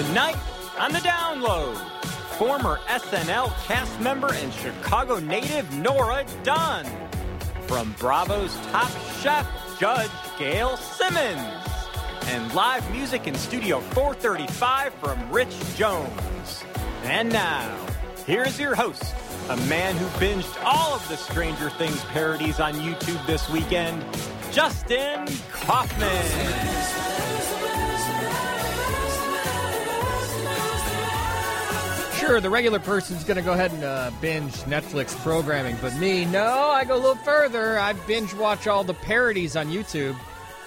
Tonight on The Download, former SNL cast member and Chicago native Nora Dunn. From Bravo's Top Chef, Judge Gail Simmons. And live music in Studio 435 from Rich Jones. And now, here's your host, a man who binged all of the Stranger Things parodies on YouTube this weekend, Justin Kaufman. Sure, the regular person's going to go ahead and binge Netflix programming, but me, no, I go a little further. I binge watch all the parodies on YouTube.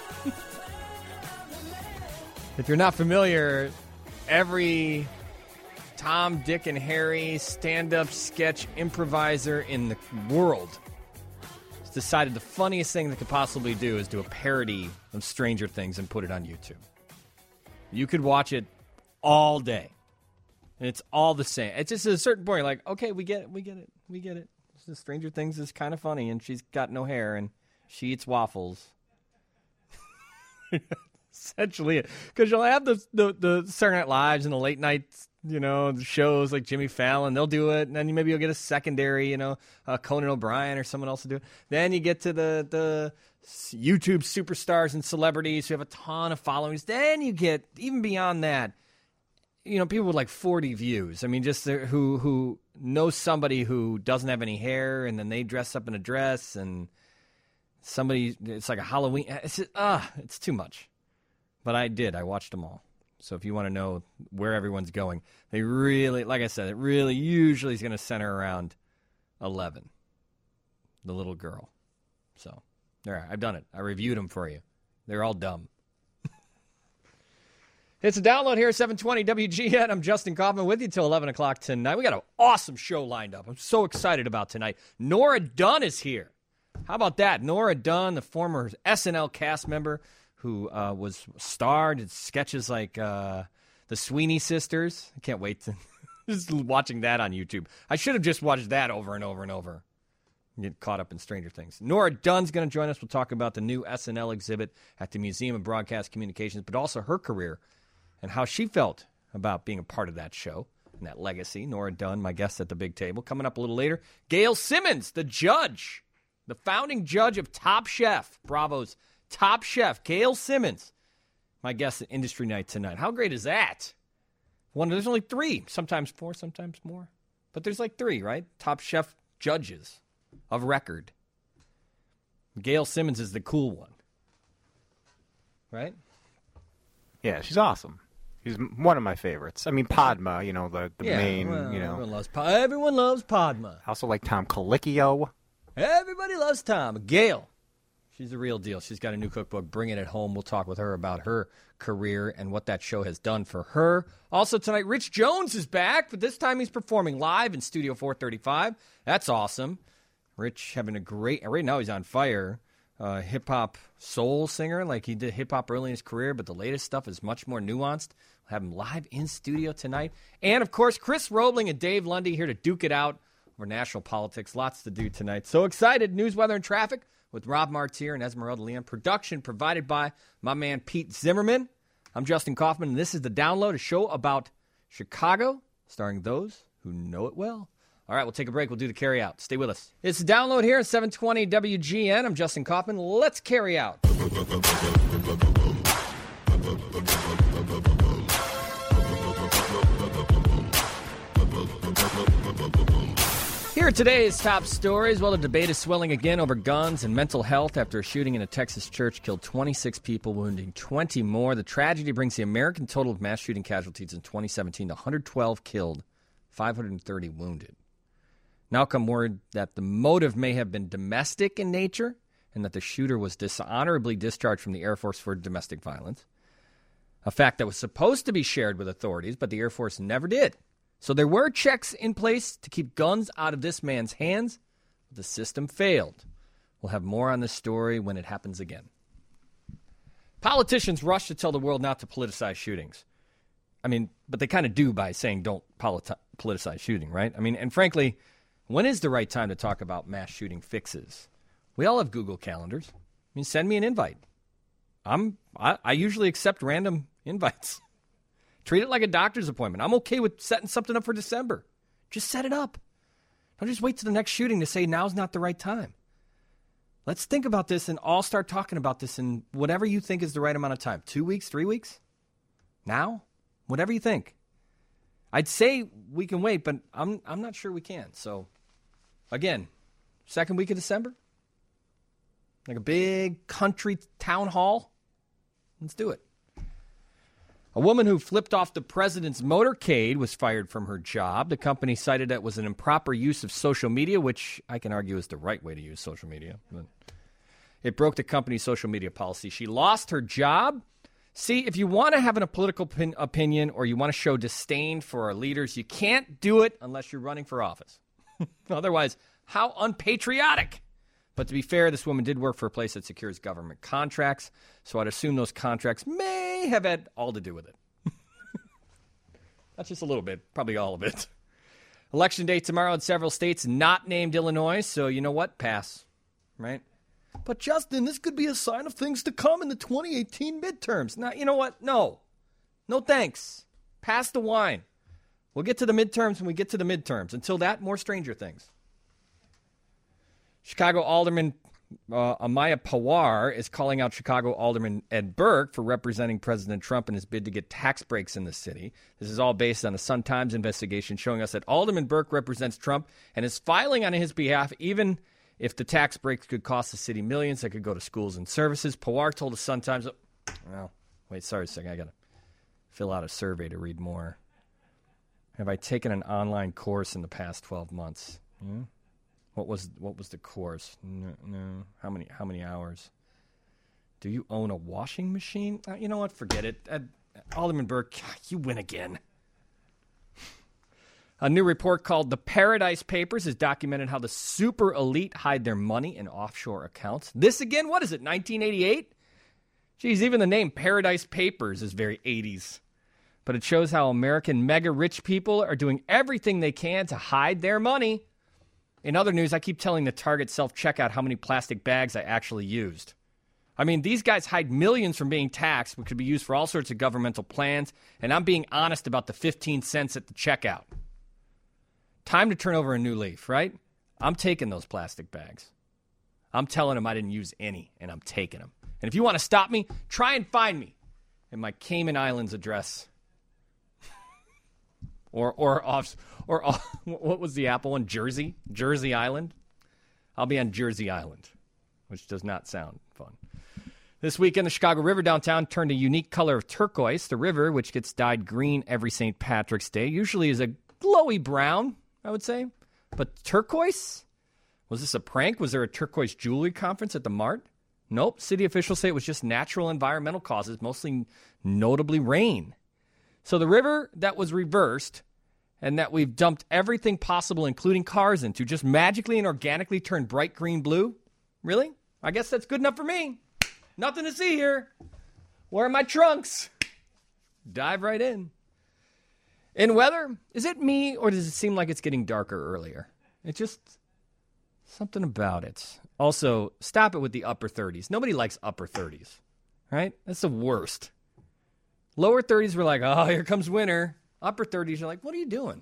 If you're not familiar, every Tom, Dick, and Harry stand-up sketch improviser in the world has decided the funniest thing they could possibly do is do a parody of Stranger Things and put it on YouTube. You could watch it all day. And it's all the same. It's just at a certain point, like, okay, we get it. Stranger Things is kind of funny, and she's got no hair, and she eats waffles. Essentially, because you'll have the Saturday Night Lives and the late night, the shows like Jimmy Fallon, they'll do it, and then maybe you'll get a secondary, Conan O'Brien or someone else to do it. Then you get to the YouTube superstars and celebrities who have a ton of followings. Then you get, even beyond that, people with like 40 views. I mean, just who knows somebody who doesn't have any hair, and then they dress up in a dress, and it's like a Halloween. It's too much. But I watched them all. So if you want to know where everyone's going, they really, like I said, it really usually is going to center around 11, the little girl. So there, I've done it. I reviewed them for you. They're all dumb. It's a download here, 720 WGN. I'm Justin Kaufman with you till 11 o'clock tonight. We got an awesome show lined up. I'm so excited about tonight. Nora Dunn is here. How about that? Nora Dunn, the former SNL cast member who was starred in sketches like the Sweeney Sisters. I can't wait to just watching that on YouTube. I should have just watched that over and over and over and get caught up in Stranger Things. Nora Dunn's going to join us. We'll talk about the new SNL exhibit at the Museum of Broadcast Communications, but also her career and how she felt about being a part of that show and that legacy. Nora Dunn, my guest at the big table. Coming up a little later, Gail Simmons, the judge, the founding judge of Top Chef, Bravo's Top Chef. Gail Simmons, my guest at Industry Night tonight. How great is that? There's only 3, sometimes 4, sometimes more. But there's like 3, right? Top Chef judges of record. Gail Simmons is the cool one. Right? Yeah, she's awesome. She's one of my favorites. I mean, Padma, the main, Everyone loves Padma. I also like Tom Colicchio. Everybody loves Tom. Gail, she's the real deal. She's got a new cookbook, Bringing It Home. We'll talk with her about her career and what that show has done for her. Also tonight, Rich Jones is back, but this time he's performing live in Studio 435. That's awesome. Rich having a great, right now he's on fire. Hip-hop soul singer, like he did hip-hop early in his career, but the latest stuff is much more nuanced. We'll have him live in studio tonight. And, of course, Chris Roebling and Dave Lundy here to duke it out over national politics. Lots to do tonight. So excited. News, weather, and traffic with Rob Martier and Esmeralda Leon. Production provided by my man Pete Zimmerman. I'm Justin Kaufman, and this is The Download, a show about Chicago, starring those who know it well. All right, we'll take a break. We'll do the carry out. Stay with us. It's the download here at 720 WGN. I'm Justin Kaufman. Let's carry out. Here are today's top stories. Well, the debate is swelling again over guns and mental health after a shooting in a Texas church killed 26 people, wounding 20 more. The tragedy brings the American total of mass shooting casualties in 2017 to 112 killed, 530 wounded. Now come word that the motive may have been domestic in nature and that the shooter was dishonorably discharged from the Air Force for domestic violence, a fact that was supposed to be shared with authorities, but the Air Force never did. So there were checks in place to keep guns out of this man's hands, but the system failed. We'll have more on this story when it happens again. Politicians rush to tell the world not to politicize shootings. I mean, but they kind of do by saying don't politicize shooting, right? I mean, and frankly, when is the right time to talk about mass shooting fixes? We all have Google calendars. I mean, send me an invite. I usually accept random invites. Treat it like a doctor's appointment. I'm okay with setting something up for December. Just set it up. Don't just wait till the next shooting to say now's not the right time. Let's think about this and all start talking about this in whatever you think is the right amount of time. 2 weeks, 3 weeks? Now? Whatever you think. I'd say we can wait, but I'm not sure we can. So, again, second week of December? Like a big country town hall? Let's do it. A woman who flipped off the president's motorcade was fired from her job. The company cited it was an improper use of social media, which I can argue is the right way to use social media. But it broke the company's social media policy. She lost her job. See, if you want to have a political opinion or you want to show disdain for our leaders, you can't do it unless you're running for office. Otherwise, how unpatriotic. But to be fair, this woman did work for a place that secures government contracts, so I'd assume those contracts may have had all to do with it. That's just a little bit, probably all of it. Election day tomorrow in several states not named Illinois, so you know what? Pass, right? But Justin, this could be a sign of things to come in the 2018 midterms. Now, you know what? No thanks. Pass the wine. We'll get to the midterms when we get to the midterms. Until that, more Stranger Things. Chicago Alderman Amaya Pawar is calling out Chicago Alderman Ed Burke for representing President Trump in his bid to get tax breaks in the city. This is all based on a Sun-Times investigation showing us that Alderman Burke represents Trump and is filing on his behalf even if the tax breaks could cost the city millions that could go to schools and services. Pawar told the Sun-Times, sorry a second, I got to fill out a survey to read more. Have I taken an online course in the past 12 months? What was the course? No. How many hours? Do you own a washing machine? You know what? Forget it. Alderman Burke, you win again. A new report called The Paradise Papers has documented how the super elite hide their money in offshore accounts. This again, what is it, 1988? Geez, even the name Paradise Papers is very 80s. But it shows how American mega rich people are doing everything they can to hide their money. In other news, I keep telling the Target self-checkout how many plastic bags I actually used. I mean, these guys hide millions from being taxed, which could be used for all sorts of governmental plans, and I'm being honest about the 15 cents at the checkout. Time to turn over a new leaf, right? I'm taking those plastic bags. I'm telling them I didn't use any, and I'm taking them. And if you want to stop me, try and find me in my Cayman Islands address. Or what was the Apple one? Jersey Island? I'll be on Jersey Island, which does not sound fun. This weekend, the Chicago River downtown turned a unique color of turquoise. The river, which gets dyed green every St. Patrick's Day, usually is a glowy brown, I would say. But turquoise? Was this a prank? Was there a turquoise jewelry conference at the Mart? Nope. City officials say it was just natural environmental causes, mostly notably rain. So the river that was reversed and that we've dumped everything possible, including cars into, just magically and organically turned bright green blue? Really? I guess that's good enough for me. Nothing to see here. Where are my trunks? Dive right in. In weather, is it me or does it seem like it's getting darker earlier? It's just something about it. Also, stop it with the upper 30s. Nobody likes upper 30s, right? That's the worst. Lower 30s, we're like, oh, here comes winter. Upper 30s, you're like, what are you doing?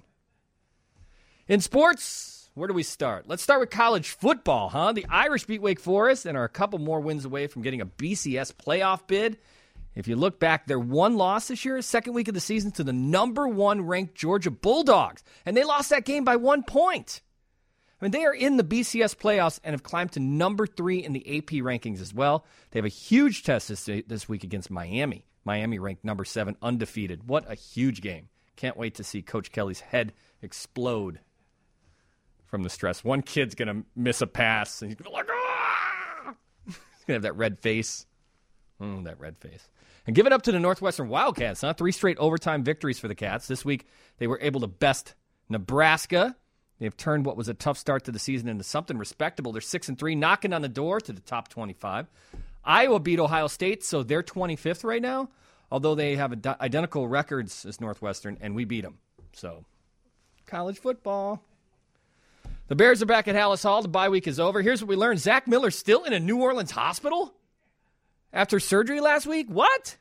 In sports, where do we start? Let's start with college football, huh? The Irish beat Wake Forest and are a couple more wins away from getting a BCS playoff bid. If you look back, their one loss this year, second week of the season, to the number 1 ranked Georgia Bulldogs. And they lost that game by 1 point. I mean, they are in the BCS playoffs and have climbed to number 3 in the AP rankings as well. They have a huge test this week against Miami. Miami ranked number 7, undefeated. What a huge game. Can't wait to see Coach Kelly's head explode from the stress. One kid's going to miss a pass, and he's going to be like, ah! He's going to have that red face. That red face. And give it up to the Northwestern Wildcats, huh? 3 straight overtime victories for the Cats. This week, they were able to best Nebraska. They've turned what was a tough start to the season into something respectable. They're 6-3, knocking on the door to the top 25. Iowa beat Ohio State, so they're 25th right now, although they have identical records as Northwestern, and we beat them. So, college football. The Bears are back at Hallis Hall. The bye week is over. Here's what we learned. Zach Miller's still in a New Orleans hospital after surgery last week? What?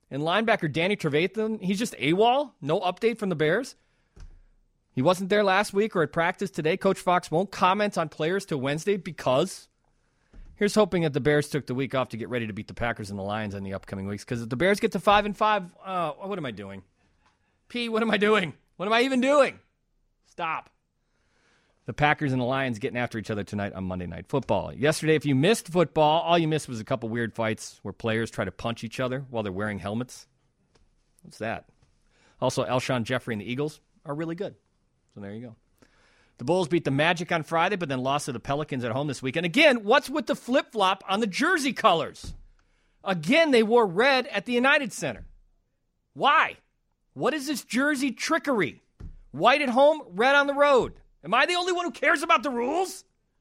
And linebacker Danny Trevathan, he's just AWOL. No update from the Bears. He wasn't there last week or at practice today. Coach Fox won't comment on players till Wednesday because here's hoping that the Bears took the week off to get ready to beat the Packers and the Lions in the upcoming weeks. Because if the Bears get to 5-5, what am I doing? P, what am I doing? What am I even doing? Stop. The Packers and the Lions getting after each other tonight on Monday Night Football. Yesterday, if you missed football, all you missed was a couple weird fights where players try to punch each other while they're wearing helmets. What's that? Also, Alshon Jeffrey and the Eagles are really good. So there you go. The Bulls beat the Magic on Friday, but then lost to the Pelicans at home this weekend. Again, what's with the flip-flop on the jersey colors? Again, they wore red at the United Center. Why? What is this jersey trickery? White at home, red on the road. Am I the only one who cares about the rules?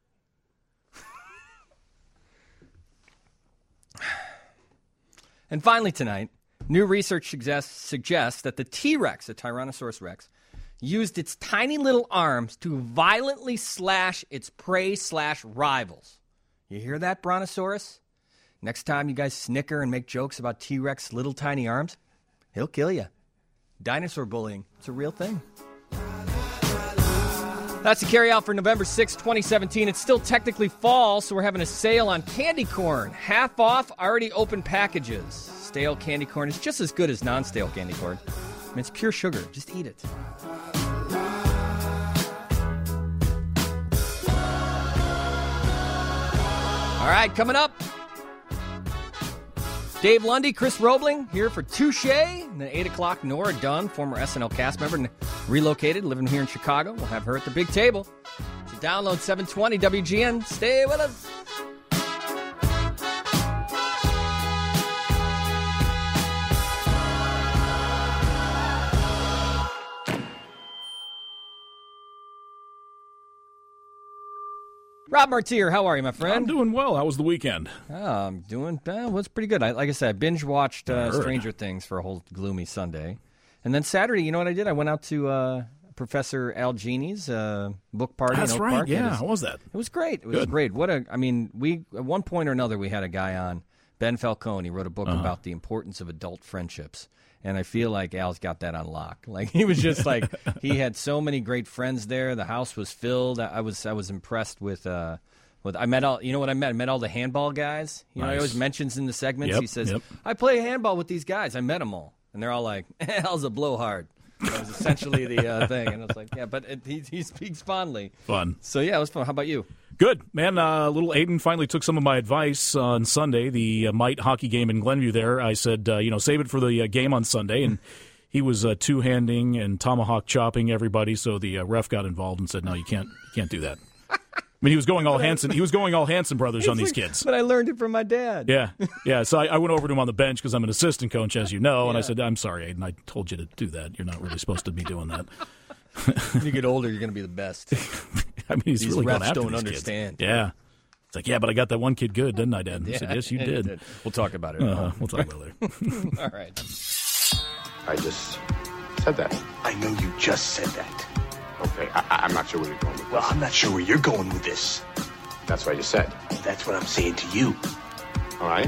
And finally tonight, new research suggests that the T-Rex, the Tyrannosaurus Rex, used its tiny little arms to violently slash its prey/rivals. You hear that, Brontosaurus? Next time you guys snicker and make jokes about T-Rex little tiny arms, he'll kill you. Dinosaur bullying, it's a real thing. That's the carry out for November 6, 2017. It's still technically fall, so we're having a sale on candy corn. Half off already open packages. Stale candy corn is just as good as non-stale candy corn. I mean, it's pure sugar. Just eat it. All right, coming up, Dave Lundy, Chris Roebling here for Touche. And then 8 o'clock, Nora Dunn, former SNL cast member, relocated, living here in Chicago. We'll have her at the big table. So download 720 WGN. Stay with us. Rob Martier, how are you, my friend? I'm doing well. How was the weekend? I'm doing well. It's pretty good. Like I said, I binge-watched Stranger Things for a whole gloomy Sunday. And then Saturday, you know what I did? I went out to Professor Al Gini's book party in Oak Park. That's right, yeah. How was that? It was great. It was great. We at one point or another, we had a guy on, Ben Falcone. He wrote a book about the importance of adult friendships. And I feel like Al's got that on lock. Like he was just like he had so many great friends there. The house was filled. I was impressed with I met all I met all the handball guys. You know, he always mentions in the segments. He says, I play handball with these guys. I met them all, and they're all like, Al's a blowhard. That was essentially the thing. And I was like, yeah, but he speaks fondly. Fun. So yeah, it was fun. How about you? Good, man. Little Aiden finally took some of my advice on Sunday, the Mite hockey game in Glenview there. I said, save it for the game on Sunday. And he was two-handing and tomahawk chopping everybody, so the ref got involved and said, no, you can't do that. I mean, he was going all Hanson. He was going all Hanson brothers on these kids. But I learned it from my dad. Yeah. So I went over to him on the bench because I'm an assistant coach, as you know, and I said, I'm sorry, Aiden. I told you to do that. You're not really supposed to be doing that. When you get older, you're going to be the best. I mean, he's these really refs going after don't these understand. Kids. Yeah. It's like, yeah, but I got that one kid good, didn't I, Dad? I said, yes, you did. We'll talk about it. We'll talk about it later. All right. I just said that. I know you just said that. Okay, I'm not sure where you're going with this. Well, I'm not sure where you're going with this. That's what I just said. That's what I'm saying to you. All right?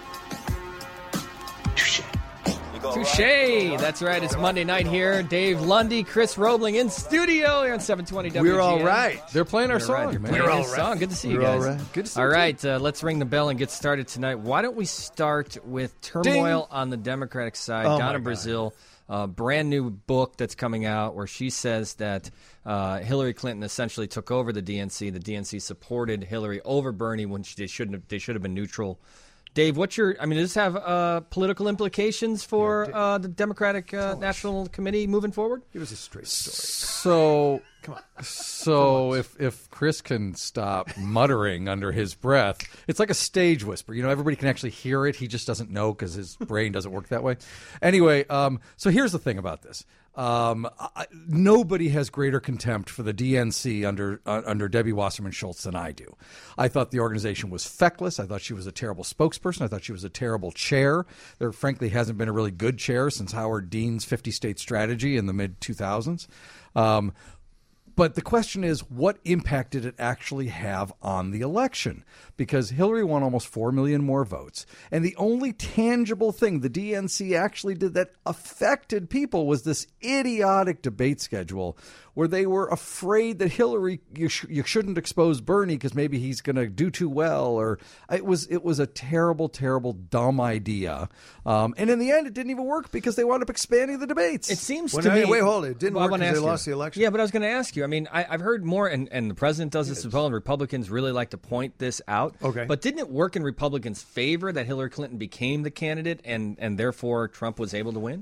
Touche. Touche. That's right. It's Monday night here. Dave Lundy, Chris Roebling in studio here on 720 WGN. We're all right. They're playing our song, man. We're all right. Good to see you guys. All right. Good to see you. All right. Let's ring the bell and get started tonight. Why don't we start with turmoil on the Democratic side? Donna Brazile, brand new book that's coming out where she says that Hillary Clinton essentially took over the DNC. The DNC supported Hillary over Bernie when they should have been neutral. Dave, does this have political implications for the Democratic National Committee moving forward? It was a straight story. So if Chris can stop muttering under his breath, it's like a stage whisper. You know, everybody can actually hear it. He just doesn't know because his brain doesn't work that way. Anyway, so here's the thing about this. Nobody has greater contempt for the DNC under Debbie Wasserman Schultz than I do. I thought the organization was feckless. I thought she was a terrible spokesperson. I thought she was a terrible chair. There, frankly, hasn't been a really good chair since Howard Dean's 50-state strategy in the mid-2000s. But the question is, what impact did it actually have on the election? Because Hillary won almost 4 million more votes. And the only tangible thing the DNC actually did that affected people was this idiotic debate schedule where they were afraid that Hillary, you shouldn't expose Bernie because maybe he's going to do too well. Or it was a terrible, terrible, dumb idea. And in the end, it didn't even work because they wound up expanding the debates. It seems to me. Wait, hold it. It didn't work because they lost the election. Yeah, but I was going to ask you. I mean, I've heard more, and the president does this as well, and Republicans really like to point this out. Okay. But didn't it work in Republicans' favor that Hillary Clinton became the candidate and therefore Trump was able to win?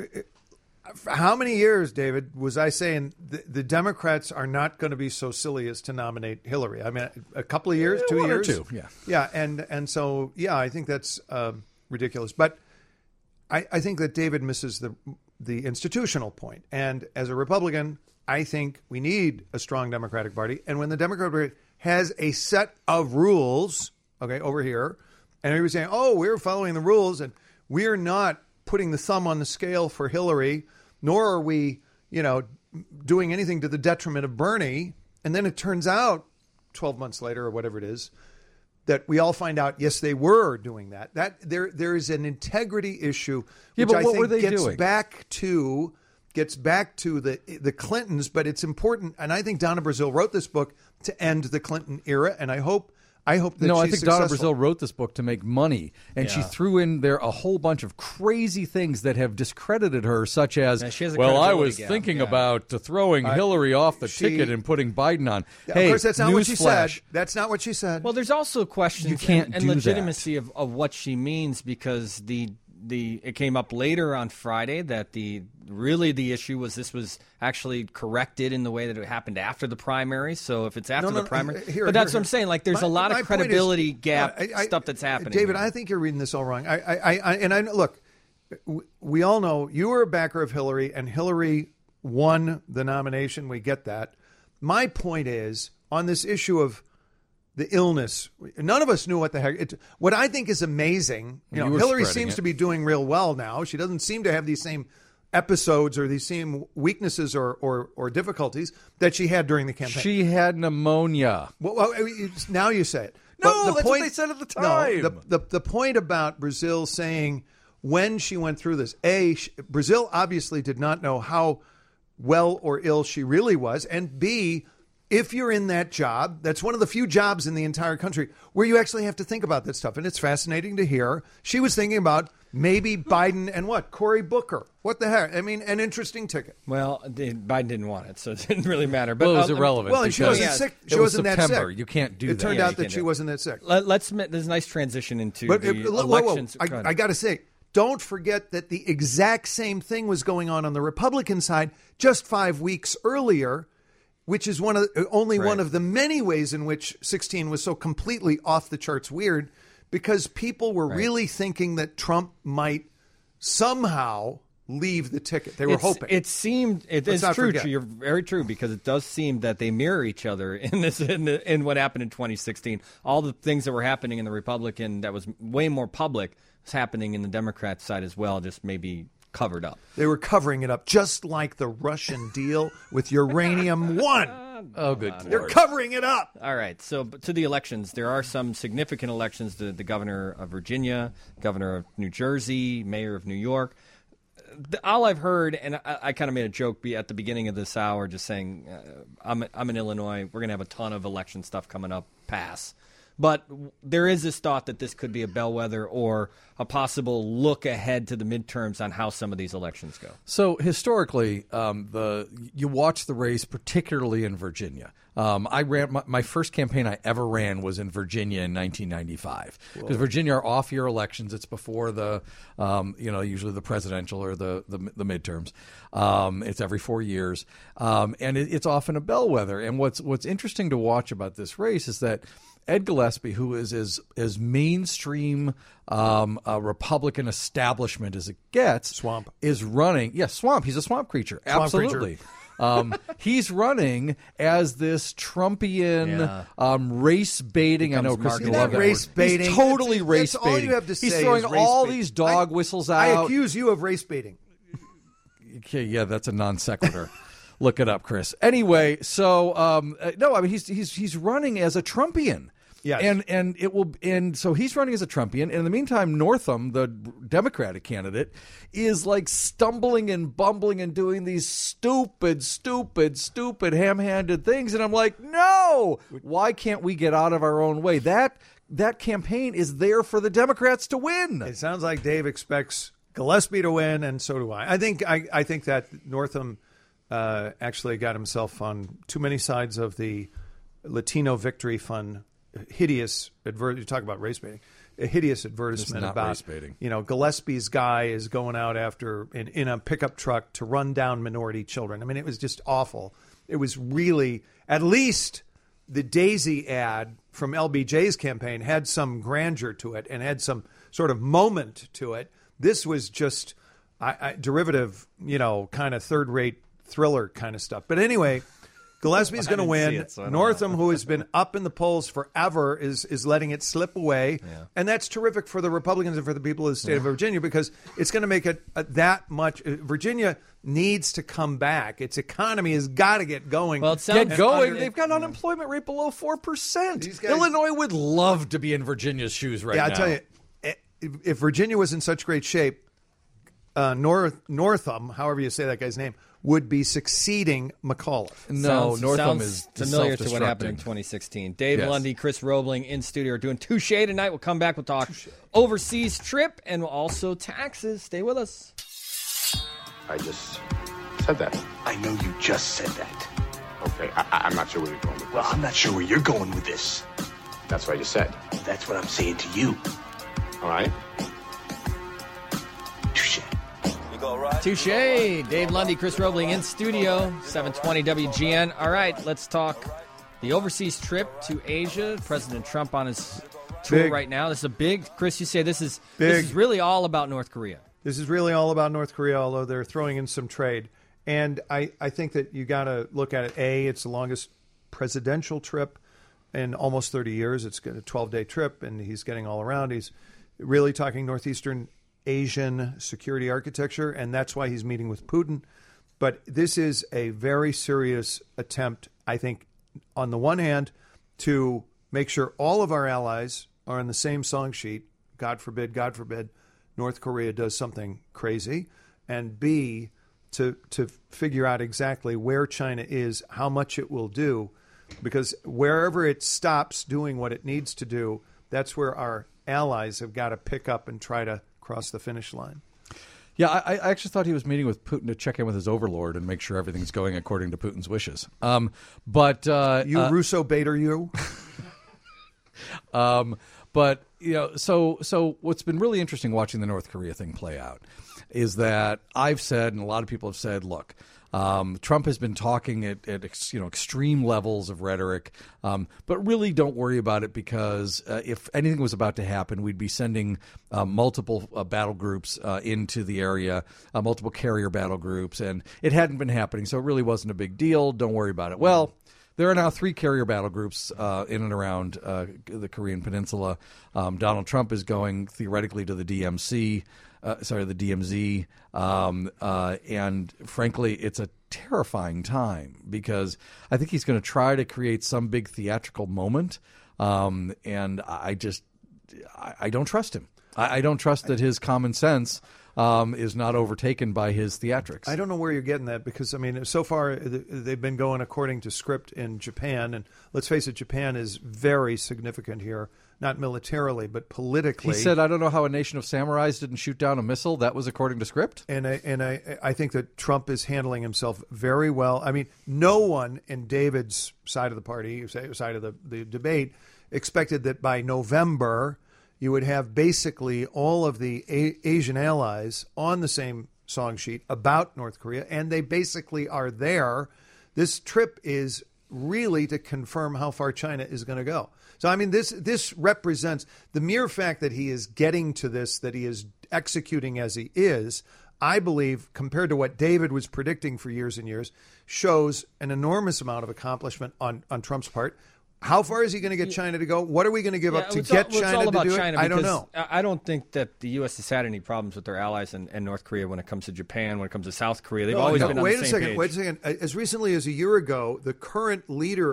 How many years, David, was I saying the Democrats are not going to be so silly as to nominate Hillary? I mean, a couple of years, 2 years? Or 2, yeah. Yeah, and so, yeah, I think that's ridiculous. But I think that David misses the institutional point. And as a Republican, I think we need a strong Democratic Party. And when the Democratic Party has a set of rules, okay, over here, and everybody's saying, oh, we're following the rules, and we're not putting the thumb on the scale for Hillary, nor are we, doing anything to the detriment of Bernie. And then it turns out 12 months later or whatever it is that we all find out, yes, they were doing that. That there is an integrity issue, which but I what think were they gets doing? back to the Clintons. But it's important. And I think Donna Brazile wrote this book to end the Clinton era. And I hope that No, I she's think Donna successful. Brazile wrote this book to make money, and she threw in there a whole bunch of crazy things that have discredited her, such as, Yeah, she has a well, I credibility was gap. thinking Yeah. about throwing Hillary off the ticket and putting Biden on. Hey, of course, that's not what she said. newsflash. That's not what she said. Well, there's also questions You can't and do legitimacy of what she means, because it came up later on Friday that the issue was this was actually corrected in the way that it happened after the primary. So if it's after the primary, but that's what I'm saying. Like, there's a lot of credibility gap stuff that's happening. David, here. I think you're reading this all wrong. Look, we all know you were a backer of Hillary, and Hillary won the nomination. We get that. My point is on this issue of the illness. None of us knew what the heck. What I think is amazing, Hillary seems to be doing real well now. She doesn't seem to have these same episodes or these same weaknesses or difficulties that she had during the campaign. She had pneumonia. Well, now you say it. No, that's what they said at the time. No, the point about Brazile saying when she went through this, Brazile obviously did not know how well or ill she really was, and B, if you're in that job, that's one of the few jobs in the entire country where you actually have to think about that stuff. And it's fascinating to hear. She was thinking about maybe Biden and Cory Booker. What the heck? I mean, an interesting ticket. Well, Biden didn't want it, so it didn't really matter. But Well, it was irrelevant. Well, and she wasn't because sick. it She was wasn't that September. sick. You can't do It that. turned Yeah, out you that can't she do it. wasn't that sick. There's a nice transition into But the elections. Go ahead. I got to say, don't forget that the exact same thing was going on the Republican side just 5 weeks earlier, which is one of the many ways in which 16 was so completely off the charts weird, because people were really thinking that Trump might somehow leave the ticket. They were hoping. It seemed Let's it's not true. forget. You're very true, because it does seem that they mirror each other in this in what happened in 2016. All the things that were happening in the Republican that was way more public was happening in the Democrat side as well, just maybe covered up. They were covering it up, just like the Russian deal with Uranium One. Oh, good They're Lord. covering it up. All right. So to the elections, there are some significant elections. The governor of Virginia, governor of New Jersey, mayor of New York. All I've heard, and I kind of made a joke at the beginning of this hour, just saying, I'm in Illinois. We're going to have a ton of election stuff coming up. Pass. But there is this thought that this could be a bellwether or a possible look ahead to the midterms on how some of these elections go. So historically, you watch the race, particularly in Virginia. I ran my first campaign I ever ran was in Virginia in 1995, because Virginia are off-year elections. It's before the, usually the presidential or the midterms. It's every 4 years, and it's often a bellwether. And what's interesting to watch about this race is that Ed Gillespie, who is as mainstream a Republican establishment as it gets, Swamp. is running. Yes, swamp. He's a swamp creature. Swamp Absolutely. He's running as this Trumpian race baiting. I know, Chris, you love that race word. baiting. He's totally That's race all baiting. you have to He's say throwing is race all baiting. these dog whistles out. I accuse you of race baiting. Okay, yeah, that's a non sequitur. Look it up, Chris. Anyway, so no, I mean he's running as a Trumpian. Yes. And so he's running as a Trumpian. And in the meantime, Northam, the Democratic candidate, is like stumbling and bumbling and doing these stupid, ham-handed things. And I'm like, no, why can't we get out of our own way? That campaign is there for the Democrats to win. It sounds like Dave expects Gillespie to win, and so do I. I think that Northam actually got himself on too many sides of the Latino Victory Fund. Hideous you talk about race baiting. A hideous advertisement about race baiting. Gillespie's guy is going out after in a pickup truck to run down minority children. I mean, it was just awful. It was really, at least the Daisy ad from LBJ's campaign had some grandeur to it and had some sort of moment to it. This was just derivative, kind of third-rate thriller kind of stuff. But anyway, Gillespie's going to win. Northam, who has been up in the polls forever, is letting it slip away. Yeah. And that's terrific for the Republicans and for the people of the state of Virginia, because it's going to make it that much. Virginia needs to come back. Its economy has got to get going. Well, get going. They've got an unemployment rate below 4%. Illinois would love to be in Virginia's shoes right now. Yeah, I tell you, if Virginia was in such great shape, Northam, however you say that guy's name, would be succeeding McAuliffe. No, Northam is familiar to what happened in 2016. Dave Lundy, Chris Roebling in studio are doing Touche tonight. We'll come back. We'll talk overseas trip and also taxes. Stay with us. I just said that. I know you just said that. Okay, I'm not sure where you're going with this. Well, I'm not sure where you're going with this. That's what I just said. That's what I'm saying to you. All right? Touche. Touche. Dave Lundy, Chris Roebling in studio, 720 WGN. All right, let's talk the overseas trip to Asia. President Trump on his tour right now. This is a big, Chris, you say this is really all about North Korea. This is really all about North Korea, although they're throwing in some trade. And I think that you got to look at it. It's the longest presidential trip in almost 30 years. It's a 12-day trip, and he's getting all around. He's really talking Northeastern Asian security architecture, and that's why he's meeting with Putin. But this is a very serious attempt, I think, on the one hand, to make sure all of our allies are on the same song sheet. God forbid, North Korea does something crazy. And B, to figure out exactly where China is, how much it will do, because wherever it stops doing what it needs to do, that's where our allies have got to pick up and try to cross the finish line. Yeah, I actually thought he was meeting with Putin to check in with his overlord and make sure everything's going according to Putin's wishes. But you Russo baiter, you. But so what's been really interesting watching the North Korea thing play out is that I've said, and a lot of people have said, look, Trump has been talking at extreme levels of rhetoric, but really don't worry about it, because if anything was about to happen, we'd be sending multiple battle groups into the area, multiple carrier battle groups, and it hadn't been happening, so it really wasn't a big deal. Don't worry about it. Well, there are now 3 carrier battle groups in and around the Korean Peninsula. Donald Trump is going theoretically to the DMZ, and frankly, it's a terrifying time, because I think he's going to try to create some big theatrical moment, and I don't trust him. I don't trust that his common sense is not overtaken by his theatrics. I don't know where you're getting that, because, I mean, so far they've been going according to script in Japan. And let's face it, Japan is very significant here, not militarily, but politically. He said, I don't know how a nation of samurais didn't shoot down a missile. That was according to script? And I think that Trump is handling himself very well. I mean, no one in David's side of the party, side of the debate, expected that by November you would have basically all of the Asian allies on the same song sheet about North Korea, and they basically are there. This trip is really to confirm how far China is going to go. So, I mean, this represents the mere fact that he is getting to this, that he is executing as he is, I believe, compared to what David was predicting for years and years, shows an enormous amount of accomplishment on Trump's part. How far is he going to get China to go? What are we going to give up to it's get all China about to do China it? I don't because know. I don't think that the U.S. has had any problems with their allies and North Korea when it comes to Japan, when it comes to South Korea. They've always been on the same page. Wait a second. As recently as a year ago, the current leader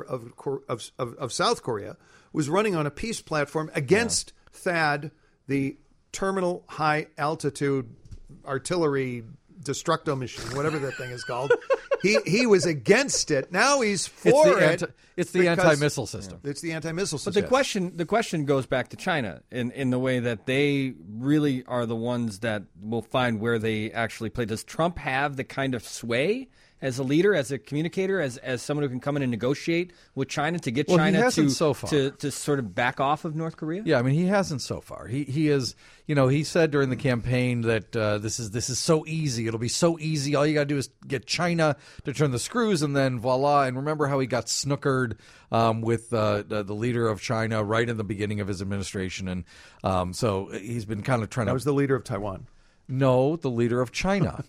of South Korea was running on a peace platform against THAAD, the Terminal High Altitude Artillery Destructo Machine, whatever that thing is called. He was against it. Now he's for it. It's the anti-missile system. It's the anti-missile system. But the question goes back to China in the way that they really are the ones that will find where they actually play. Does Trump have the kind of sway as a leader, as a communicator, as someone who can come in and negotiate with China to get China to sort of back off of North Korea? Yeah, I mean, he hasn't so far. He is, he said during the campaign that this is so easy. It'll be so easy. All you got to do is get China to turn the screws, and then voila. And remember how he got snookered with the leader of China right in the beginning of his administration, and so he's been kind of trying to. That was the leader of Taiwan. No, the leader of China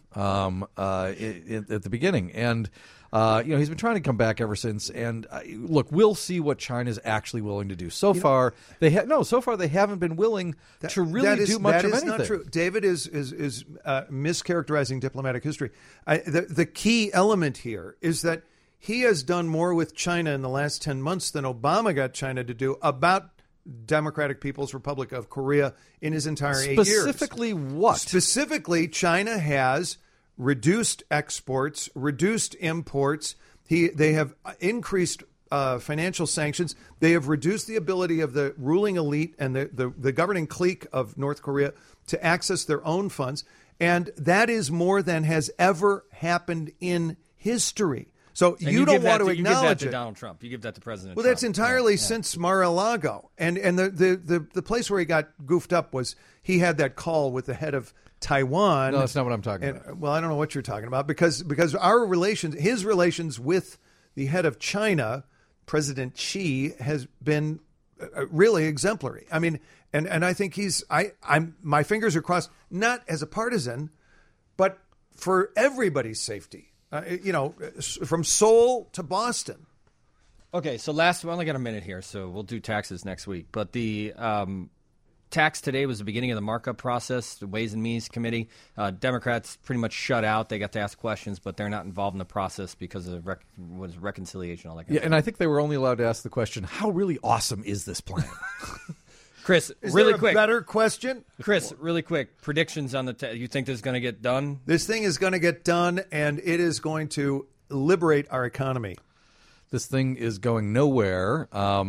at the beginning. And, he's been trying to come back ever since. And, look, we'll see what China's actually willing to do. So far, they haven't been willing to really do much of anything. That is not true. David is mischaracterizing diplomatic history. The key element here is that he has done more with China in the last 10 months than Obama got China to do about Democratic People's Republic of Korea in his entire 8 years. Specifically what? Specifically, China has reduced exports, reduced imports. They have increased financial sanctions. They have reduced the ability of the ruling elite and the governing clique of North Korea to access their own funds. And that is more than has ever happened in history. So you don't want to acknowledge it. You give that to Donald Trump. You give that to President Trump. Well, that's entirely since Mar-a-Lago. And the place where he got goofed up was he had that call with the head of Taiwan. No, that's not what I'm talking about. Well, I don't know what you're talking about because his relations with the head of China, President Xi, has been really exemplary. I mean, and I think my fingers are crossed, not as a partisan, but for everybody's safety. From Seoul to Boston. Okay, so we only got a minute here, so we'll do taxes next week. But the tax today was the beginning of the markup process, the Ways and Means Committee. Democrats pretty much shut out. They got to ask questions, but they're not involved in the process because of reconciliation, all that kind of stuff. And I think they were only allowed to ask the question, how really awesome is this plan? Chris, is really there a quick. better question? Chris, really quick. Predictions on you think this is going to get done? This thing is going to get done, and it is going to liberate our economy. This thing is going nowhere.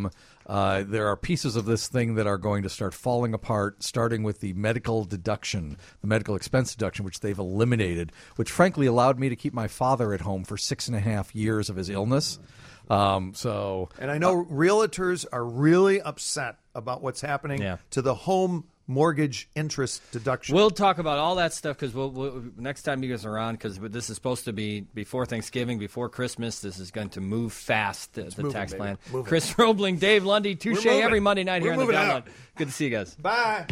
There are pieces of this thing that are going to start falling apart, starting with the medical deduction, the medical expense deduction, which they've eliminated, which frankly allowed me to keep my father at home for 6.5 years of his illness. And I know realtors are really upset about what's happening to the home mortgage interest deduction. We'll talk about all that stuff because we'll next time you guys are on, because this is supposed to be before Thanksgiving, before Christmas. This is going to move fast, the tax plan. Chris Roebling, Dave Lundy, Touche every Monday night here on the Download. Good to see you guys. Bye.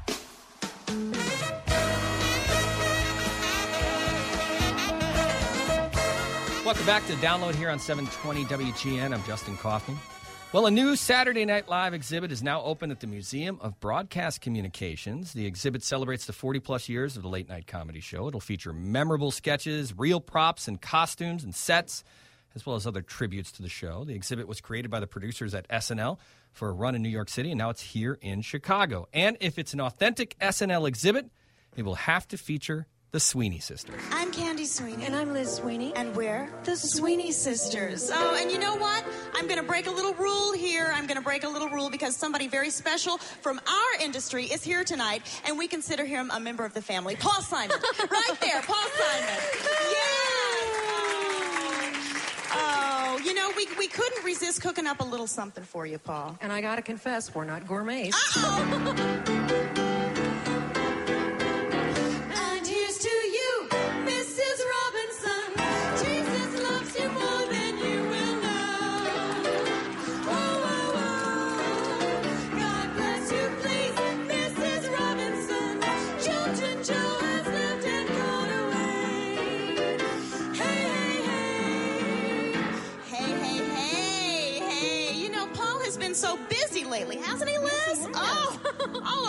Welcome back to Download here on 720 WGN. I'm Justin Kaufman. Well, a new Saturday Night Live exhibit is now open at the Museum of Broadcast Communications. The exhibit celebrates the 40-plus years of the late-night comedy show. It'll feature memorable sketches, real props and costumes and sets, as well as other tributes to the show. The exhibit was created by the producers at SNL for a run in New York City, and now it's here in Chicago. And if it's an authentic SNL exhibit, it will have to feature the Sweeney Sisters. I'm Candy Sweeney. And I'm Liz Sweeney. And we're the Sweeney Sisters. Oh, and you know what? I'm going to break a little rule here. I'm going to break a little rule because somebody very special from our industry is here tonight, and we consider him a member of the family. Paul Simon. Right there, Paul Simon. Yes! Oh, we couldn't resist cooking up a little something for you, Paul. And I got to confess, we're not gourmets.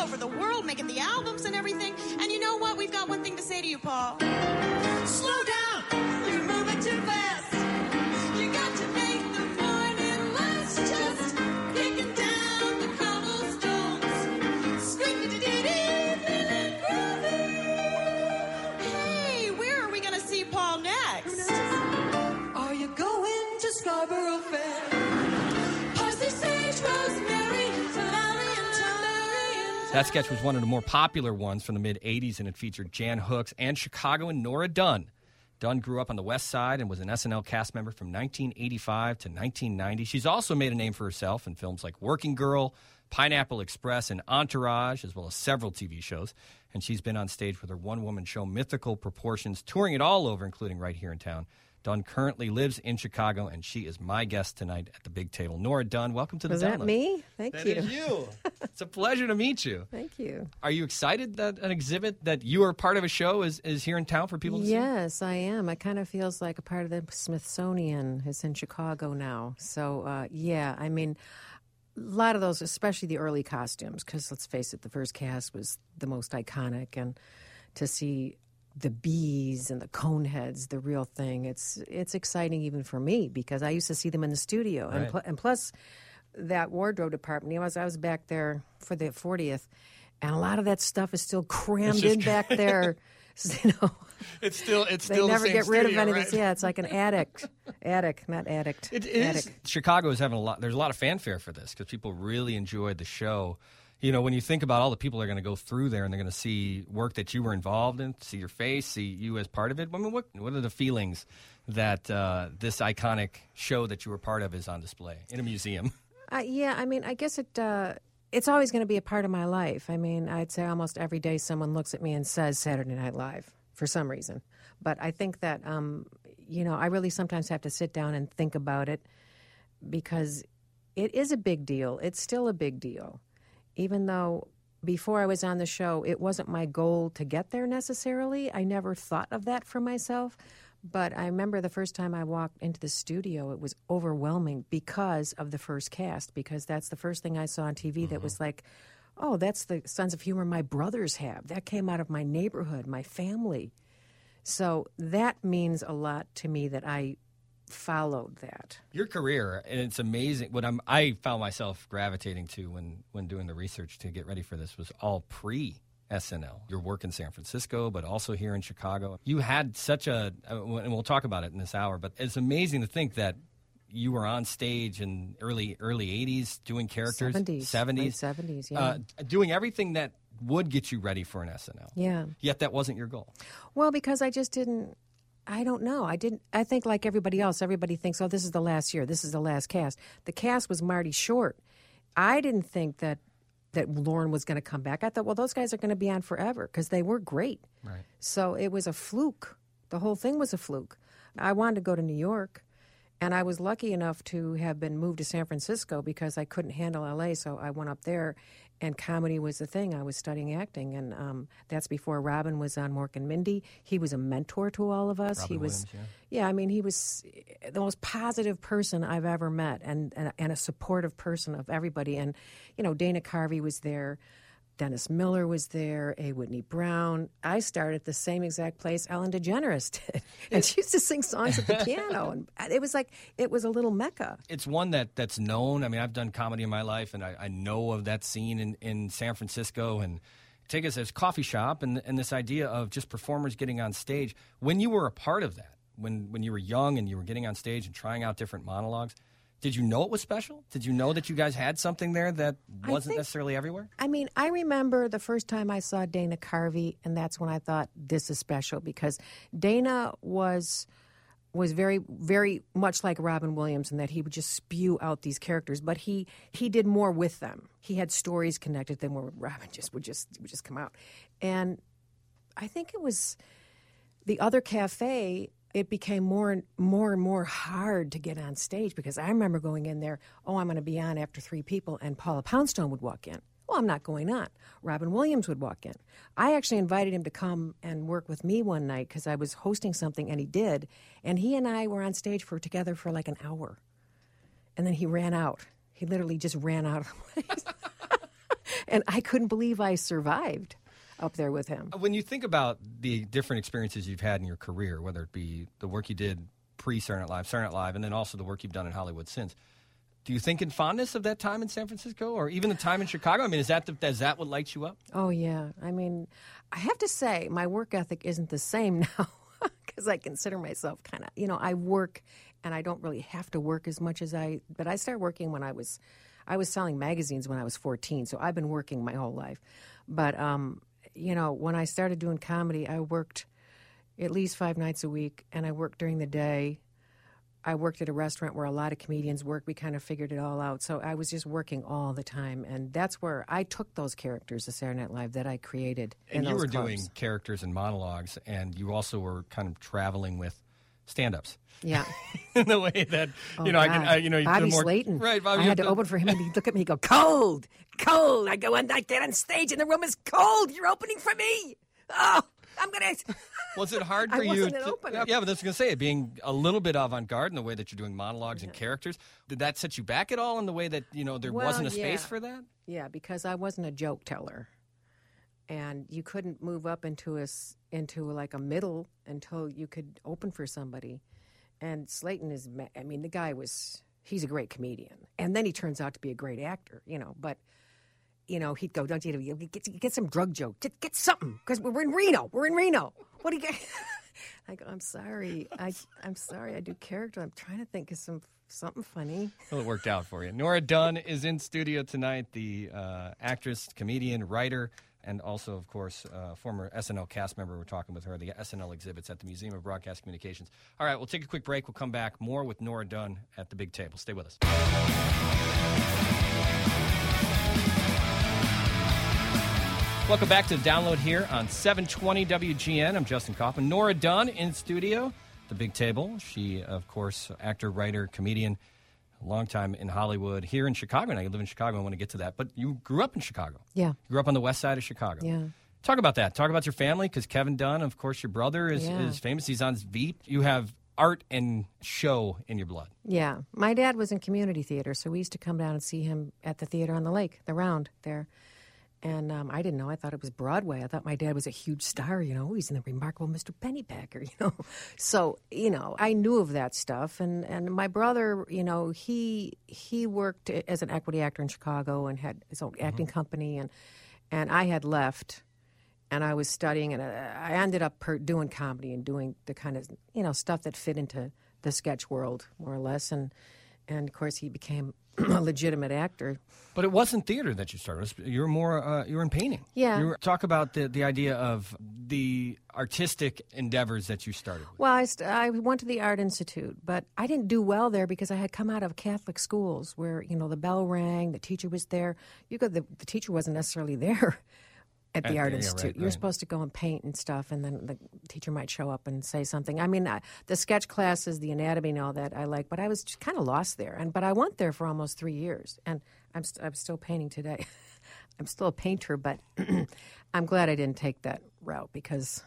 over the world making the albums and everything. And you know what? We've got one thing to say to you, Paul. Slow down. You're moving too fast. You got to make the morning last. Just kicking down the cobblestones. Squeak-a-dee-dee, feeling groovy. Hey, where are we going to see Paul next? Are you going to Scarborough Fair? Parsley, sage, rosemary, Valley and Thyme. That sketch was one of the more popular ones from the mid-'80s, and it featured Jan Hooks and Chicago and Nora Dunn. Dunn grew up on the West Side and was an SNL cast member from 1985 to 1990. She's also made a name for herself in films like Working Girl, Pineapple Express, and Entourage, as well as several TV shows. And she's been on stage with her one-woman show, Mythical Proportions, touring it all over, including right here in town. Dunn currently lives in Chicago, and she is my guest tonight at the big table. Nora Dunn, welcome to the Was Download. that me? Thank you. That is you. It's a pleasure to meet you. Thank you. Are you excited that an exhibit that you are part of a show is here in town for people to see? Yes, I am. It kind of feels like a part of the Smithsonian. It's in Chicago now. So, yeah, I mean, a lot of those, especially the early costumes, because let's face it, the first cast was the most iconic. And to see the bees and the cone heads, the real thing, it's exciting even for me because I used to see them in the studio. Right. And plus, that wardrobe department, I was back there for the 40th, and a lot of that stuff is still crammed in back there. You know, It's still they never the same get rid of studio, any of right? this. Yeah, it's like an attic, not addict. It is. Attic. Chicago is having a lot. There's a lot of fanfare for this because people really enjoyed the show. You know, when you think about all the people that are going to go through there and they're going to see work that you were involved in, see your face, see you as part of it. I mean, what are the feelings that this iconic show that you were part of is on display in a museum? Yeah, I mean, I guess it's always going to be a part of my life. I mean, I'd say almost every day someone looks at me and says Saturday Night Live for some reason. But I think that, I really sometimes have to sit down and think about it because it is a big deal. It's still a big deal. Even though before I was on the show, it wasn't my goal to get there necessarily. I never thought of that for myself. But I remember the first time I walked into the studio, it was overwhelming because of the first cast, because that's the first thing I saw on TV that was like, oh, that's the sense of humor my brothers have. That came out of my neighborhood, my family. So that means a lot to me that I followed that. Your career, and it's amazing. What I found myself gravitating to when doing the research to get ready for this was all pre-SNL. Your work in San Francisco, but also here in Chicago. You had such and we'll talk about it in this hour, but it's amazing to think that you were on stage in early 80s doing characters. 70s. Late 70s, yeah. Doing everything that would get you ready for an SNL. Yeah. Yet that wasn't your goal. Well, because I just didn't. I don't know. I think like everybody else, everybody thinks, oh, this is the last year. This is the last cast. The cast was Marty Short. I didn't think that Lorne was going to come back. I thought, well, those guys are going to be on forever because they were great. Right. So it was a fluke. The whole thing was a fluke. I wanted to go to New York, and I was lucky enough to have been moved to San Francisco because I couldn't handle L.A., so I went up there, and comedy was the thing. I was studying acting, and that's before Robin was on Mork and Mindy. He was a mentor to all of us. Robin he was, Williams, yeah, I mean, he was the most positive person I've ever met, and a supportive person of everybody. And Dana Carvey was there. Dennis Miller was there, A. Whitney Brown. I started at the same exact place Ellen DeGeneres did. And she used to sing songs at the piano. And it was a little mecca. It's one that's known. I mean, I've done comedy in my life, and I know of that scene in San Francisco. And take us as coffee shop and this idea of just performers getting on stage. When you were a part of that, when you were young and you were getting on stage and trying out different monologues, did you know it was special? Did you know that you guys had something there that wasn't necessarily everywhere? I mean, I remember the first time I saw Dana Carvey, and that's when I thought, this is special, because Dana was very, very much like Robin Williams in that he would just spew out these characters, but he did more with them. He had stories connected than where Robin would just come out. And I think it was the other cafe. It became more and more hard to get on stage because I remember going in there, I'm going to be on after 3 people, and Paula Poundstone would walk in. Well, I'm not going on. Robin Williams would walk in. I actually invited him to come and work with me one night because I was hosting something, and he did. And he and I were on stage together for like an hour. And then he ran out. He literally just ran out of the place. And I couldn't believe I survived up there with him. When you think about the different experiences you've had in your career, whether it be the work you did pre-Saturday Night Live, and then also the work you've done in Hollywood since, do you think in fondness of that time in San Francisco or even the time in Chicago? I mean, is that what lights you up? Oh, yeah. I mean, I have to say my work ethic isn't the same now because I consider myself kind of, I work and I don't really have to work as much but I started working when I was selling magazines when I was 14, so I've been working my whole life. But, when I started doing comedy, I worked at least 5 nights a week, and I worked during the day. I worked at a restaurant where a lot of comedians work. We kind of figured it all out. So I was just working all the time, and that's where I took those characters of Saturday Night Live that I created. And you were clubs. doing characters and monologues, and you also were kind of traveling with stand-ups. Yeah. In the way that, Bobby Slayton. Right, Bobby. I had to open for him, and he'd look at me and go, cold, cold. I get on stage, and the room is cold. You're opening for me. Oh, I'm going to... Was it hard for you? Yeah, but I was going to say, being a little bit avant-garde in the way that you're doing monologues and characters, did that set you back at all in the way that, there wasn't a space for that? Yeah, because I wasn't a joke teller. And you couldn't move up into like a middle until you could open for somebody. And Slayton the guy he's a great comedian. And then he turns out to be a great actor, but... he'd go, don't you get some drug joke. Get something, because we're in Reno. What do you get? I go, I'm sorry. I'm sorry. I do character. I'm trying to think of something funny. Well, it worked out for you. Nora Dunn is in studio tonight, the actress, comedian, writer, and also, of course, former SNL cast member. We're talking with her, the SNL exhibits at the Museum of Broadcast Communications. All right, we'll take a quick break. We'll come back more with Nora Dunn at the big table. Stay with us. Welcome back to the Download here on 720 WGN. I'm Justin Kaufman. Nora Dunn in studio, the big table. She, of course, actor, writer, comedian, a long time in Hollywood, here in Chicago. Now you live in Chicago. I want to get to that. But you grew up in Chicago. Yeah. You grew up on the west side of Chicago. Yeah. Talk about that. Talk about your family, because Kevin Dunn, of course, your brother, is famous. He's on Veep. You have art and show in your blood. Yeah. My dad was in community theater, so we used to come down and see him at the theater on the lake, the Round there. And I didn't know. I thought it was Broadway. I thought my dad was a huge star, He's in The Remarkable Mr. Pennypacker, So, I knew of that stuff. And my brother, he worked as an equity actor in Chicago and had his own acting company. And I had left, and I was studying, and I ended up doing comedy and doing the kind of, stuff that fit into the sketch world, more or less. And of course, he became a legitimate actor. But it wasn't theater that you started. You were more, you were in painting. Yeah. Talk about the idea of the artistic endeavors that you started with. Well, I went to the Art Institute, but I didn't do well there because I had come out of Catholic schools where, the bell rang, the teacher was there. The teacher wasn't necessarily there at the Art Institute. You're supposed to go and paint and stuff, and then the teacher might show up and say something. I mean, the sketch classes, the anatomy and all that I like, but I was just kind of lost there. But I went there for almost 3 years, and I'm still painting today. I'm still a painter, but I'm glad I didn't take that route because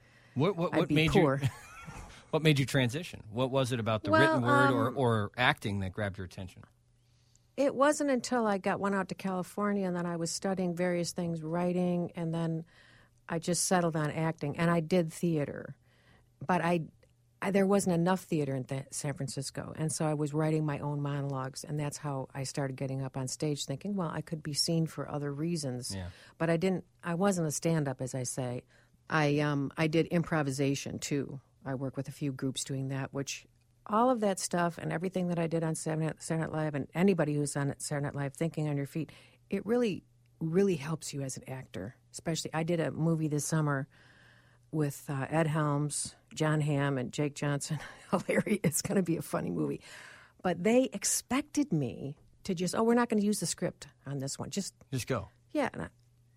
I'd be poor. What made you transition? What was it about the written word or acting that grabbed your attention? It wasn't until I went out to California and then I was studying various things, writing, and then I just settled on acting. And I did theater, but there wasn't enough theater in San Francisco, and so I was writing my own monologues, and that's how I started getting up on stage, thinking, well, I could be seen for other reasons. Yeah. But I wasn't a stand-up, as I say. I did improvisation too. I work with a few groups doing that, which. All of that stuff and everything that I did on Saturday Night Live, and anybody who's on Saturday Night Live, thinking on your feet, it really, really helps you as an actor. Especially, I did a movie this summer with Ed Helms, John Hamm, and Jake Johnson. Hilarious. It's going to be a funny movie. But they expected me to we're not going to use the script on this one. Just go. Yeah. And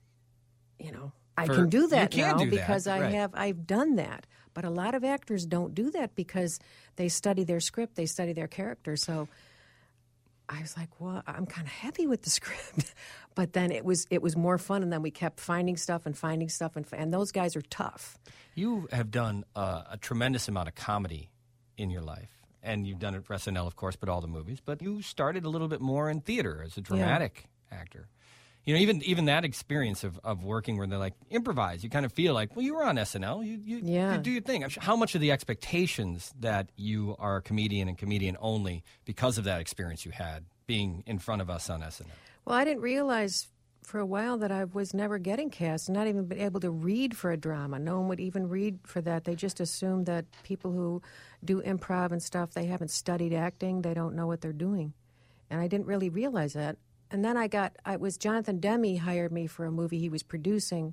I can do that now because right. I've done that. But a lot of actors don't do that because they study their script, they study their character. So I was like, well, I'm kind of happy with the script. But then it was more fun, and then we kept finding stuff, and those guys are tough. You have done a tremendous amount of comedy in your life, and you've done it for SNL, of course, but all the movies. But you started a little bit more in theater as a dramatic actor. You know, even that experience of working where they're like, improvise, you kind of feel like, well, you were on SNL. You do your thing. How much of the expectations that you are a comedian and comedian only because of that experience you had being in front of us on SNL? Well, I didn't realize for a while that I was never getting cast, not even been able to read for a drama. No one would even read for that. They just assume that people who do improv and stuff, they haven't studied acting. They don't know what they're doing. And I didn't really realize that. And then Jonathan Demme hired me for a movie he was producing,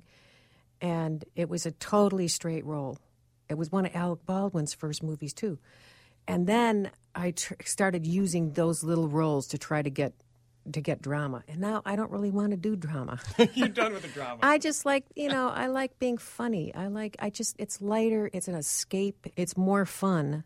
and it was a totally straight role. It was one of Alec Baldwin's first movies, too. And then I started using those little roles to try to get drama. And now I don't really want to do drama. You're done with the drama. I just like, I like being funny. It's lighter, it's an escape. It's more fun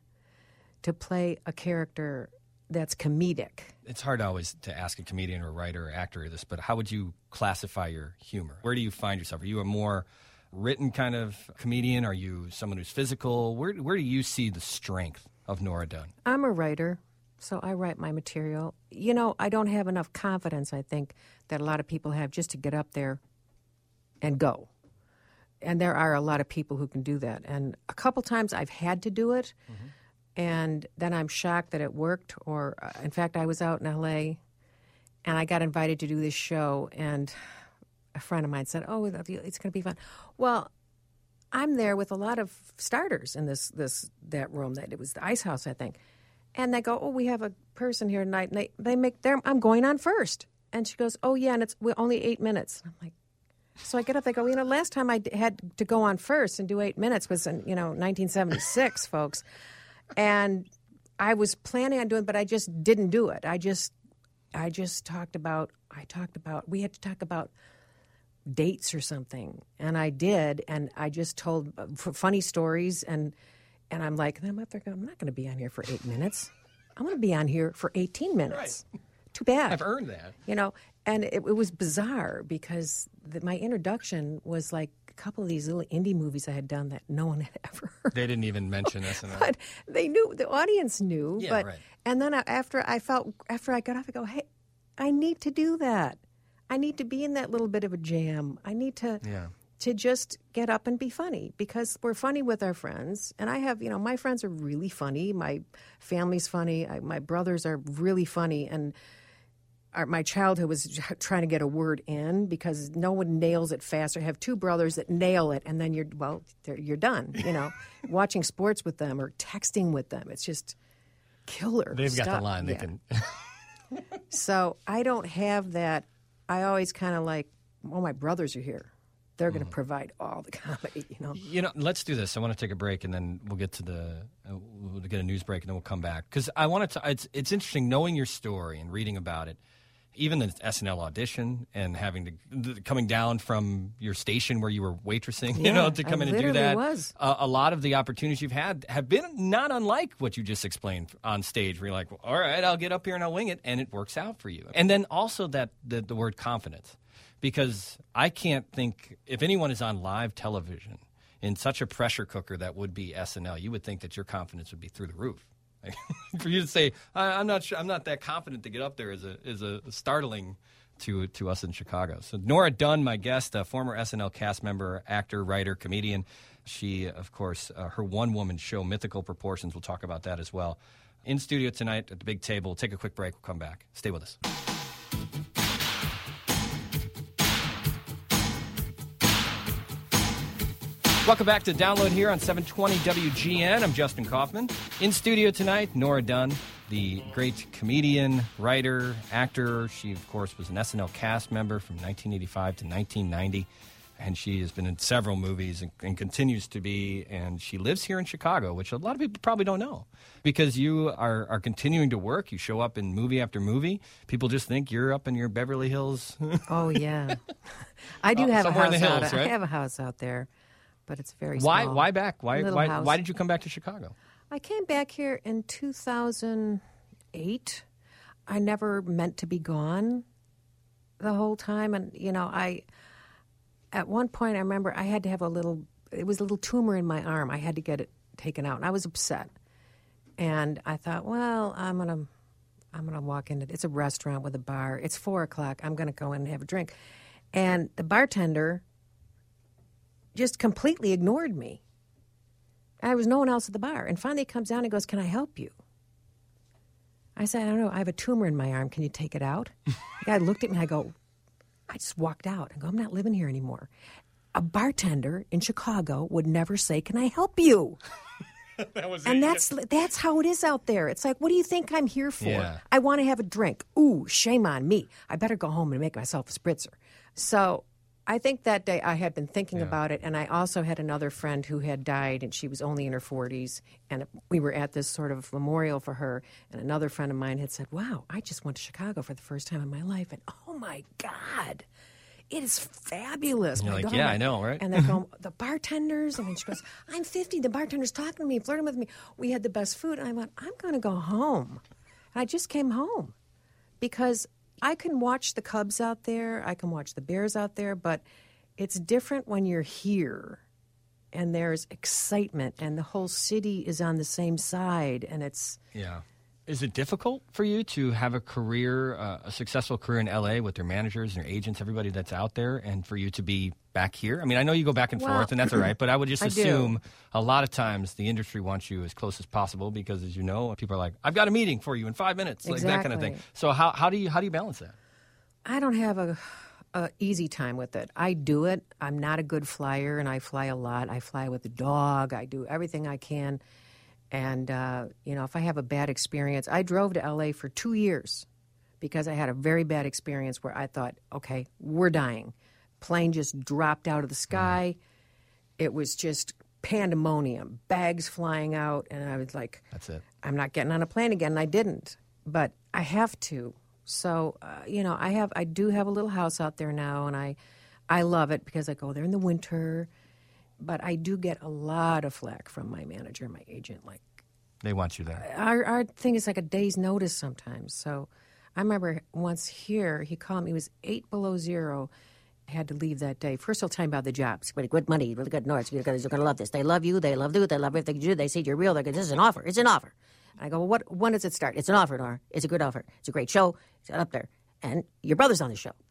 to play a character that's comedic. It's hard always to ask a comedian or a writer or actor this, but how would you classify your humor? Where do you find yourself? Are you a more written kind of comedian? Are you someone who's physical? Where do you see the strength of Nora Dunn? I'm a writer, so I write my material. I don't have enough confidence, I think, that a lot of people have just to get up there and go. And there are a lot of people who can do that. And a couple times I've had to do it. Mm-hmm. And then I'm shocked that it worked. Or, in fact, I was out in L.A., and I got invited to do this show, and a friend of mine said, "Oh, it's going to be fun." Well, I'm there with a lot of starters in that room. That it was the Ice House, I think. And they go, "Oh, we have a person here tonight." And they make I'm going on first. And she goes, "Oh, yeah, and we're only 8 minutes." And I'm like, so I get up, they go, last time I had to go on first and do 8 minutes was in, 1976, folks. And I was planning on doing it, but I just didn't do it. I just talked about, we had to talk about dates or something. And I did, and I just told funny stories, and I'm like, I'm up there going, I'm not going to be on here for 8 minutes. I'm going to be on here for 18 minutes. Right. Too bad. I've earned that. And it was bizarre because my introduction was like a couple of these little indie movies I had done that no one had ever heard. They didn't even mention SNL. But they knew, the audience knew. Yeah, right. And then after I got off, I go, hey, I need to do that. I need to be in that little bit of a jam. I need to just get up and be funny because we're funny with our friends. And I have, my friends are really funny. My family's funny. My brothers are really funny. And my childhood was trying to get a word in because no one nails it faster. I have two brothers that nail it, and then you're done. Watching sports with them or texting with them, it's just killer. They've stuff. got the line. They can. So I don't have that. I always kind of like, my brothers are here. They're going to provide all the comedy. Let's do this. I want to take a break, and then we'll get to we'll get a news break, and then we'll come back because I want to. It's interesting knowing your story and reading about it. Even the SNL audition and coming down from your station where you were waitressing, to come in and do that. Was. A lot of the opportunities you've had have been not unlike what you just explained on stage, where you're like, well, all right, I'll get up here and I'll wing it, and it works out for you. And then also that the word confidence, because I can't think if anyone is on live television in such a pressure cooker that would be SNL, you would think that your confidence would be through the roof. For you to say, I'm not sure, I'm not that confident to get up there is a startling to us in Chicago. So Nora Dunn, my guest, a former SNL cast member, actor, writer, comedian. She, of course, her one-woman show, Mythical Proportions. We'll talk about that as well. In studio tonight at the big table. We'll take a quick break. We'll come back. Stay with us. Welcome back to Download here on 720 WGN. I'm Justin Kaufman. In studio tonight, Nora Dunn, the great comedian, writer, actor. She, of course, was an SNL cast member from 1985 to 1990. And she has been in several movies and continues to be. And she lives here in Chicago, which a lot of people probably don't know. Because you are continuing to work. You show up in movie after movie. People just think you're up in your Beverly Hills. Oh, yeah. I do have a house in the hills, out. right? I have a house out there. But it's very small. Why back? Why house. did you come back to Chicago? I came back here in 2008. I never meant to be gone the whole time. And, at one point I remember I had to have it was a little tumor in my arm. I had to get it taken out. And I was upset. And I thought, well, I'm going to I'm going to walk into, it's a restaurant with a bar. It's 4 o'clock. I'm going to go in and have a drink. And the bartender just completely ignored me. There was no one else at the bar. And finally he comes down and goes, can I help you? I said, I don't know. I have a tumor in my arm. Can you take it out? The guy looked at me and I just walked out. I go, I'm not living here anymore. A bartender in Chicago would never say, can I help you? That's how it is out there. It's like, what do you think I'm here for? Yeah. I want to have a drink. Ooh, shame on me. I better go home and make myself a spritzer. So I think that day I had been thinking about it, and I also had another friend who had died, and she was only in her 40s, and we were at this sort of memorial for her, and another friend of mine had said, wow, I just went to Chicago for the first time in my life, and oh my God, it is fabulous. You're like, yeah, I know, right? And they go, the bartenders, and then she goes, I'm 50, the bartender's talking to me, flirting with me. We had the best food, and I went, I'm going to go home. And I just came home because I can watch the Cubs out there, I can watch the Bears out there, but it's different when you're here and there's excitement and the whole city is on the same side, and it's... Yeah. Is it difficult for you to have a career, a successful career in L.A. with your managers and your agents, everybody that's out there, and for you to be back here? I mean, I know you go back and forth, and that's all right, but I would just assume a lot of times the industry wants you as close as possible because, as you know, people are like, I've got a meeting for you in 5 minutes, like that kind of thing. So how do you balance that? I don't have a easy time with it. I do it. I'm not a good flyer, and I fly a lot. I fly with the dog. I do everything I can. And, if I have a bad experience, I drove to L.A. for 2 years because I had a very bad experience where I thought, okay, we're dying. Plane just dropped out of the sky. It was just pandemonium, bags flying out. And I was like, that's it. I'm not getting on a plane again. And I didn't. But I have to. So, I do have a little house out there now, and I love it because I go there in the winter. But I do get a lot of flack from my manager and my agent. Like, they want you there. Our thing is like a day's notice sometimes. So I remember once here, he called me. It was 8 below zero. I had to leave that day. First, he'll tell me about the jobs. Really good money, really good noise. You're going to love this. They love you. They love you. They love everything you do. They see you're real. They're going, this is an offer. It's an offer. And I go, well, when does it start? It's an offer, Nora. It's a good offer. It's a great show. It's up there. And your brother's on the show.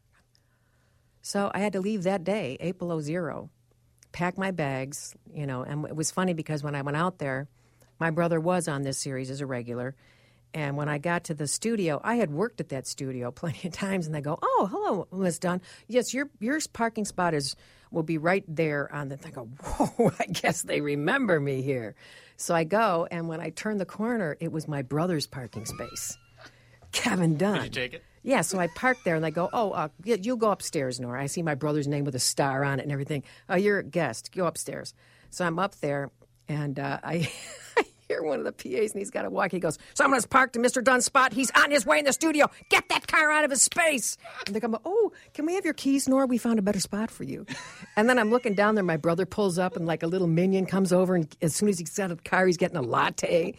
So I had to leave that day, 8 below zero. Pack my bags, and it was funny because when I went out there, my brother was on this series as a regular, and when I got to the studio, I had worked at that studio plenty of times, and they go, oh, hello, Miss Dunn. Yes, your parking spot will be right there on the thing. I go, whoa, I guess they remember me here. So I go, and when I turned the corner, it was my brother's parking space, Kevin Dunn. Did you take it? Yeah, so I parked there, and they go, you go upstairs, Nora. I see my brother's name with a star on it and everything. Oh, you're a guest. Go upstairs. So I'm up there, and I hear one of the PAs, and he's got to walk. He goes, someone has parked in Mr. Dunn's spot. He's on his way in the studio. Get that car out of his space. And they come, oh, can we have your keys, Nora? We found a better spot for you. And then I'm looking down there. My brother pulls up, and like a little minion comes over, and as soon as he's out of the car, he's getting a latte.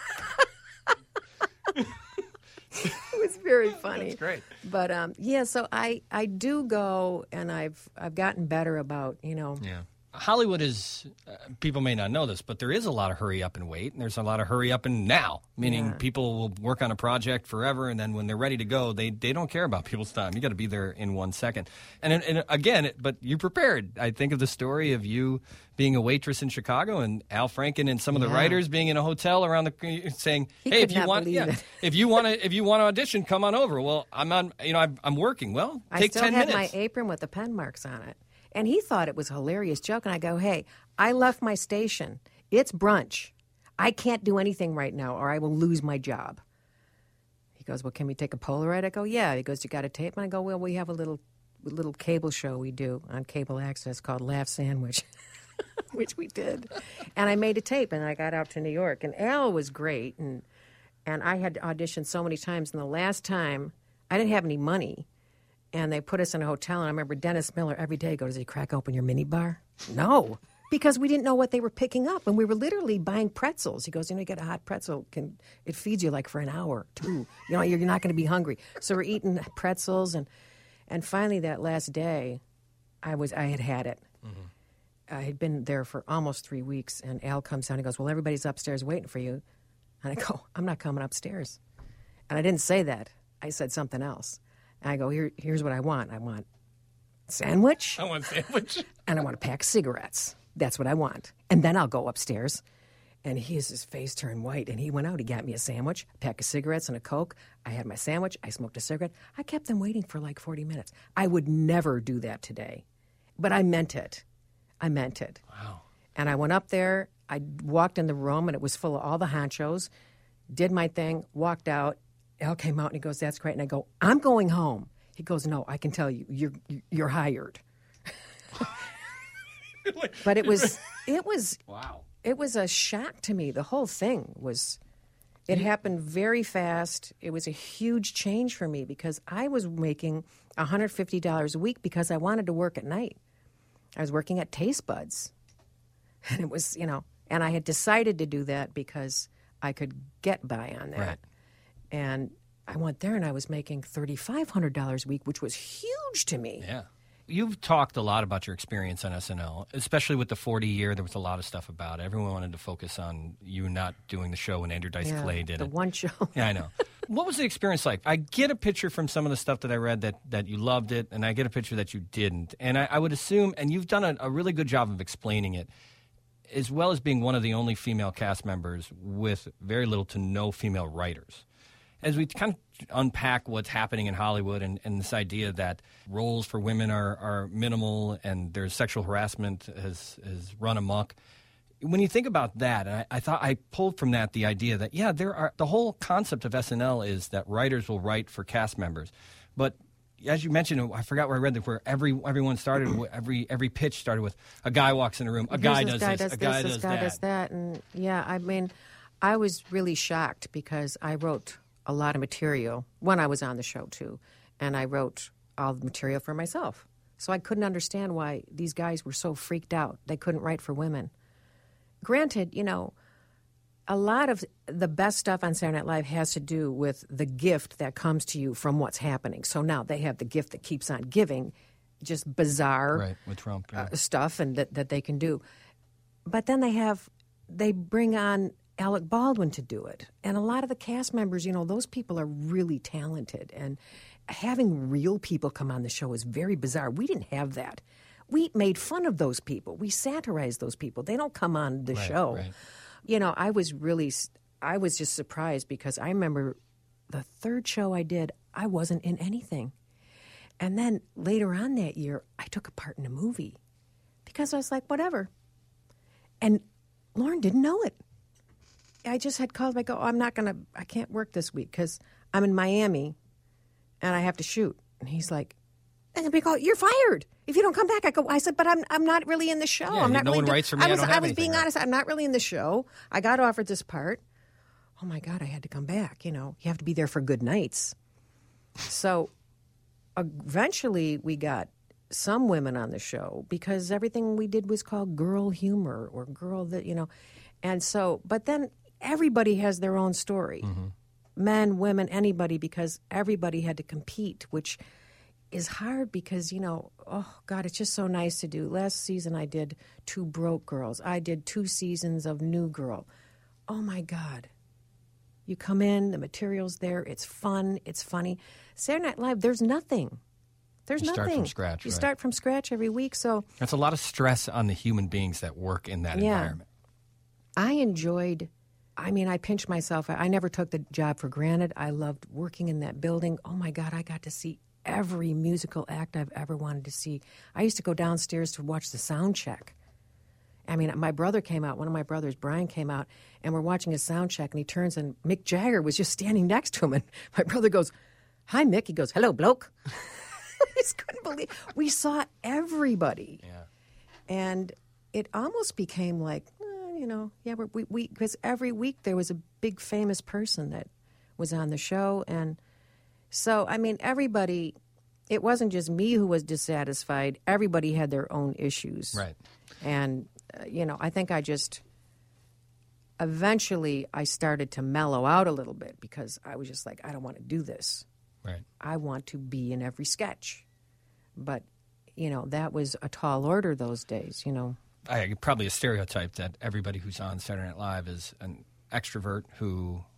It was very funny. That's great. But so I do go, and I've gotten better about Yeah. Hollywood is, people may not know this, but there is a lot of hurry up and wait, and there's a lot of hurry up and now, meaning people will work on a project forever, and then when they're ready to go, they don't care about people's time. You got to be there in 1 second. And again, but you prepared. I think of the story of you being a waitress in Chicago, and Al Franken and some of the writers being in a hotel around the saying, "Hey, if you want to audition, come on over." Well, I'm working. Well, take 10 minutes. I still had my apron with the pen marks on it. And he thought it was a hilarious joke. And I go, hey, I left my station. It's brunch. I can't do anything right now or I will lose my job. He goes, well, can we take a Polaroid? I go, yeah. He goes, you got a tape? And I go, well, we have a little cable show we do on cable access called Laugh Sandwich, which we did. And I made a tape and I got out to New York. And Al was great. And I had auditioned so many times. And the last time, I didn't have any money. And they put us in a hotel, and I remember Dennis Miller every day goes, does he crack open your mini bar? No, because we didn't know what they were picking up, and we were literally buying pretzels. He goes, you get a hot pretzel, it feeds you like for an hour, too. You're not going to be hungry. So we're eating pretzels, and finally that last day, I had it. Mm-hmm. I had been there for almost 3 weeks, and Al comes down and goes, well, everybody's upstairs waiting for you. And I go, I'm not coming upstairs. And I didn't say that. I said something else. And I go, here's what I want. I want a sandwich. I want a sandwich. And I want a pack of cigarettes. That's what I want. And then I'll go upstairs. And his face turned white, and he went out. He got me a sandwich, a pack of cigarettes, and a Coke. I had my sandwich. I smoked a cigarette. I kept them waiting for like 40 minutes. I would never do that today. But I meant it. I meant it. Wow. And I went up there. I walked in the room, and it was full of all the honchos, did my thing, walked out. Al came out, and he goes, that's great. And I go, I'm going home. He goes, no, I can tell you, you're hired. But it was wow. It was a shock to me. The whole thing was, it happened very fast. It was a huge change for me because I was making $150 a week because I wanted to work at night. I was working at Taste Buds. And it was, and I had decided to do that because I could get by on that. Right. And I went there and I was making $3,500 a week, which was huge to me. Yeah. You've talked a lot about your experience on SNL, especially with the 40 year. There was a lot of stuff about it. Everyone wanted to focus on you not doing the show when Andrew Dice Clay did the it. one show. Yeah, I know. What was the experience like? I get a picture from some of the stuff that I read that you loved it, and I get a picture that you didn't. And I would assume, and you've done a really good job of explaining it, as well as being one of the only female cast members with very little to no female writers. As we kind of unpack what's happening in Hollywood and this idea that roles for women are minimal and there's sexual harassment has run amok, when you think about that, and I thought I pulled from that the idea that, the whole concept of SNL is that writers will write for cast members. But as you mentioned, I forgot where I read that, where everyone started, every pitch started with a guy walks in a room, a guy does this, a guy does that. And I mean, I was really shocked because I wrote a lot of material when I was on the show, too. And I wrote all the material for myself. So I couldn't understand why these guys were so freaked out. They couldn't write for women. Granted, a lot of the best stuff on Saturday Night Live has to do with the gift that comes to you from what's happening. So now they have the gift that keeps on giving, just bizarre right, with Trump, stuff and that they can do. But then they bring on Alec Baldwin to do it. And a lot of the cast members, those people are really talented. And having real people come on the show is very bizarre. We didn't have that. We made fun of those people. We satirized those people. They don't come on the show. Right. I was just surprised because I remember the third show I did, I wasn't in anything. And then later on that year, I took a part in a movie because I was like, whatever. And Lauren didn't know it. I just had called. I go, I can't work this week because I'm in Miami and I have to shoot. And he's like, and we go, you're fired if you don't come back. I said, but I'm not really in the show. Yeah, I'm not no really one writes for me. I was being honest. I'm not really in the show. I got offered this part. Oh my God, I had to come back. You have to be there for good nights. So eventually we got some women on the show because everything we did was called girl humor or girl that, And so, but then everybody has their own story. Mm-hmm. Men, women, anybody, because everybody had to compete, which is hard because, oh, God, it's just so nice to do. Last season I did 2 Broke Girls. I did 2 seasons of New Girl. Oh, my God. You come in, the material's there, it's fun, it's funny. Saturday Night Live, there's nothing. There's nothing. Start from scratch. You start from scratch every week, so... That's a lot of stress on the human beings that work in that environment. I enjoyed... I pinched myself. I never took the job for granted. I loved working in that building. Oh, my God, I got to see every musical act I've ever wanted to see. I used to go downstairs to watch the sound check. My brother came out. One of my brothers, Brian, came out, and we're watching his sound check, and he turns, and Mick Jagger was just standing next to him, and my brother goes, hi, Mick. He goes, hello, bloke. I just couldn't believe we saw everybody. Yeah. And it almost became like, because every week there was a big famous person that was on the show. And so, everybody, it wasn't just me who was dissatisfied. Everybody had their own issues. Right. And, I think eventually I started to mellow out a little bit because I was just like, I don't want to do this. Right. I want to be in every sketch. But, that was a tall order those days, Probably a stereotype that everybody who's on Saturday Night Live is an extrovert who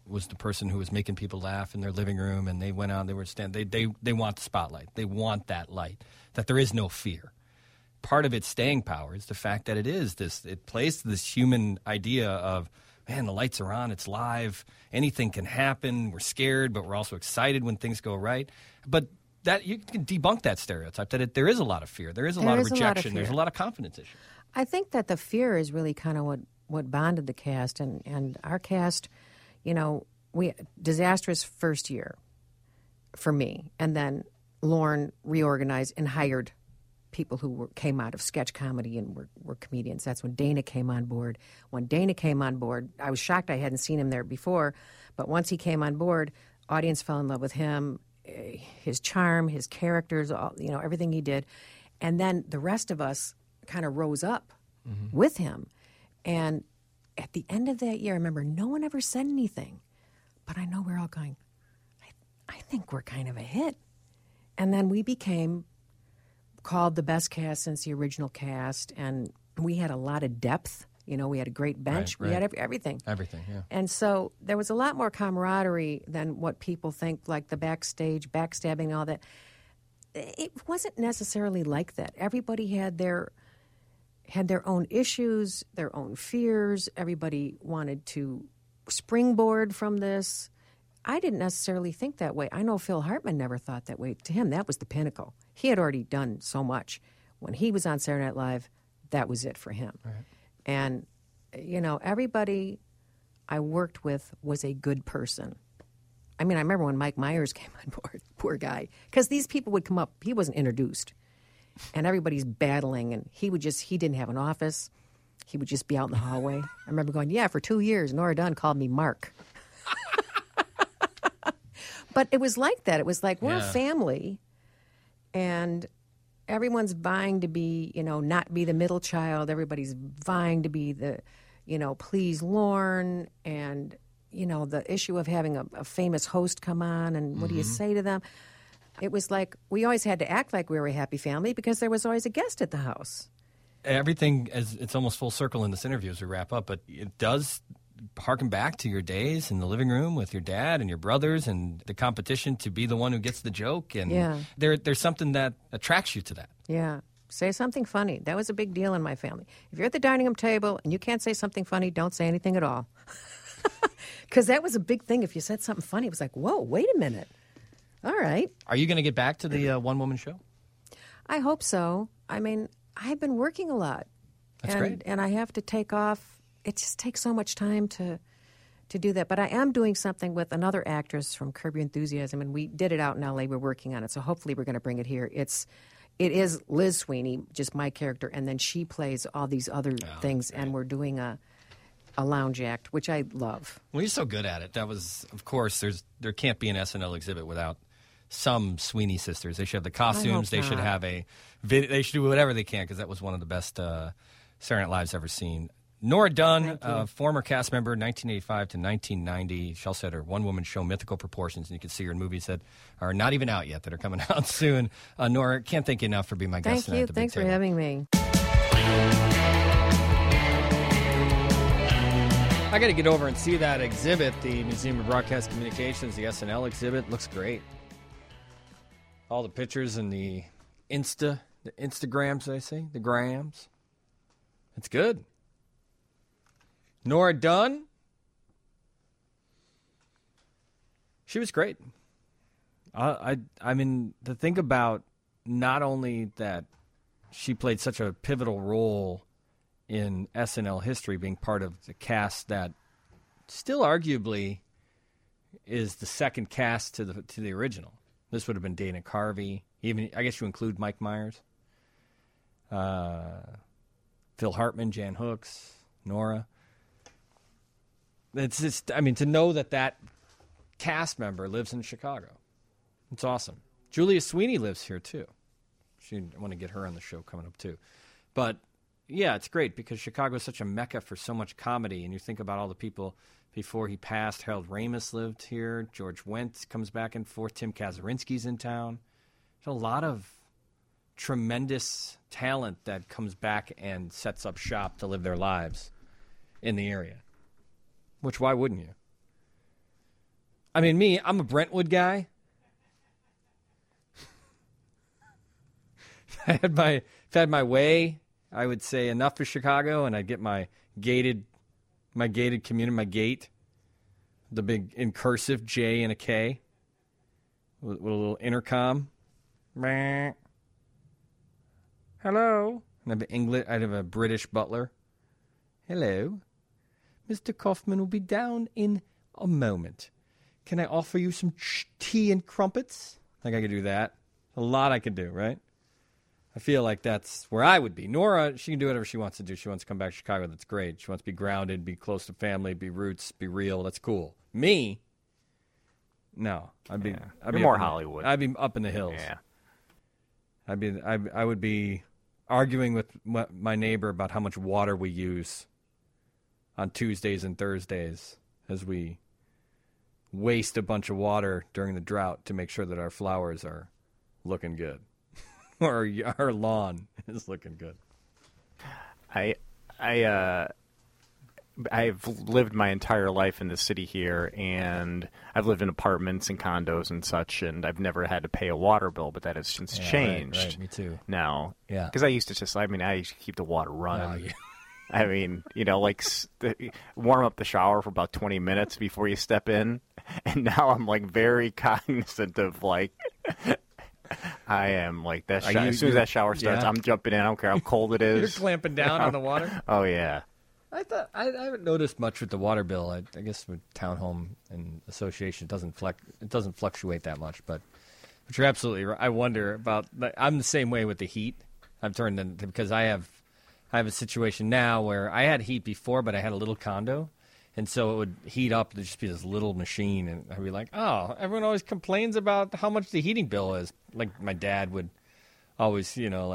was the person who was making people laugh in their living room, and they went out, they want the spotlight. They want that light, that there is no fear. Part of its staying power is the fact that it plays to this human idea of, man, the lights are on, it's live, anything can happen, we're scared, but we're also excited when things go right. But that you can debunk that stereotype, that there is a lot of fear, there is a lot of rejection, there's a lot of confidence issues. I think that the fear is really kind of what bonded the cast, and our cast, disastrous first year for me, and then Lorne reorganized and hired people who came out of sketch comedy and were comedians. That's when Dana came on board. When Dana came on board, I was shocked I hadn't seen him there before, but once he came on board, audience fell in love with him, his charm, his characters, everything he did. And then the rest of us kind of rose up with him. And at the end of that year, I remember no one ever said anything, but I know we're all going, I think we're kind of a hit. And then we became called the best cast since the original cast, and we had a lot of depth. We had a great bench. Right. We had everything. Everything, yeah. And so there was a lot more camaraderie than what people think, like the backstage, backstabbing and all that. It wasn't necessarily like that. Everybody had their own issues, their own fears. Everybody wanted to springboard from this. I didn't necessarily think that way. I know Phil Hartman never thought that way. To him, that was the pinnacle. He had already done so much. When he was on Saturday Night Live, that was it for him. Right. And, everybody I worked with was a good person. I mean, I remember when Mike Myers came on board, poor guy, because these people would come up. He wasn't introduced. And everybody's battling, and he didn't have an office. He would just be out in the hallway. I remember going, for 2 years, Nora Dunn called me Mark. But it was like that. It was like, we're a family, and everyone's vying to be, not be the middle child. Everybody's vying to be the, please Lorne, and, the issue of having a famous host come on, and what do you say to them? It was like we always had to act like we were a happy family because there was always a guest at the house. Everything, it's almost full circle in this interview as we wrap up, but it does harken back to your days in the living room with your dad and your brothers and the competition to be the one who gets the joke. And there's something that attracts you to that. Yeah. Say something funny. That was a big deal in my family. If you're at the dining room table and you can't say something funny, don't say anything at all. Because that was a big thing. If you said something funny, it was like, whoa, wait a minute. All right. Are you going to get back to the one-woman show? I hope so. I mean, I've been working a lot. That's great. And I have to take off. It just takes so much time to do that. But I am doing something with another actress from Curb Your Enthusiasm, and we did it out in L.A. We're working on it, so hopefully we're going to bring it here. It is Liz Sweeney, just my character, and then she plays all these other things, and we're doing a lounge act, which I love. Well, you're so good at it. That was, of course, there can't be an SNL exhibit without some Sweeney sisters. They should have the costumes. They should have they should do whatever they can, because that was one of the best Saturday Night Live's ever seen. Nora Dunn, former cast member, 1985 to 1990. She also had her one-woman show, Mythical Proportions, and you can see her in movies that are not even out yet, that are coming out soon. Nora, can't thank you enough for being my guest tonight. Thank you. Thanks for having me. I got to get over and see that exhibit, the Museum of Broadcast Communications, the SNL exhibit. Looks great. All the pictures and the Instagrams, I say, the grams. It's good. Nora Dunn, she was great. I mean, to think about not only that she played such a pivotal role in SNL history, being part of the cast that still arguably is the second cast to the original. This would have been Dana Carvey. Even, I guess you include Mike Myers, Phil Hartman, Jan Hooks, Nora. It's just, I mean, to know that cast member lives in Chicago, it's awesome. Julia Sweeney lives here too. I want to get her on the show coming up too. But yeah, it's great because Chicago is such a mecca for so much comedy, and you think about all the people before he passed. Harold Ramis lived here. George Wendt comes back and forth. Tim Kazurinsky's in town. There's a lot of tremendous talent that comes back and sets up shop to live their lives in the area. Which, why wouldn't you? I mean, I'm a Brentwood guy. If I had my way, I would say enough for Chicago, and I'd get my gated community, my gate, the big in cursive J and a K, with a little intercom. Hello. And I'd have a British butler. Hello. Mr. Kaufman will be down in a moment. Can I offer you some tea and crumpets? I think I could do that. A lot I could do, right? I feel like that's where I would be. Nora, she can do whatever she wants to do. She wants to come back to Chicago. That's great. She wants to be grounded, be close to family, be roots, be real. That's cool. Me, no. I'd be more Hollywood. I'd be up in the hills. Yeah. I would be arguing with my neighbor about how much water we use on Tuesdays and Thursdays as we waste a bunch of water during the drought to make sure that our flowers are looking good. Or our lawn is looking good. I've lived my entire life in the city here, and I've lived in apartments and condos and such, and I've never had to pay a water bill, but that has since changed. Right, me too. Now. Yeah. Because I used to keep the water running. Oh, yeah. I mean, like warm up the shower for about 20 minutes before you step in, and now I'm like very cognizant of like I am like that. As soon as that shower starts, I'm jumping in. I don't care how cold it is. You're clamping down on the water. Oh yeah. I haven't noticed much with the water bill. I guess with townhome and association, it doesn't fluctuate that much. But you're absolutely right. I wonder about. I'm the same way with the heat. I've turned into because I have a situation now where I had heat before, but I had a little condo. And so it would heat up. There'd just be this little machine. And I'd be like, oh, everyone always complains about how much the heating bill is. Like my dad would always,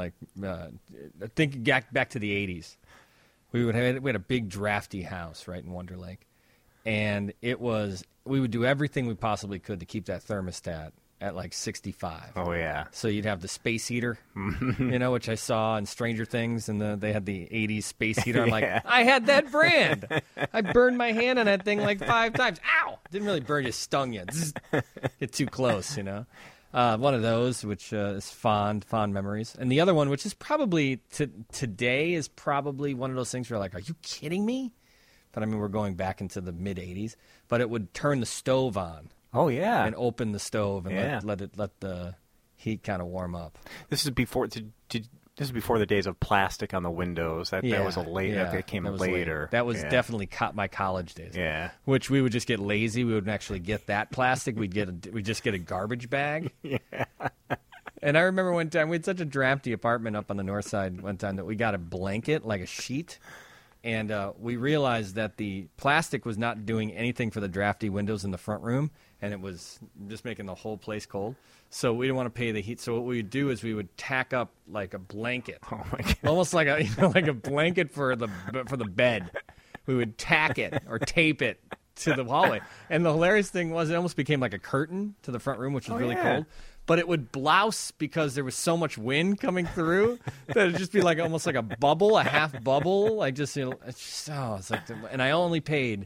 think back to the 80s. We had a big drafty house right in Wonder Lake. And we would do everything we possibly could to keep that thermostat at like 65. Oh, yeah. So you'd have the space heater, which I saw in Stranger Things, and they had the 80s space heater. I'm like, I had that brand. I burned my hand on that thing like 5 times. Ow! Didn't really burn, just stung you. Get too close, One of those, which is fond memories. And the other one, which is probably, today is probably one of those things where you're like, are you kidding me? But I mean, we're going back into the mid-'80s. But it would turn the stove on. Oh yeah, and open the stove and let the heat kind of warm up. This is before the days of plastic on the windows. That was that came later. That was definitely my college days. Yeah, which we would just get lazy. We wouldn't actually get that plastic. We'd just get a garbage bag. Yeah. And I remember one time we had such a drafty apartment up on the north side. One time that we got a blanket, like a sheet. And we realized that the plastic was not doing anything for the drafty windows in the front room, and it was just making the whole place cold. So we didn't want to pay the heat. So what we would do is we would tack up like a blanket, almost like a blanket for the bed. We would tack it or tape it to the hallway. And the hilarious thing was it almost became like a curtain to the front room, which was really cold. But it would blouse because there was so much wind coming through that it'd just be like almost like a bubble, a half bubble. Like just, it's like, and I only paid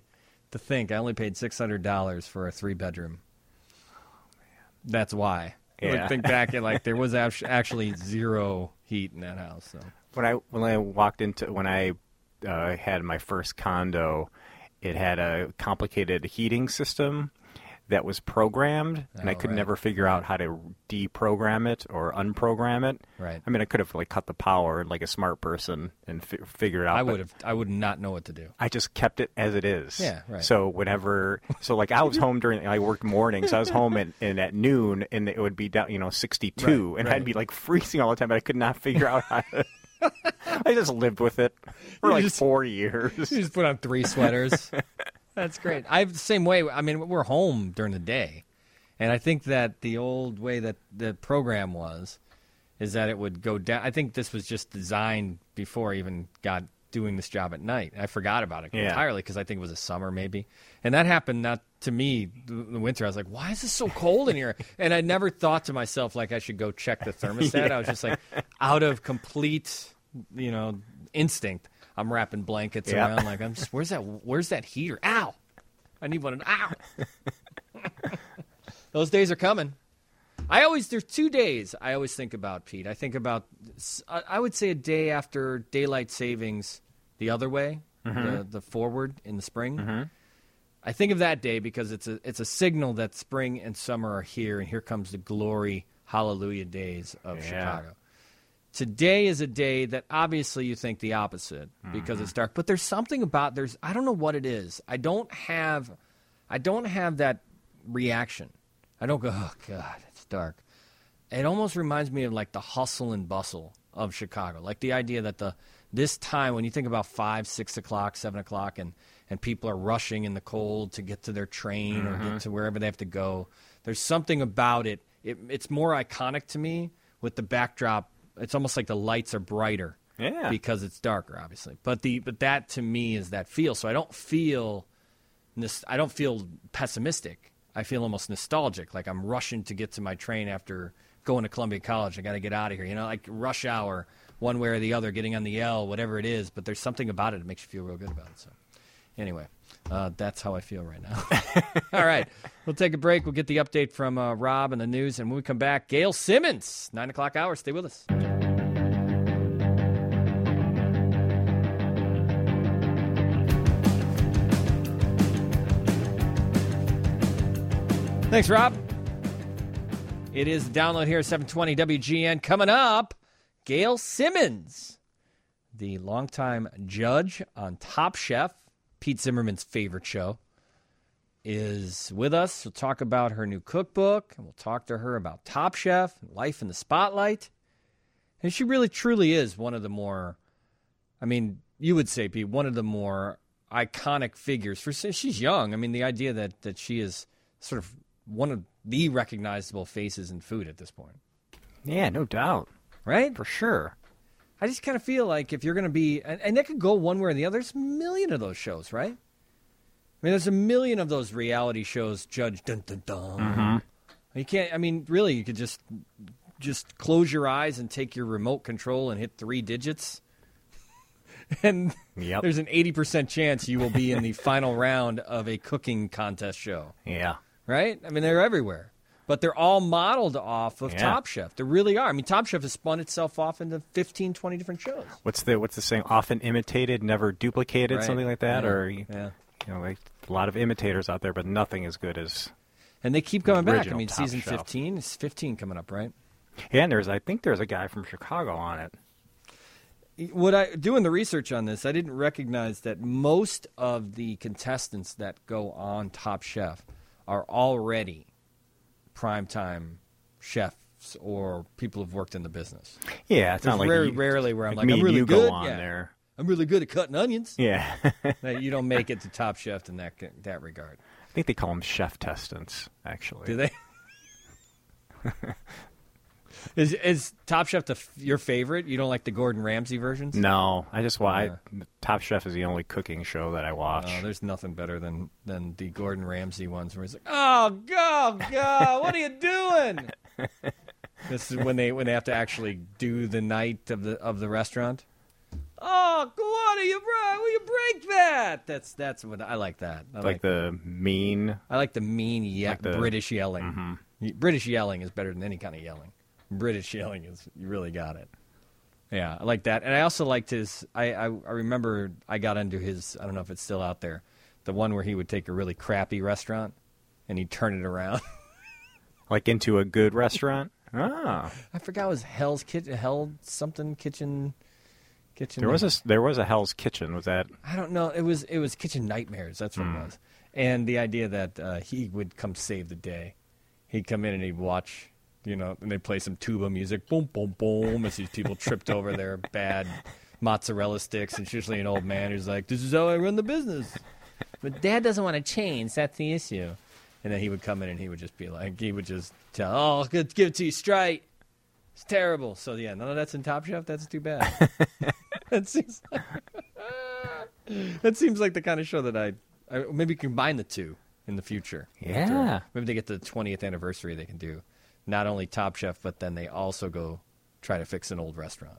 $600 for a 3-bedroom. That's why. Yeah. Like, think back at like there was actually zero heat in that house. So when I had my first condo, it had a complicated heating system that was programmed, and I could never figure out how to deprogram it or unprogram it. Right. I mean, I could have like cut the power like a smart person and figure it out. I would not know what to do. I just kept it as it is. Yeah, right. So like I was home I worked mornings. So I was home at noon, and it would be down, 62, and I'd be like freezing all the time, but I could not figure out how to. I just lived with it for 4 years. You just put on 3 sweaters. That's great. I have the same way. I mean, we're home during the day, and I think that the old way that the program is that it would go down. I think this was just designed before I even got doing this job at night. I forgot about it entirely because I think it was a summer maybe, and that happened not to me the winter. I was like, why is this so cold in here? And I never thought to myself like I should go check the thermostat. I was just like out of complete, instinct. I'm wrapping blankets around like I'm just where's that heater? Ow! I need one. Ow! Those days are coming. There's 2 days I always think about, Pete. I think about, I would say a day after daylight savings the other way, the forward in the spring. Mm-hmm. I think of that day because it's a signal that spring and summer are here, and here comes the glory, hallelujah days of Chicago. Today is a day that obviously you think the opposite because it's dark. But there's something about I don't know what it is. I don't have that reaction. I don't go, oh God, it's dark. It almost reminds me of like the hustle and bustle of Chicago. Like the idea that this time when you think about 5, 6 o'clock, 7 o'clock, and people are rushing in the cold to get to their train or get to wherever they have to go. There's something about it. It's more iconic to me with the backdrop. It's almost like the lights are brighter because it's darker, obviously. But that to me is that feel. So I don't feel pessimistic. I feel almost nostalgic, like I'm rushing to get to my train after going to Columbia College. I got to get out of here. Like rush hour, one way or the other, getting on the L, whatever it is. But there's something about it that makes you feel real good about it. So anyway, that's how I feel right now. All right, we'll take a break. We'll get the update from Rob and the news. And when we come back, Gail Simmons, 9 o'clock hour. Stay with us. Thanks, Rob. It is the download here at 720 WGN. Coming up, Gail Simmons, the longtime judge on Top Chef, Pete Zimmerman's favorite show, is with us. We'll talk about her new cookbook, and we'll talk to her about Top Chef and life in the spotlight. And she really, truly is one of the more, you would say, Pete, one of the more iconic figures. She's young. The idea that she is sort of one of the recognizable faces in food at this point. Yeah, no doubt. Right? For sure. I just kind of feel like if you're going to be, and that could go one way or the other, there's a million of those shows, right? There's a million of those reality shows, Judge Dun Dun Dun. Mm-hmm. You can't, really, you could just close your eyes and take your remote control and hit 3 digits. And there's an 80% chance you will be in the final round of a cooking contest show. Yeah. Right? They're everywhere. But they're all modeled off of Top Chef. They really are. Top Chef has spun itself off into 15, 20 different shows. What's the saying? Often imitated, never duplicated, right. Something like that? Yeah. Or, like a lot of imitators out there, but nothing as good as And they keep coming back. Top season Chef. 15. It's 15 coming up, right? Yeah, and I think there's a guy from Chicago on it. Doing the research on this, I didn't recognize that most of the contestants that go on Top Chef are already primetime chefs or people who've worked in the business. Yeah, it's not like very rarely where I'm like me I'm and really you good. go on there. I'm really good at cutting onions. Yeah, You don't make it to Top Chef in that regard. I think they call them chef testants, actually. Do they? Is Top Chef your favorite? You don't like the Gordon Ramsay versions? No, Top Chef is the only cooking show that I watch. There's nothing better than the Gordon Ramsay ones where he's like, "Oh God, what are you doing?" This is when they have to actually do the night of the restaurant. Oh, will you break that? That's what I like. That I like the mean. I like the mean, British yelling. Mm-hmm. British yelling is better than any kind of yelling. British yelling is, you really got it. Yeah, I like that. And I also liked his, I remember I got into his, I don't know if it's still out there, the one where he would take a really crappy restaurant and he'd turn it around. Like into a good restaurant? Ah. I forgot it was Hell's Kitchen, Kitchen. There was a Hell's Kitchen. Was that? I don't know. It was Kitchen Nightmares. That's what it was. And the idea that he would come save the day. He'd come in and he'd watch, and they play some tuba music, boom, boom, boom, as these people tripped over their bad mozzarella sticks. And it's usually an old man who's like, "This is how I run the business." But Dad doesn't want to change. That's the issue. And then he would come in and he would just be like, he would just tell, "Oh, give it to you straight. It's terrible." So, yeah, none of that's in Top Chef. That's too bad. That seems like the kind of show that I maybe combine the two in the future. Yeah. Maybe they get the 20th anniversary, they can do not only Top Chef, but then they also go try to fix an old restaurant.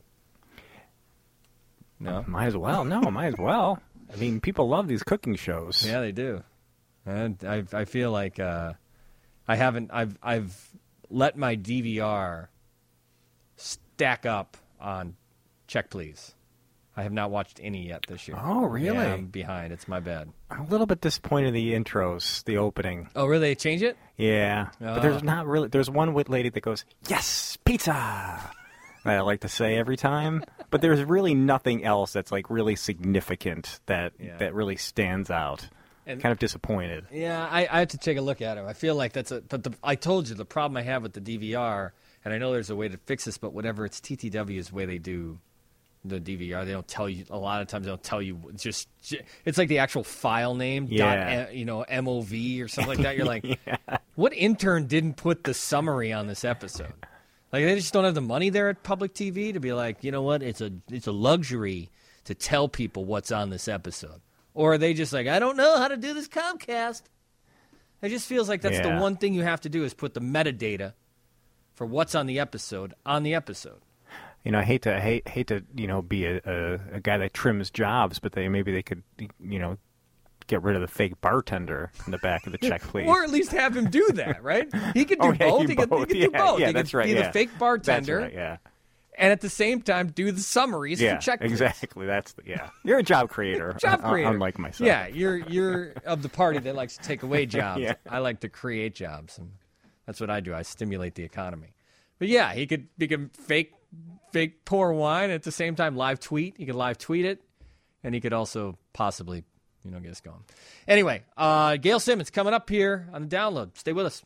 No? Might as well. No, might as well. People love these cooking shows. Yeah, they do. And I feel like I haven't. I've let my DVR stack up on Check Please. I have not watched any yet this year. Oh, really? Yeah, I'm behind. It's my bad. I'm a little bit disappointed in the intros, the opening. Oh, really? They change it? Yeah. But there's not really. There's one wit lady that goes, "Yes, pizza," that I like to say every time. But there's really nothing else that's like really significant that really stands out. And kind of disappointed. Yeah, I have to take a look at it. I feel like that's I told you the problem I have with the DVR, and I know there's a way to fix this, but whatever, it's TTW's way they do the DVR. They don't tell you, a lot of times they don't tell you, it's like the actual file name, .mov or something like that. You're like, what intern didn't put the summary on this episode? Like, they just don't have the money there at public TV to be like, you know what, it's a luxury to tell people what's on this episode. Or are they just like, I don't know how to do this Comcast? It just feels like that's the one thing you have to do is put the metadata for what's on the episode on the episode. You know, I hate to be a guy that trims jobs, but maybe they could get rid of the fake bartender in the back of the Check Please, or at least have him do that, right? He could do both. He could do both. Yeah, he that's could right. be the fake bartender. That's right, yeah. And at the same time, do the summaries for Check Please. Exactly. You're a job creator. Unlike myself. Yeah, you're of the party that likes to take away jobs. I like to create jobs, and that's what I do. I stimulate the economy. But yeah, he could fake pour wine and at the same time live tweet. He could live tweet it, and he could also possibly get us going. Anyway, Gail Simmons coming up here on the download. Stay with us.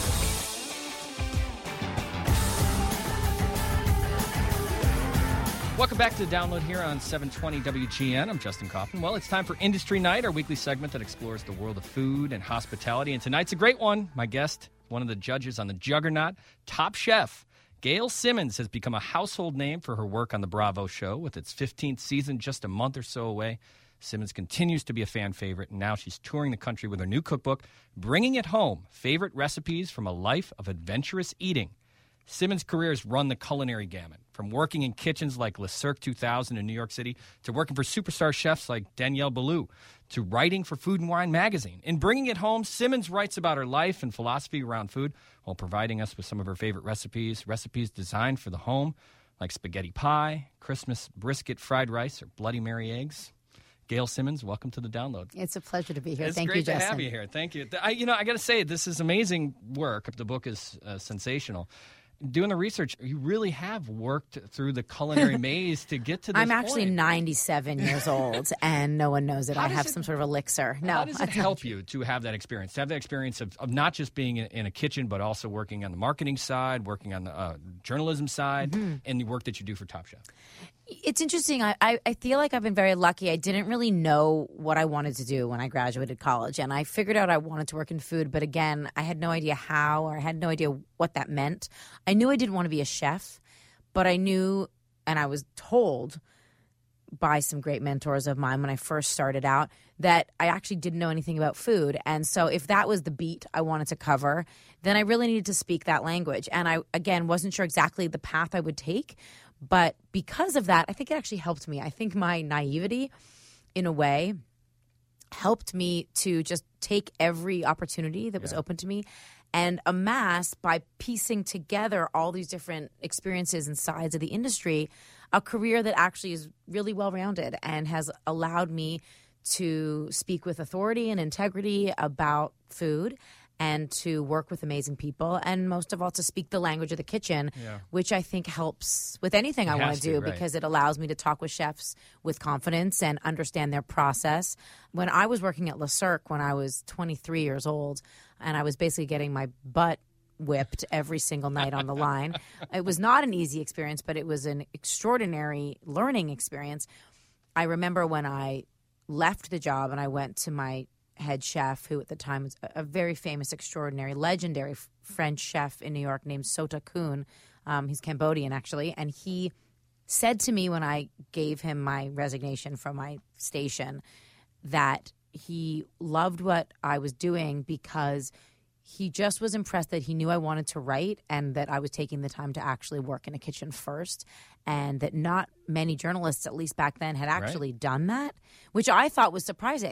Welcome back to the download here on 720 WGN. I'm Justin Kaufman. Well, it's time for Industry Night, our weekly segment that explores the world of food and hospitality. And tonight's a great one. My guest, one of the judges on the Juggernaut, Top Chef, Gail Simmons, has become a household name for her work on the Bravo show. With its 15th season just a month or so away, Simmons continues to be a fan favorite, and now she's touring the country with her new cookbook, Bringing It Home, Favorite Recipes from a Life of Adventurous Eating. Simmons' career has run the culinary gamut, from working in kitchens like Le Cirque 2000 in New York City to working for superstar chefs like Danielle Boulou to writing for Food and Wine magazine. In Bringing It Home, Simmons writes about her life and philosophy around food while providing us with some of her favorite recipes designed for the home like spaghetti pie, Christmas brisket fried rice, or Bloody Mary eggs. Gail Simmons, welcome to the download. It's a pleasure to be here. It's Thank great you, Justin. to have you here. Thank you. I got to say, this is amazing work. The book is sensational. Doing the research, you really have worked through the culinary maze to get to this I'm actually point. 97 years old, and no one knows it. I have some sort of elixir. No, how does it help you to have that experience? To have that experience of not just being in a kitchen, but also working on the marketing side, working on the journalism side, and the work that you do for Top Chef? It's interesting. I feel like I've been very lucky. I didn't really know what I wanted to do when I graduated college, and I figured out I wanted to work in food, but again, I had no idea how, or I had no idea what that meant. I knew I didn't want to be a chef, but I knew, and I was told by some great mentors of mine when I first started out, that I actually didn't know anything about food. And so if that was the beat I wanted to cover, then I really needed to speak that language. And I, again, wasn't sure exactly the path I would take. But because of that, I think it actually helped me. I think my naivety, in a way, helped me to just take every opportunity that was open to me and amass, by piecing together all these different experiences and sides of the industry, a career that actually is really well-rounded and has allowed me to speak with authority and integrity about food and to work with amazing people, and most of all, to speak the language of the kitchen, which I think helps with anything I want to do, because it allows me to talk with chefs with confidence and understand their process. When I was working at Le Cirque when I was 23 years old, and I was basically getting my butt whipped every single night on the line, it was not an easy experience, but it was an extraordinary learning experience. I remember when I left the job and I went to my head chef, who at the time was a very famous, extraordinary, legendary French chef in New York named Sota Kuhn. He's Cambodian, actually. And he said to me when I gave him my resignation from my station that he loved what I was doing because he just was impressed that he knew I wanted to write and that I was taking the time to actually work in a kitchen first, and that not many journalists, at least back then, had actually done that, which I thought was surprising.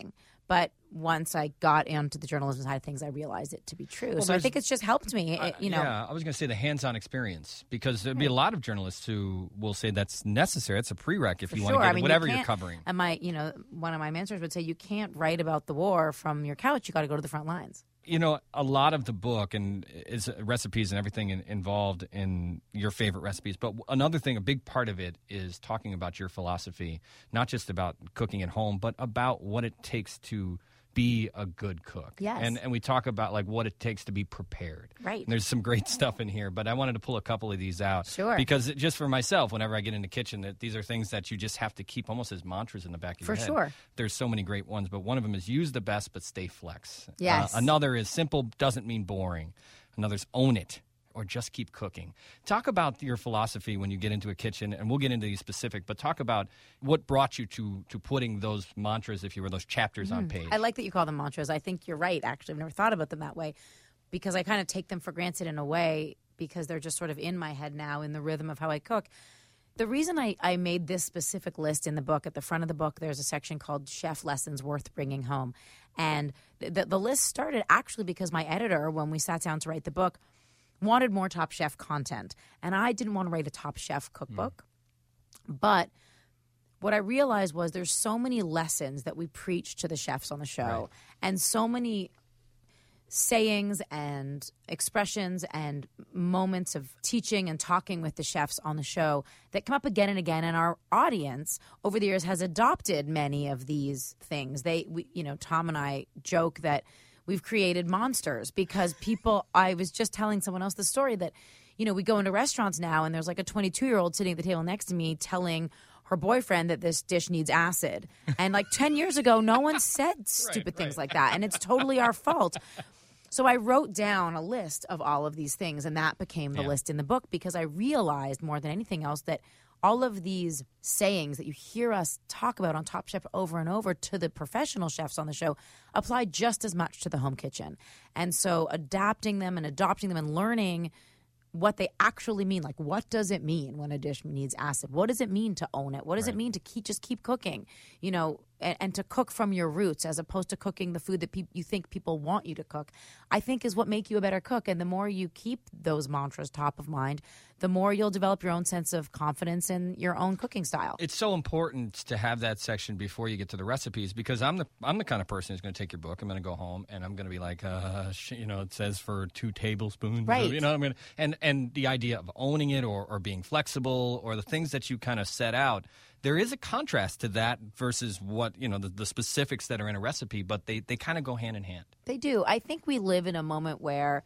But once I got into the journalism side of things, I realized it to be true. Well, so I think it's just helped me, Yeah, I was going to say the hands-on experience, because there'd be a lot of journalists who will say that's necessary. It's a prereq if you want to get whatever you're covering. And one of my mentors would say, you can't write about the war from your couch. You got to go to the front lines. A lot of the book and is recipes and everything involved in your favorite recipes. But another thing, a big part of it is talking about your philosophy, not just about cooking at home, but about what it takes to be a good cook. Yes. And we talk about like what it takes to be prepared. Right. And there's some great stuff in here, but I wanted to pull a couple of these out. Sure. Because just for myself, whenever I get in the kitchen, that these are things that you just have to keep almost as mantras in the back of your head. For sure. There's so many great ones, but one of them is use the best but stay flex. Yes. Another is simple doesn't mean boring. Another's own it, or just keep cooking. Talk about your philosophy when you get into a kitchen, and we'll get into these specific, but talk about what brought you to putting those mantras, if you were, those chapters on page. I like that you call them mantras. I think you're right, actually. I've never thought about them that way, because I kind of take them for granted in a way, because they're just sort of in my head now in the rhythm of how I cook. The reason I made this specific list in the book, at the front of the book, there's a section called Chef Lessons Worth Bringing Home. And the list started actually because my editor, when we sat down to write the book, wanted more Top Chef content. And I didn't want to write a Top Chef cookbook. But what I realized was there's so many lessons that we preach to the chefs on the show, right, and so many sayings and expressions and moments of teaching and talking with the chefs on the show that come up again and again. And our audience over the years has adopted many of these things. Tom and I joke that we've created monsters because people, I was just telling someone else the story that, we go into restaurants now and there's like a 22-year-old sitting at the table next to me telling her boyfriend that this dish needs acid. And like 10 years ago, no one said stupid things like that. And it's totally our fault. So I wrote down a list of all of these things, and that became the list in the book, because I realized more than anything else that all of these sayings that you hear us talk about on Top Chef over and over to the professional chefs on the show apply just as much to the home kitchen. And so adapting them and adopting them and learning what they actually mean. Like, what does it mean when a dish needs acid? What does it mean to own it? What does it mean to keep cooking? And to cook from your roots as opposed to cooking the food that you think people want you to cook, I think is what make you a better cook. And the more you keep those mantras top of mind, the more you'll develop your own sense of confidence in your own cooking style. It's so important to have that section before you get to the recipes, because I'm the kind of person who's going to take your book. I'm going to go home and I'm going to be like, it says for 2 tablespoons. Right. I'm going to, and the idea of owning it or being flexible or the things that you kind of set out. There is a contrast to that versus what, the specifics that are in a recipe, but they kind of go hand in hand. They do. I think we live in a moment where,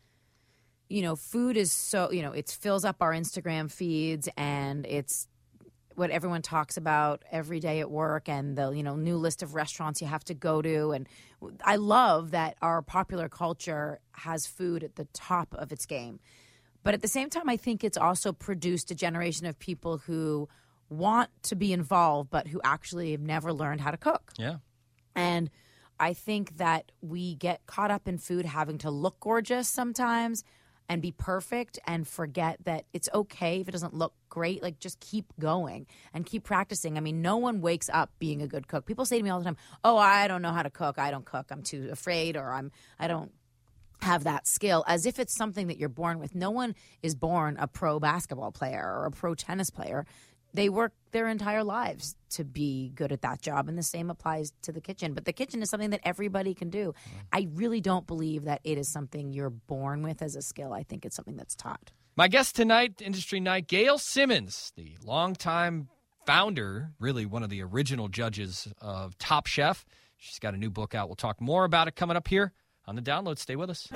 food is so, it fills up our Instagram feeds, and it's what everyone talks about every day at work, and the, new list of restaurants you have to go to. And I love that our popular culture has food at the top of its game. But at the same time, I think it's also produced a generation of people who want to be involved, but who actually have never learned how to cook. Yeah. And I think that we get caught up in food having to look gorgeous sometimes and be perfect, and forget that it's okay if it doesn't look great. Like, just keep going and keep practicing. I mean, no one wakes up being a good cook. People say to me all the time, oh, I don't know how to cook. I don't cook. I'm too afraid, or I don't have that skill, as if it's something that you're born with. No one is born a pro basketball player or a pro tennis player. They work their entire lives to be good at that job, and the same applies to the kitchen. But the kitchen is something that everybody can do. I really don't believe that it is something you're born with as a skill. I think it's something that's taught. My guest tonight, Industry Night, Gail Simmons, the longtime founder, really one of the original judges of Top Chef. She's got a new book out. We'll talk more about it coming up here on The Download. Stay with us.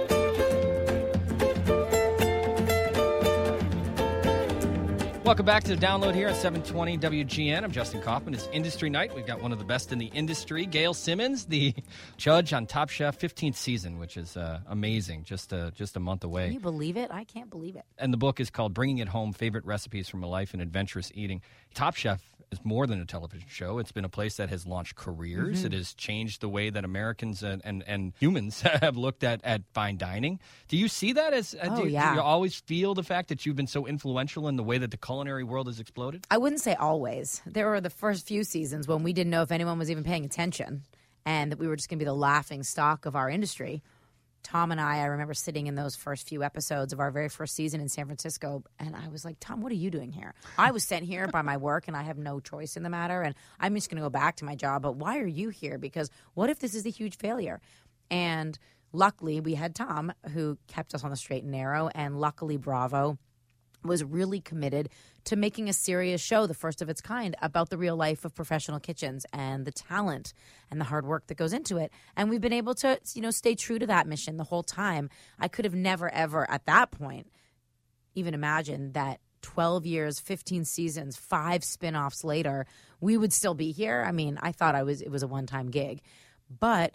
Welcome back to The Download here at 720 WGN. I'm Justin Kaufman. It's Industry Night. We've got one of the best in the industry, Gail Simmons, the judge on Top Chef, 15th season, which is amazing, just a month away. Can you believe it? I can't believe it. And the book is called Bringing It Home, Favorite Recipes from a Life in Adventurous Eating. Top Chef is more than a television show. It's been a place that has launched careers. Mm-hmm. It has changed the way that Americans and humans have looked at fine dining. Do you see that as do you always feel the fact that you've been so influential in the way that the culinary world has exploded? I wouldn't say always. There were the first few seasons when we didn't know if anyone was even paying attention. and that we were just going to be the laughing stock of our industry. Tom and I remember sitting in those first few episodes of our very first season in San Francisco, and I was like, Tom, what are you doing here? I was sent here by my work, and I have no choice in the matter, and I'm just going to go back to my job, but why are you here? Because what if this is a huge failure? And luckily, we had Tom, who kept us on the straight and narrow, and luckily Bravo was really committed to making a serious show, the first of its kind, about the real life of professional kitchens and the talent and the hard work that goes into it. And we've been able to, stay true to that mission the whole time. I could have never, ever at that point even imagined that 12 years, 15 seasons, 5 spinoffs later, we would still be here. I mean, I thought it was a one-time gig. But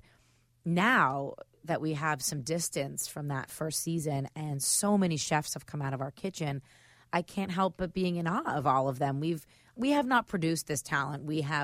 now that we have some distance from that first season and so many chefs have come out of our kitchen, I can't help but being in awe of all of them. We have not produced this talent.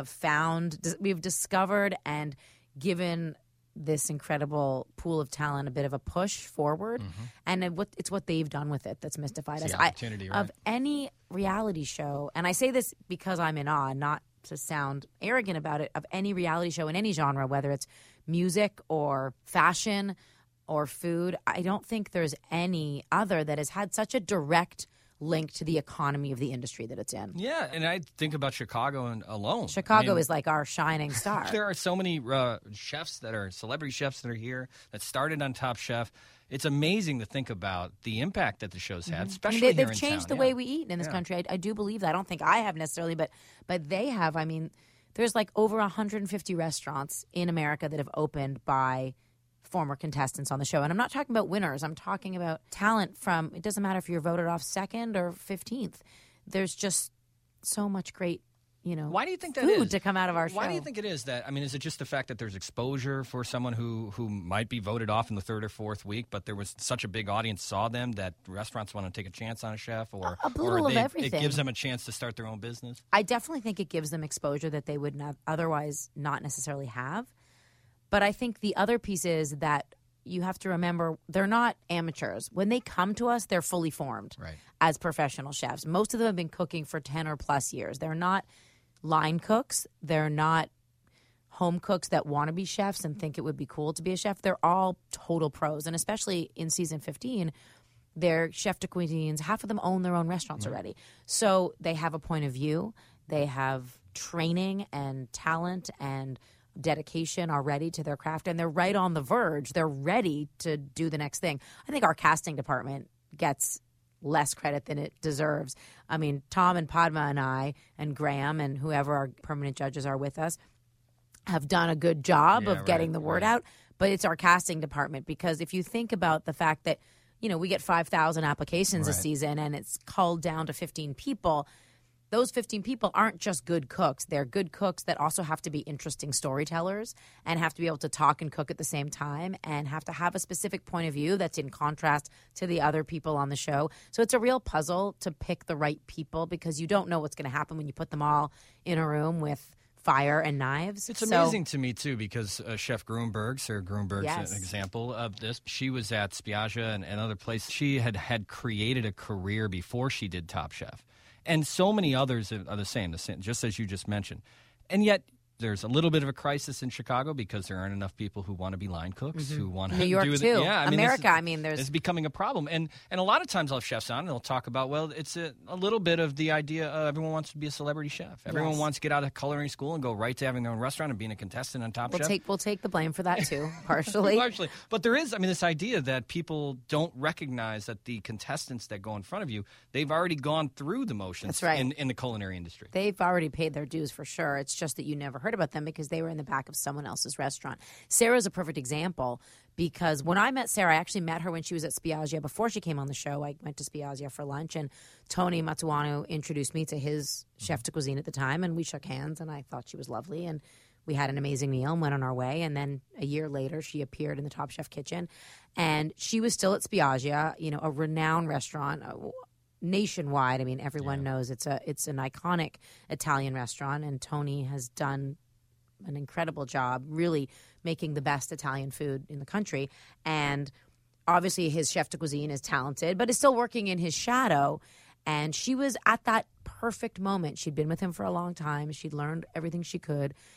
We've discovered and given this incredible pool of talent a bit of a push forward. And it's what they've done with it that's mystified us. The opportunity, right? Of any reality show, and I say this because I'm in awe, not to sound arrogant about it, of any reality show in any genre, whether it's music or fashion or food, I don't think there's any other that has had such a direct link to the economy of the industry that it's in. Yeah, and I think about Chicago alone. Chicago is like our shining star. There are so many chefs that are celebrity chefs that are here that started on Top Chef. It's amazing to think about the impact that the show's had, especially here in town. They've changed the way we eat in this country. I do believe that. I don't think I have necessarily, but they have. I mean, there's like over 150 restaurants in America that have opened by former contestants on the show. And I'm not talking about winners. I'm talking about talent from, it doesn't matter if you're voted off 2nd or 15th. There's just so much great, why do you think that food is? To come out of our show. Why do you think it is that, is it just the fact that there's exposure for someone who might be voted off in the 3rd or 4th week, but there was such a big audience saw them that restaurants want to take a chance on a chef, or of everything. It gives them a chance to start their own business? I definitely think it gives them exposure that they would otherwise not necessarily have. But I think the other piece is that you have to remember they're not amateurs. When they come to us, they're fully formed as professional chefs. Most of them have been cooking for 10 or plus years. They're not line cooks. They're not home cooks that want to be chefs and think it would be cool to be a chef. They're all total pros. And especially in season 15, they're chef de cuisines. Half of them own their own restaurants already. So they have a point of view. They have training and talent and dedication already to their craft, and they're right on the verge. They're ready to do the next thing. I think our casting department gets less credit than it deserves. I mean, Tom and Padma and I and Graham and whoever our permanent judges are with us have done a good job of getting the word out, but it's our casting department, because if you think about the fact that, we get 5,000 applications a season and it's culled down to 15 people, those 15 people aren't just good cooks. They're good cooks that also have to be interesting storytellers and have to be able to talk and cook at the same time and have to have a specific point of view that's in contrast to the other people on the show. So it's a real puzzle to pick the right people, because you don't know what's going to happen when you put them all in a room with fire and knives. It's amazing to me, too, because Chef Grunberg, Sarah Grunberg's an example of this. She was at Spiaggia and other places. She had created a career before she did Top Chef. And so many others are the same, just as you just mentioned. And yet there's a little bit of a crisis in Chicago because there aren't enough people who want to be line cooks, who want to New York do too. Yeah, America, it's becoming a problem. And a lot of times I'll have chefs on and they'll talk about, well, it's a little bit of the idea of everyone wants to be a celebrity chef. Everyone wants to get out of culinary school and go right to having their own restaurant and being a contestant on Top Chef. We'll take the blame for that too, partially. Partially. But there is, this idea that people don't recognize that the contestants that go in front of you, they've already gone through the motions in the culinary industry. They've already paid their dues for sure. It's just that you never heard about them because they were in the back of someone else's restaurant. Sarah's a perfect example, because when I met Sarah, I actually met her when she was at Spiaggia before she came on the show. I went to Spiaggia for lunch, and Tony Matuano introduced me to his chef de cuisine at the time, and we shook hands, and I thought she was lovely, and we had an amazing meal and went on our way. And then a year later, she appeared in the Top Chef kitchen, and she was still at Spiaggia, a renowned restaurant, nationwide. Everyone knows it's an iconic Italian restaurant, and Tony has done an incredible job really making the best Italian food in the country. And obviously his chef de cuisine is talented, but is still working in his shadow. And she was at that perfect moment. She'd been with him for a long time. She'd learned everything she could.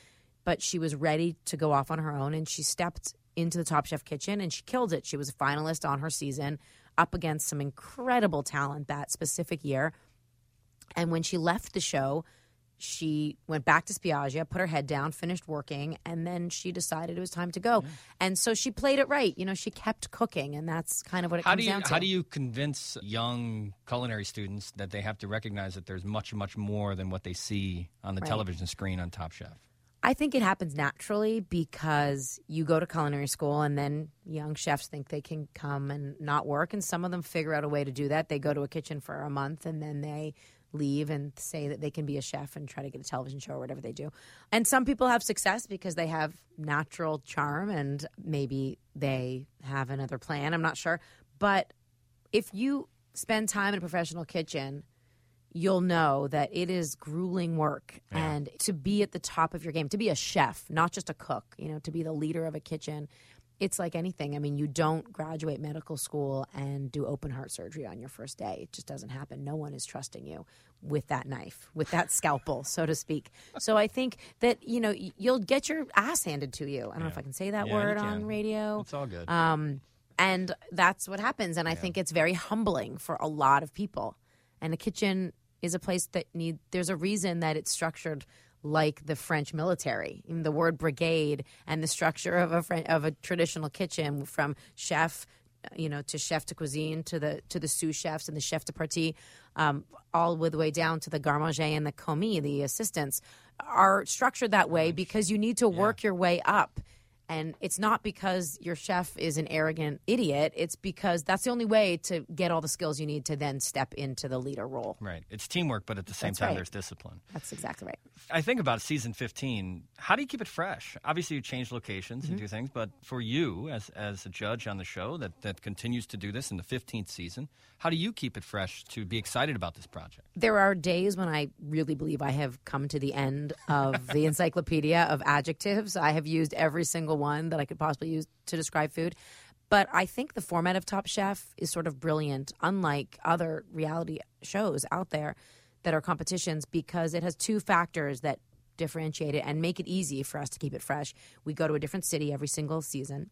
but she was ready to go off on her own, and she stepped into the Top Chef kitchen, and she killed it. She was a finalist on her season, up against some incredible talent that specific year. And when she left the show, she went back to Spiaggia, put her head down, finished working, and then she decided it was time to go. Yeah. And so she played it right. She kept cooking, and that's kind of what it comes down to. How do you convince young culinary students that they have to recognize that there's much, much more than what they see on the television screen on Top Chef? I think it happens naturally because you go to culinary school and then young chefs think they can come and not work, and some of them figure out a way to do that. They go to a kitchen for a month and then they leave and say that they can be a chef and try to get a television show or whatever they do. And some people have success because they have natural charm and maybe they have another plan. I'm not sure. But if you spend time in a professional kitchen, you'll know that it is grueling work. Yeah. And to be at the top of your game, to be a chef, not just a cook, to be the leader of a kitchen, it's like anything. I mean, you don't graduate medical school and do open heart surgery on your first day. It just doesn't happen. No one is trusting you with that knife, with that scalpel, so to speak. So I think that, you'll get your ass handed to you. I don't know if I can say that word on radio. It's all good. And that's what happens. And I think it's very humbling for a lot of people. And a kitchen is a place that there's a reason that it's structured like the French military. The word brigade and the structure of a traditional kitchen, from chef, to chef de cuisine, to the sous chefs and the chef de partie, all the way down to the garde manger and the commis, the assistants, are structured that way because you need to work your way up. And it's not because your chef is an arrogant idiot. It's because that's the only way to get all the skills you need to then step into the leader role. Right. It's teamwork, but at the same time, there's discipline. That's exactly right. I think about season 15. How do you keep it fresh? Obviously, you change locations and do things, but for you as a judge on the show that continues to do this in the 15th season, how do you keep it fresh to be excited about this project? There are days when I really believe I have come to the end of the encyclopedia of adjectives. I have used every single one that I could possibly use to describe food. But I think the format of Top Chef is sort of brilliant, unlike other reality shows out there that are competitions, because it has two factors that differentiate it and make it easy for us to keep it fresh. We go to a different city every single season.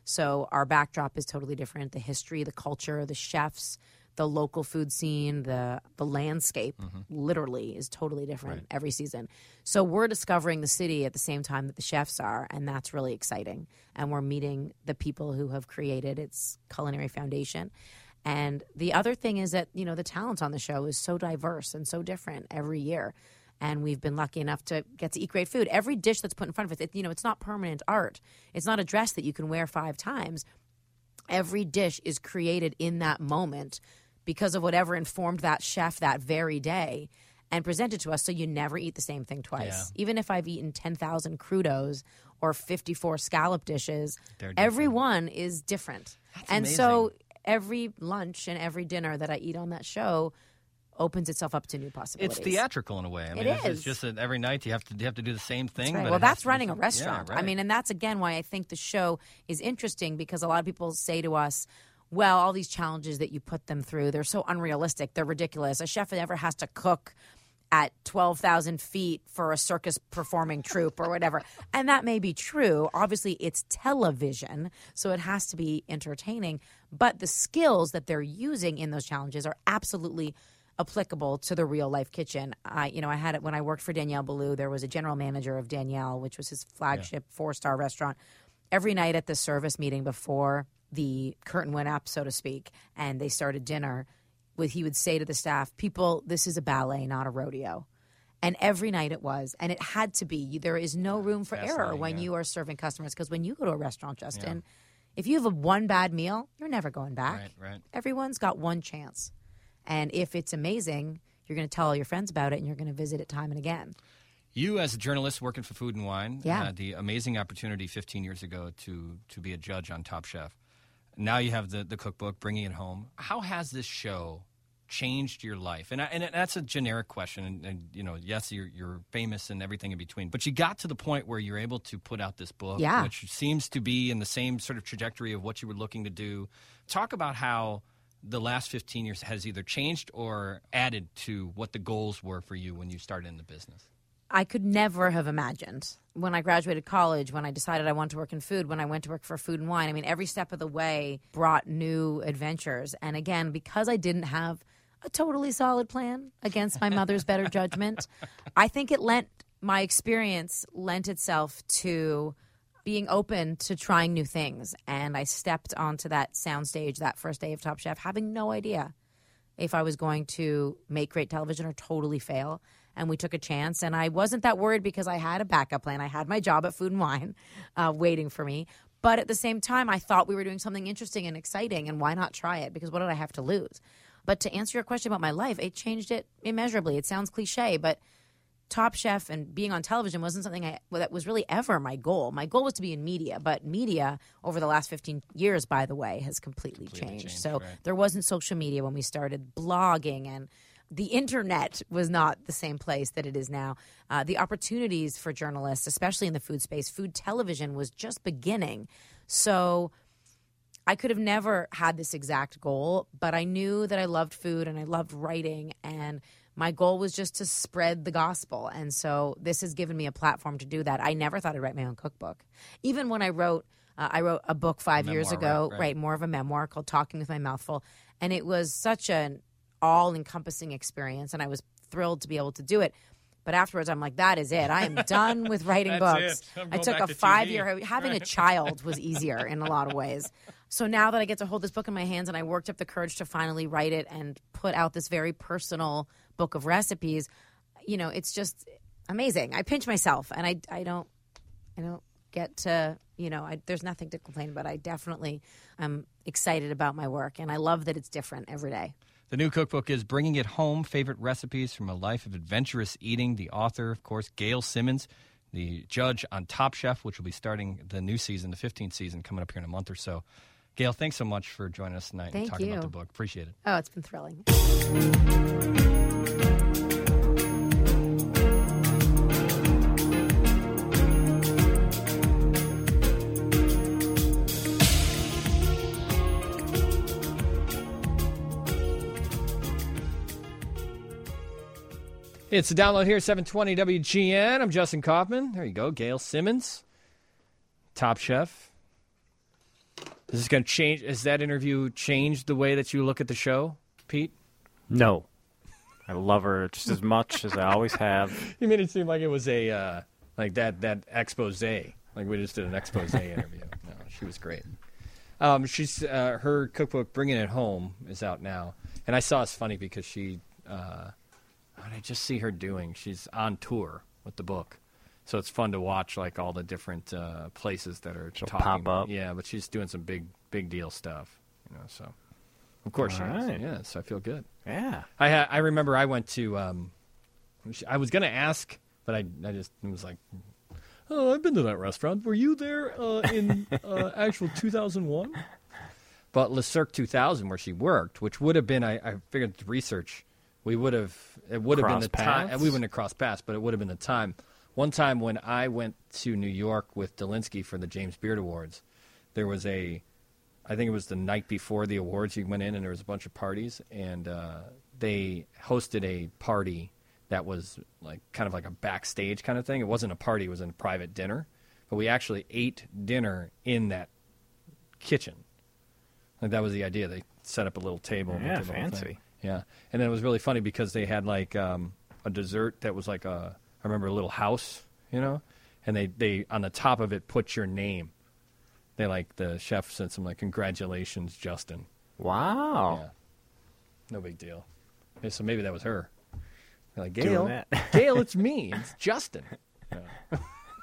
So our backdrop is totally different. The history, the culture, the chefs, the local food scene, the landscape literally is totally different every season. So we're discovering the city at the same time that the chefs are, and that's really exciting. And we're meeting the people who have created its culinary foundation. And the other thing is that, the talent on the show is so diverse and so different every year. And we've been lucky enough to get to eat great food. Every dish that's put in front of us, it's not permanent art. It's not a dress that you can wear 5 times. Every dish is created in that moment because of whatever informed that chef that very day and presented to us, so you never eat the same thing twice. Yeah. Even if I've eaten 10,000 crudos or 54 scallop dishes, every one is different. That's amazing. So every lunch and every dinner that I eat on that show opens itself up to new possibilities. It's theatrical in a way. I mean, it's just that every night you have to do the same thing. Right. But well, that's running a restaurant. Yeah, right. I mean, and that's, again, why I think the show is interesting, because a lot of people say to us, well, all these challenges that you put them through, they're so unrealistic. They're ridiculous. A chef never has to cook at 12,000 feet for a circus performing troupe or whatever. And that may be true. Obviously, it's television, so it has to be entertaining. But the skills that they're using in those challenges are absolutely applicable to the real life kitchen. I had it when I worked for Daniel Boulou. There was a general manager of Daniel, which was his flagship 4-star restaurant. Every night at the service meeting before the curtain went up, so to speak, and they started dinner, he would say to the staff, people, this is a ballet, not a rodeo. And every night it was. And it had to be. There is no room for error when you are serving customers. Because when you go to a restaurant, Justin, if you have one bad meal, you're never going back. Right. Everyone's got one chance. And if it's amazing, you're going to tell all your friends about it, and you're going to visit it time and again. You, as a journalist working for Food and Wine, Yeah. had the amazing opportunity 15 years ago to be a judge on Top Chef. Now you have the cookbook, bringing it home. How has this show changed your life? And that's a generic question. And you know, yes, you're famous and everything in between. But you got to the point where you're able to put out this book, Yeah. which seems to be in the same sort of trajectory of what you were looking to do. Talk about how the last 15 years has either changed or added to what the goals were for you when you started in the business. I could never have imagined when I graduated college, when I decided I wanted to work in food, when I went to work for Food and Wine. I mean, every step of the way brought new adventures. And again, because I didn't have a totally solid plan against my mother's better judgment, I think my experience lent itself to being open to trying new things. And I stepped onto that soundstage that first day of Top Chef, having no idea if I was going to make great television or totally fail. And we took a chance. And I wasn't that worried because I had a backup plan. I had my job at Food and Wine waiting for me. But at the same time, I thought we were doing something interesting and exciting. And why not try it? Because what did I have to lose? But to answer your question about my life, it changed it immeasurably. It sounds cliche, but Top Chef and being on television wasn't something that was really ever my goal. My goal was to be in media, but media over the last 15 years, by the way, has completely changed. So there wasn't social media when we started, blogging, and the internet was not the same place that it is now. The opportunities for journalists, especially in the food space, food television was just beginning. So I could have never had this exact goal, but I knew that I loved food and I loved writing, and my goal was just to spread the gospel. And so this has given me a platform to do that. I never thought I'd write my own cookbook. Even when I wrote a book 5 years ago, right, more of a memoir called Talking with My Mouth Full. And it was such an all-encompassing experience, and I was thrilled to be able to do it. But afterwards, I'm like, that is it. I am done with writing books. I took a 5-year. Having a child was easier in a lot of ways. So now that I get to hold this book in my hands, and I worked up the courage to finally write it and put out this very personal book of recipes, it's just amazing. I pinch myself, and I don't get to, there's nothing to complain about. I definitely am excited about my work, and I love that it's different every day. The new cookbook is Bringing It Home, Favorite Recipes from a Life of Adventurous Eating. The author, of course, Gail Simmons, the judge on Top Chef, which will be starting the new season, the 15th season, coming up here in a month or so. Gail, thanks so much for joining us tonight and talking about the book. Appreciate it. Oh, it's been thrilling. It's a download here, 720 WGN. I'm Justin Kaufman. There you go, Gail Simmons, Top Chef. Is this going to change? Has that interview changed the way that you look at the show, Pete? No. I love her just as much as I always have. You made it seem like it was a like that expose, like we just did an expose interview. No, she was great. She's her cookbook, Bringing It Home, is out now, and I saw it's funny because she. What did I just see her doing? She's on tour with the book, so it's fun to watch like all the different places that are She'll talking. pop up. Yeah, but she's doing some big deal stuff, So of course she is. Yeah, so I feel good. Yeah, I remember I went to. I was going to ask, but I just was like, oh, I've been to that restaurant. Were you there in actual 2001? But Le Cirque 2000, where she worked, which would have been, I figured the research. It would have been the time. We wouldn't have crossed paths, but it would have been the time. One time when I went to New York with Delinsky for the James Beard Awards, there was I think it was the night before the awards. You went in and there was a bunch of parties, and they hosted a party that was like kind of like a backstage kind of thing. It wasn't a party; it was a private dinner. But we actually ate dinner in that kitchen. Like that was the idea. They set up a little table. Yeah, and fancy. Yeah, and then it was really funny because they had like a dessert that was like I remember a little house, and they on the top of it put your name. They the chef said some congratulations, Justin. Wow. Yeah. No big deal. Okay, so maybe that was her. They're like, Gail, Gail, it's me. It's Justin. Yeah.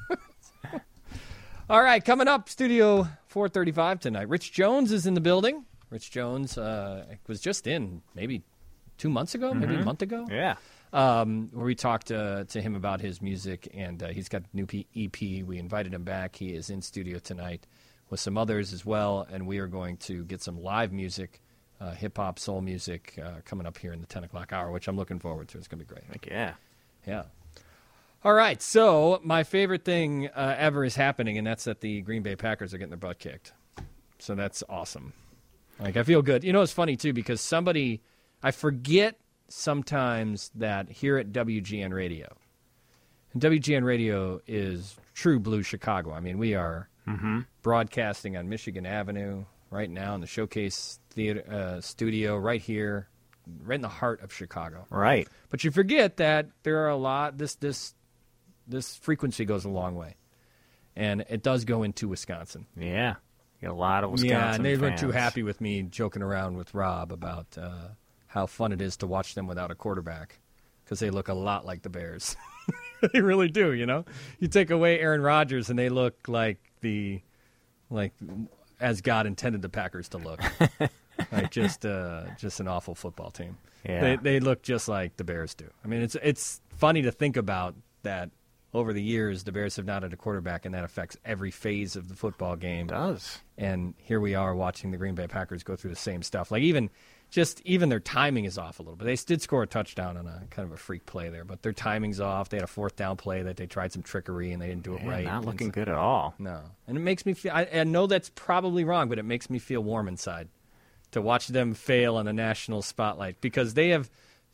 All right, coming up, Studio 435 tonight. Rich Jones is in the building. Rich Jones was just in maybe 2 months ago, maybe a month ago. Yeah. Where we talked to him about his music, and he's got a new EP. We invited him back. He is in studio tonight with some others as well, and we are going to get some live music, hip-hop, soul music coming up here in the 10 o'clock hour, which I'm looking forward to. It's going to be great. Heck yeah. Yeah. All right, so my favorite thing ever is happening, and that's that the Green Bay Packers are getting their butt kicked. So that's awesome. I feel good. It's funny, too, because I forget sometimes that here at WGN Radio, And WGN Radio is true blue Chicago. I mean, we are broadcasting on Michigan Avenue right now in the Showcase Theater studio right here, right in the heart of Chicago. Right. But you forget that there are a lot. This frequency goes a long way, and it does go into Wisconsin. Yeah. You got a lot of Wisconsin Yeah, and they weren't too fans. happy with me joking around with Rob about how fun it is to watch them without a quarterback because they look a lot like the Bears. They really do, you know? You take away Aaron Rodgers, and they look like as God intended the Packers to look. Like just an awful football team. Yeah. They look just like the Bears do. I mean, it's funny to think about that over the years the Bears have not had a quarterback, and that affects every phase of the football game. It does. And here we are watching the Green Bay Packers go through the same stuff. Like even their timing is off a little bit. They did score a touchdown on a kind of a freak play there, but their timing's off. They had a fourth down play that they tried some trickery and they didn't do it right. Not looking good at all. No. And it makes me feel, I know that's probably wrong, but it makes me feel warm inside to watch them fail on a national spotlight because they have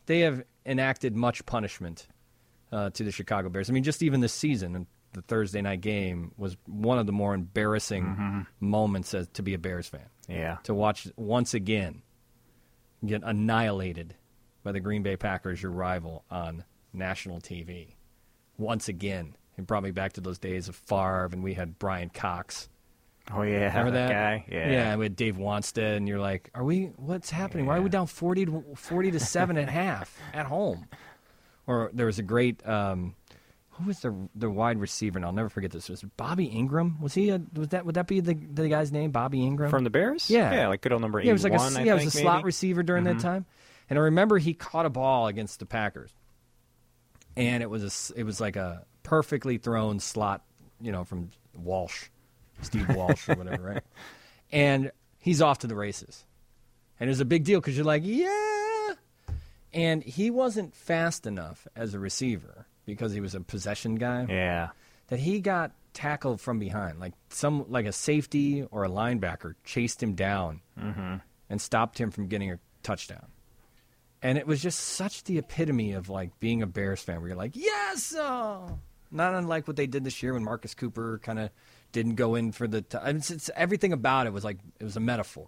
enacted much punishment to the Chicago Bears. I mean, just even this season, the Thursday night game was one of the more embarrassing moments to be a Bears fan. Yeah. To watch once again get annihilated by the Green Bay Packers, your rival, on national TV. Once again. It brought me back to those days of Favre, and we had Brian Cox. Oh, yeah. Remember that guy? Yeah. Yeah, we had Dave Wanstead, and you're like, what's happening? Why are we down 40 to 7 at half at home? Or there was a great, who was the wide receiver? And I'll never forget this. Was it Bobby Ingram? Would that be the guy's name? Bobby Ingram? From the Bears? Yeah. Yeah, like good old number 81, Yeah, it was like it was a slot receiver during that time. And I remember he caught a ball against the Packers. And it was like a perfectly thrown slot, from Walsh, Steve Walsh or whatever, right? And he's off to the races. And it was a big deal because you're like, yeah. And he wasn't fast enough as a receiver because he was a possession guy. Yeah. That he got tackled from behind. Like a safety or a linebacker chased him down and stopped him from getting a touchdown. And it was just such the epitome of like being a Bears fan where you're like, yes! Oh! Not unlike what they did this year when Marcus Cooper kind of didn't go in for the it's everything about it was like it was a metaphor.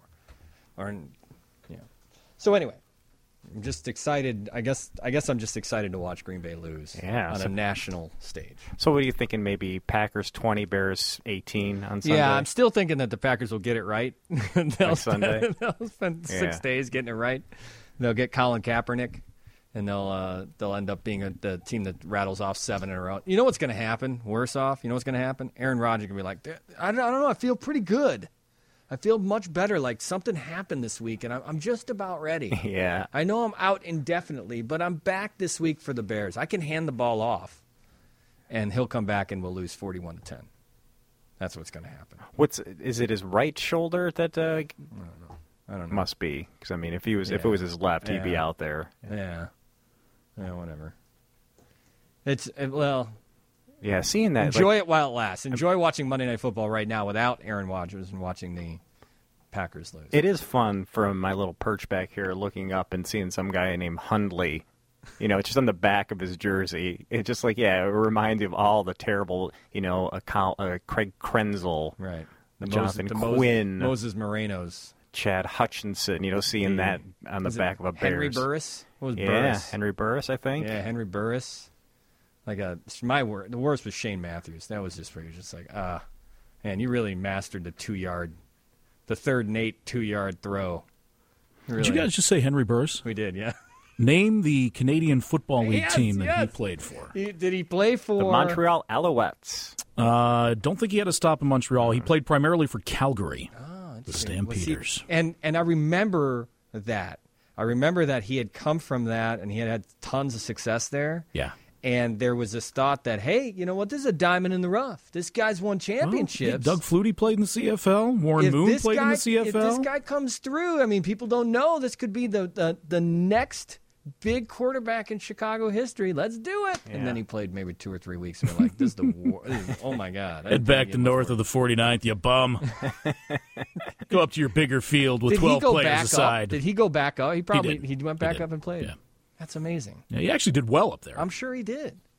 So anyway, I'm just excited. I guess I'm just excited to watch Green Bay lose on a national stage. So what are you thinking? Maybe Packers 20, Bears 18 on Sunday? Yeah, I'm still thinking that the Packers will get it right. On Sunday? They'll spend 6 days getting it right. They'll get Colin Kaepernick, and they'll end up being the team that rattles off 7 in a row. You know what's going to happen? Worse off, you know what's going to happen? Aaron Rodgers going to be like, I don't know, I feel pretty good. I feel much better. Like something happened this week, and I'm just about ready. Yeah. I know I'm out indefinitely, but I'm back this week for the Bears. I can hand the ball off, and he'll come back, and we'll lose 41-10. That's what's going to happen. Is it his right shoulder that? I don't know. Must be because I mean, if it was his left, he'd be out there. Yeah, whatever. Yeah, seeing that. Enjoy it while it lasts. Enjoy watching Monday Night Football right now without Aaron Rodgers and watching the Packers lose. It is fun from my little perch back here looking up and seeing some guy named Hundley. It's just on the back of his jersey. It's just like, it reminds you of all the terrible, Craig Krenzel, right? Jonathan Quinn, Moses Morenos. Chad Hutchinson, seeing that on the back of a Bears. Henry Burris? What was Burris? Yeah, Henry Burris, I think. Yeah, Henry Burris. The worst was Shane Matthews. That was just where you're just like, man, you really mastered the third and 8 2-yard throw. Did you guys just say Henry Burris? We did, yeah. Name the Canadian Football League team that he played for. Did he play for? The Montreal Alouettes. Don't think he had a stop in Montreal. He played primarily for Calgary. The Stampeders. And I remember that. I remember that he had come from that, and he had tons of success there. Yeah. And there was this thought that, hey, you know what? This is a diamond in the rough. This guy's won championships. Doug Flutie played in the CFL. Warren Moon played in the CFL. If this guy comes through, I mean, people don't know. This could be the next big quarterback in Chicago history. Let's do it. Yeah. And then he played maybe 2 or 3 weeks, and we're like, this is the war. Oh, my God. Head back to north of the 49th, you bum. Go up to your bigger field with 12 players aside. Did he go back up? He went back up and played. Yeah. That's amazing. Yeah, he actually did well up there. I'm sure he did.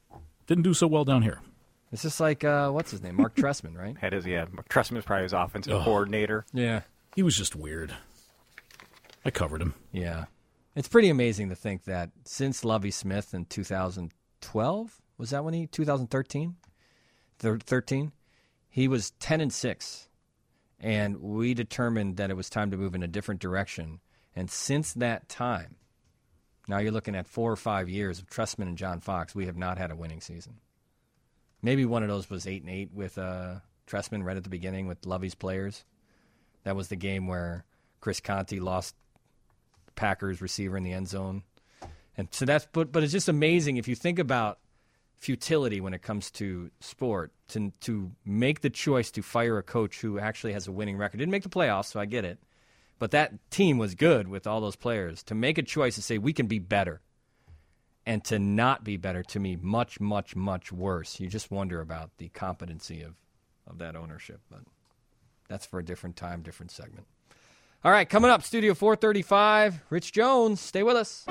Didn't do so well down here. It's just like, what's his name? Mark Trestman, right? Mark Trestman is probably his offensive coordinator. Yeah. He was just weird. I covered him. Yeah. It's pretty amazing to think that since Lovie Smith in 2012, was that when 2013? 13? He was 10-6. And we determined that it was time to move in a different direction. And since that time, now you're looking at 4 or 5 years of Trestman and John Fox, we have not had a winning season. Maybe one of those was 8-8 with Trestman right at the beginning with Lovie's players. That was the game where Chris Conte lost the Packers receiver in the end zone. And so but it's just amazing if you think about futility when it comes to sport, to make the choice to fire a coach who actually has a winning record. Didn't make the playoffs, so I get it. But that team was good with all those players. To make a choice to say we can be better and to not be better, to me, much, much, much worse. You just wonder about the competency of that ownership. But that's for a different time, different segment. All right, coming up, Studio 435, Rich Jones. Stay with us.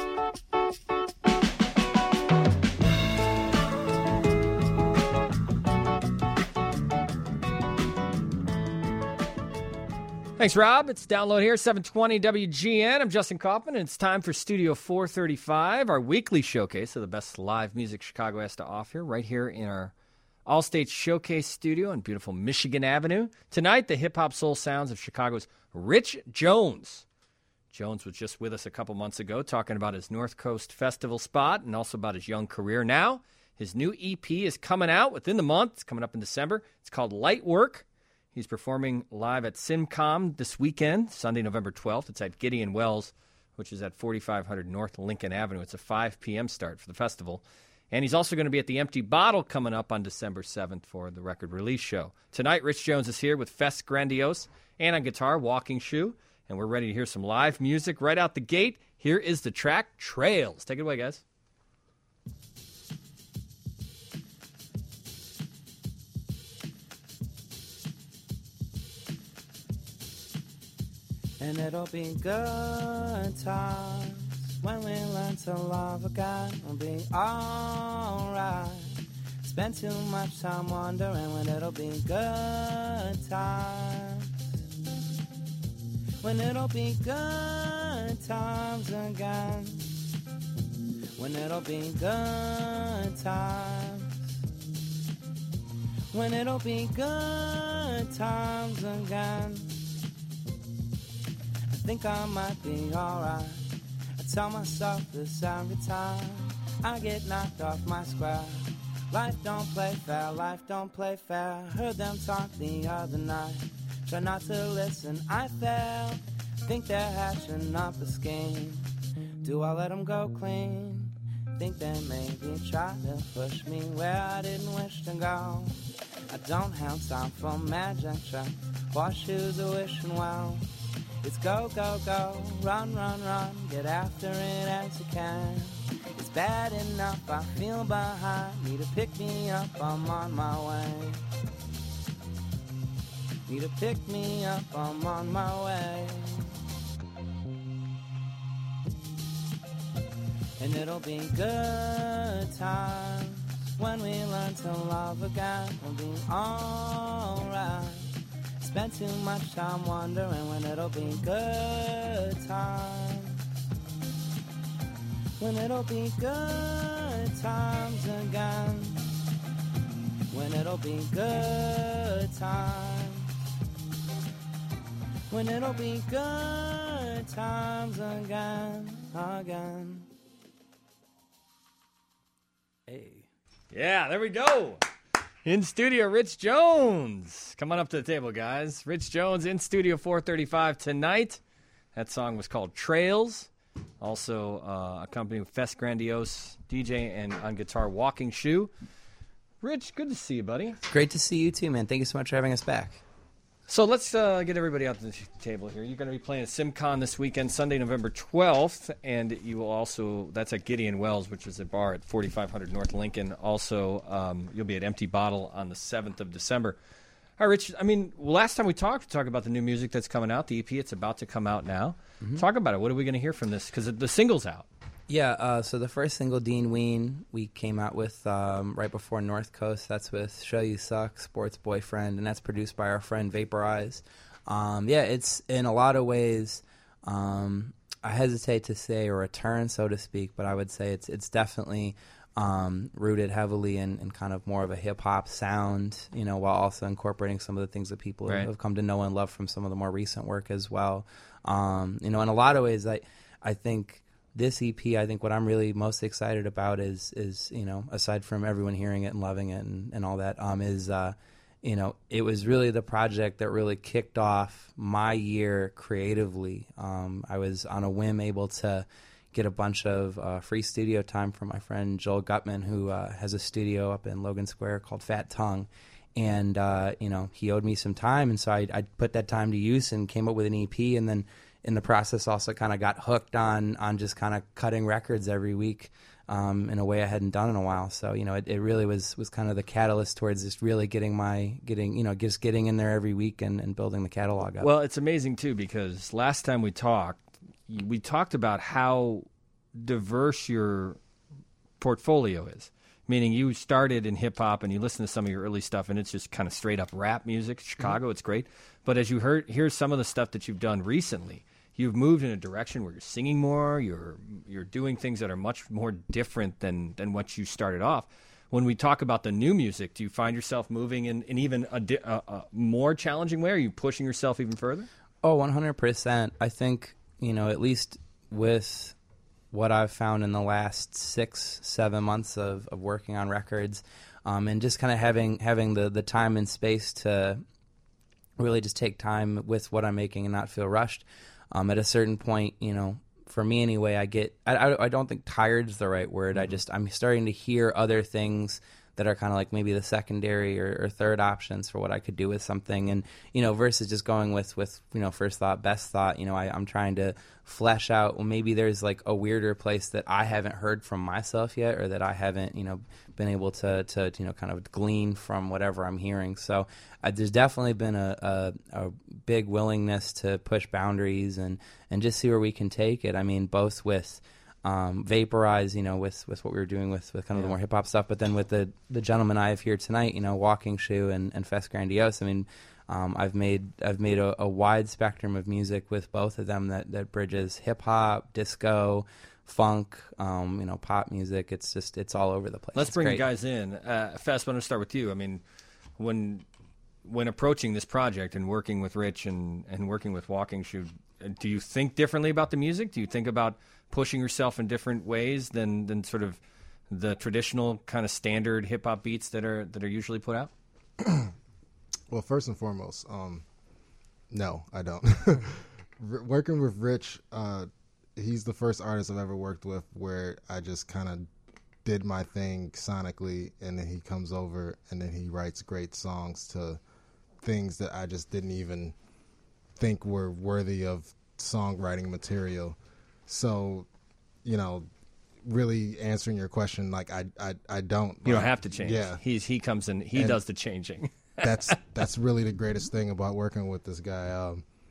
Thanks, Rob. It's Download here, 720 WGN. I'm Justin Kaufman, and it's time for Studio 435, our weekly showcase of the best live music Chicago has to offer, right here in our All-State Showcase studio on beautiful Michigan Avenue. Tonight, the hip-hop soul sounds of Chicago's Rich Jones. Jones was just with us a couple months ago talking about his North Coast Festival spot and also about his young career now. His new EP is coming out within the month. It's coming up in December. It's called Light Work. He's performing live at SimCom this weekend, Sunday, November 12th. It's at Gideon Wells, which is at 4500 North Lincoln Avenue. It's a 5 p.m. start for the festival. And he's also going to be at the Empty Bottle coming up on December 7th for the record release show. Tonight, Rich Jones is here with Fest Grandiose and on guitar, Walking Shoe. And we're ready to hear some live music right out the gate. Here is the track, Trails. Take it away, guys. And it'll be good times when we learn to love again. We'll be alright. Spend too much time wondering when it'll be good times. When it'll be good times again. When it'll be good times. When it'll be good times again. I think I might be alright. I tell myself this every time I get knocked off my square. Life don't play fair, life don't play fair. Heard them talk the other night. Try not to listen, I fail. Think they're hatching up a scheme. Do I let them go clean? Think they maybe try to push me where I didn't wish to go. I don't have time for magic trick. Horseshoes are wishing well. It's go, go, go, run, run, run, get after it as you can. It's bad enough, I feel behind. Need to pick me up, I'm on my way. Need to pick me up, I'm on my way. And it'll be good times when we learn to love again. We'll be alright. Spend too much time wondering when it'll be good times. When it'll be good times again. When it'll be good times. When it'll be good times again, again. Hey. Yeah, there we go. In studio, Rich Jones. Come on up to the table, guys. Rich Jones in studio 435 tonight. That song was called Trails. Also accompanied with Fest Grandiose, DJ, and on guitar, Walking Shoe. Rich, good to see you, buddy. Great to see you too, man. Thank you so much for having us back. So let's get everybody out to the table here. You're going to be playing at SimCon this weekend, Sunday, November 12th, and you will also, that's at Gideon Wells, which is a bar at 4500 North Lincoln. Also, you'll be at Empty Bottle on the 7th of December. All right, Rich, I mean, last time we talked about the new music that's coming out, the EP. It's about to come out now. Mm-hmm. Talk about it. What are we going to hear from this? Because the single's out. Yeah, so the first single, Dean Ween, we came out with right before North Coast. That's with Show You Suck, Sports Boyfriend, and that's produced by our friend Vaporize. It's in a lot of ways, I hesitate to say a return, so to speak, but I would say it's definitely rooted heavily in kind of more of a hip-hop sound, while also incorporating some of the things that people have come to know and love from some of the more recent work as well. In a lot of ways, I think this EP, I think what I'm really most excited about is aside from everyone hearing it and loving it and all that, it was really the project that really kicked off my year creatively. I was on a whim able to get a bunch of free studio time from my friend Joel Gutman, who has a studio up in Logan Square called Fat Tongue. And, he owed me some time, and so I put that time to use and came up with an EP, and then in the process also kind of got hooked on just kind of cutting records every week in a way I hadn't done in a while. So, it really was kind of the catalyst towards just really getting in there every week and building the catalog up. Well, it's amazing, too, because last time we talked about how diverse your portfolio is. Meaning you started in hip-hop and you listen to some of your early stuff and it's just kind of straight-up rap music. Chicago, It's great. But as you hear some of the stuff that you've done recently, you've moved in a direction where you're singing more, you're doing things that are much more different than what you started off. When we talk about the new music, do you find yourself moving in even a more challenging way? Are you pushing yourself even further? Oh, 100%. I think, at least with what I've found in the last 6-7 months of working on records, and just kind of having the time and space to really just take time with what I'm making and not feel rushed. At a certain point, for me anyway, I don't think tired is the right word. I'm starting to hear other things that are kind of like maybe the secondary or third options for what I could do with something, and versus just going with first thought, best thought. I'm trying to flesh out. Well, maybe there's like a weirder place that I haven't heard from myself yet, or that I haven't been able to kind of glean from whatever I'm hearing. So there's definitely been a big willingness to push boundaries and just see where we can take it. I mean, both with Vaporize, with what we were doing with kind of the more hip hop stuff, but then with the gentleman I have here tonight, Walking Shoe and Fest Grandiose. I mean, I've made a wide spectrum of music with both of them that bridges hip hop, disco, funk, pop music. It's all over the place. Let's bring you guys in. Fest, I'm going to start with you. I mean, when approaching this project and working with Rich and working with Walking Shoe, do you think differently about the music? Do you think about pushing yourself in different ways than sort of the traditional kind of standard hip hop beats that are usually put out? Well, first and foremost, no, I don't. Working with Rich, he's the first artist I've ever worked with where I just kind of did my thing sonically, and then he comes over and then he writes great songs to things that I just didn't even think were worthy of songwriting material. So, really answering your question, like I don't. You don't have to change. Yeah, he comes in. He does the changing. that's really the greatest thing about working with this guy.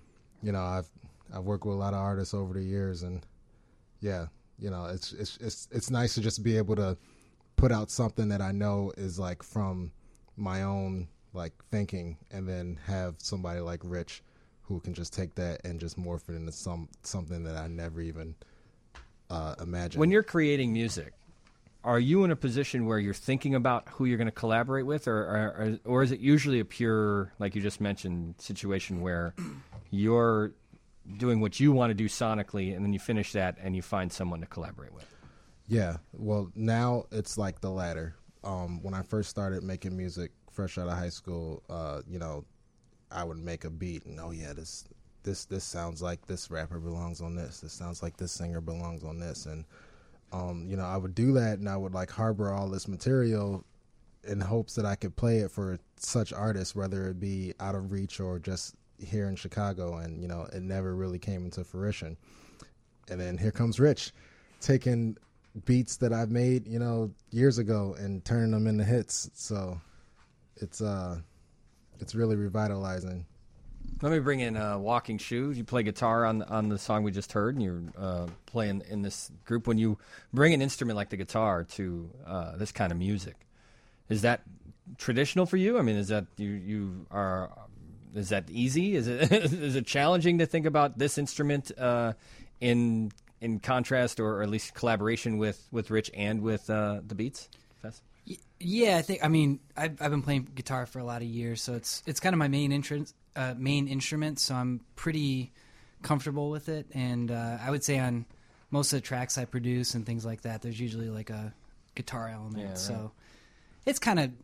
I've worked with a lot of artists over the years, and it's nice to just be able to put out something that I know is like from my own like thinking, and then have somebody like Rich who can just take that and just morph it into something that I never even imagined. When you're creating music, are you in a position where you're thinking about who you're going to collaborate with, or is it usually a pure, like you just mentioned, situation where you're doing what you want to do sonically, and then you finish that and you find someone to collaborate with? Yeah, well, now it's like the latter. When I first started making music fresh out of high school, I would make a beat and this sounds like this rapper belongs on this. This sounds like this singer belongs on this. And, I would do that, and I would like harbor all this material in hopes that I could play it for such artists, whether it be out of reach or just here in Chicago. And, it never really came into fruition. And then here comes Rich taking beats that I've made, years ago and turning them into hits. So it's really revitalizing. Let me bring in Walking Shoe. You play guitar on the song we just heard, and you're playing in this group. When you bring an instrument like the guitar to this kind of music, is that traditional for you? I mean, is that you are? Is that easy? Is it is it challenging to think about this instrument in contrast or at least collaboration with Rich and with the Beats? Fess? Yeah, I mean, I've been playing guitar for a lot of years, so it's kind of my main instrument. So I'm pretty comfortable with it, and I would say on most of the tracks I produce and things like that, there's usually like a guitar element. Yeah, right. So it's kind of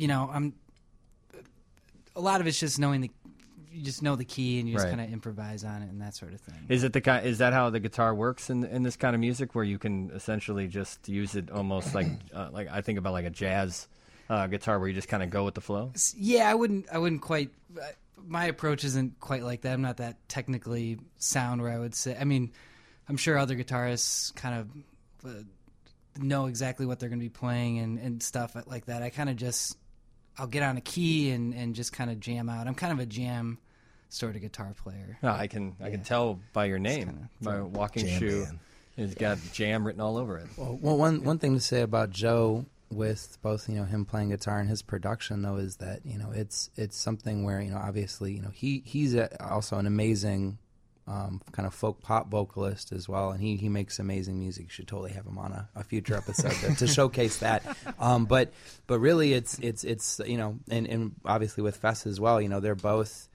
a lot of it's just knowing you just know the key and you just Right. kind of improvise on it and that sort of thing. Is that how the guitar works in this kind of music, where you can essentially just use it almost like I think about like a jazz guitar, where you just kind of go with the flow? Yeah, I wouldn't quite. My approach isn't quite like that. I'm not that technically sound where I would say. I mean, I'm sure other guitarists kind of know exactly what they're going to be playing and stuff like that. I kind of just I'll get on a key and just kind of jam out. I'm kind of a jam sort of guitar player. No, I can tell by your name. My Walking Jam Shoe man. has got jam written all over it. Well, one thing to say about Joe with both him playing guitar and his production though is that it's something where obviously he's also an amazing kind of folk pop vocalist as well, and he makes amazing music. You should totally have him on a future episode to showcase that. But really it's and obviously with Fess as well. They're both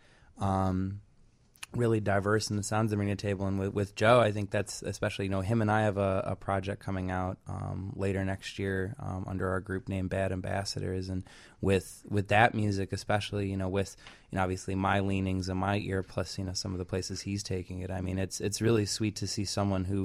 really diverse in the sounds they bring to the table. And with Joe, I think that's especially, him and I have a project coming out later next year under our group named Bad Ambassadors. And with that music, especially, with obviously my leanings and my ear, plus, some of the places he's taking it. I mean, it's really sweet to see someone who,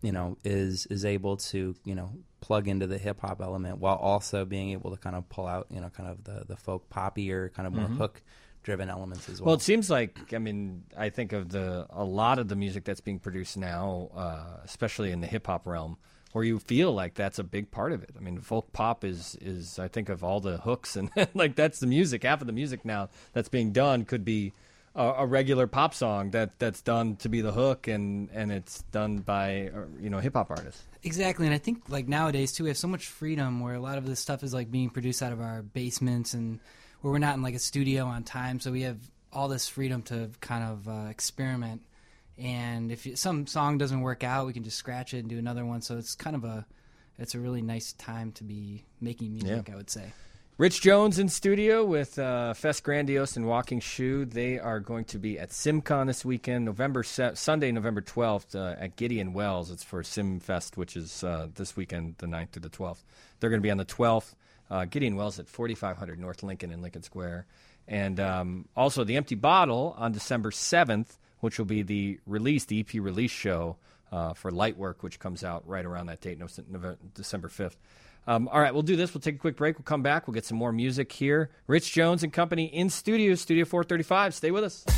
is able to, plug into the hip hop element while also being able to kind of pull out, kind of the folk poppy or kind of more hook driven elements as well. Well, it seems like, I think of a lot of the music that's being produced now, especially in the hip hop realm, where you feel like that's a big part of it. I mean, folk pop is I think of all the hooks and like that's the music. Half of the music now that's being done could be a regular pop song that's done to be the hook, and it's done by hip hop artists. Exactly, and I think like nowadays too, we have so much freedom where a lot of this stuff is like being produced out of our basements and where we're not in like a studio on time, so we have all this freedom to kind of experiment. And if some song doesn't work out, we can just scratch it and do another one. So it's kind of it's a really nice time to be making music, I would say. Rich Jones in studio with Fess Grandiose and Walking Shoe. They are going to be at SimCon this weekend, Sunday, November 12th at Gideon Wells. It's for SimFest, which is this weekend, the 9th through the 12th. They're going to be on the 12th. Gideon Wells at 4500 North Lincoln in Lincoln Square. And also the Empty Bottle on December 7th, which will be the EP release show for Lightwork, which comes out right around that date, December 5th. All right, we'll do this. We'll take a quick break. We'll come back. We'll get some more music here. Rich Jones and company in Studio 435. Stay with us.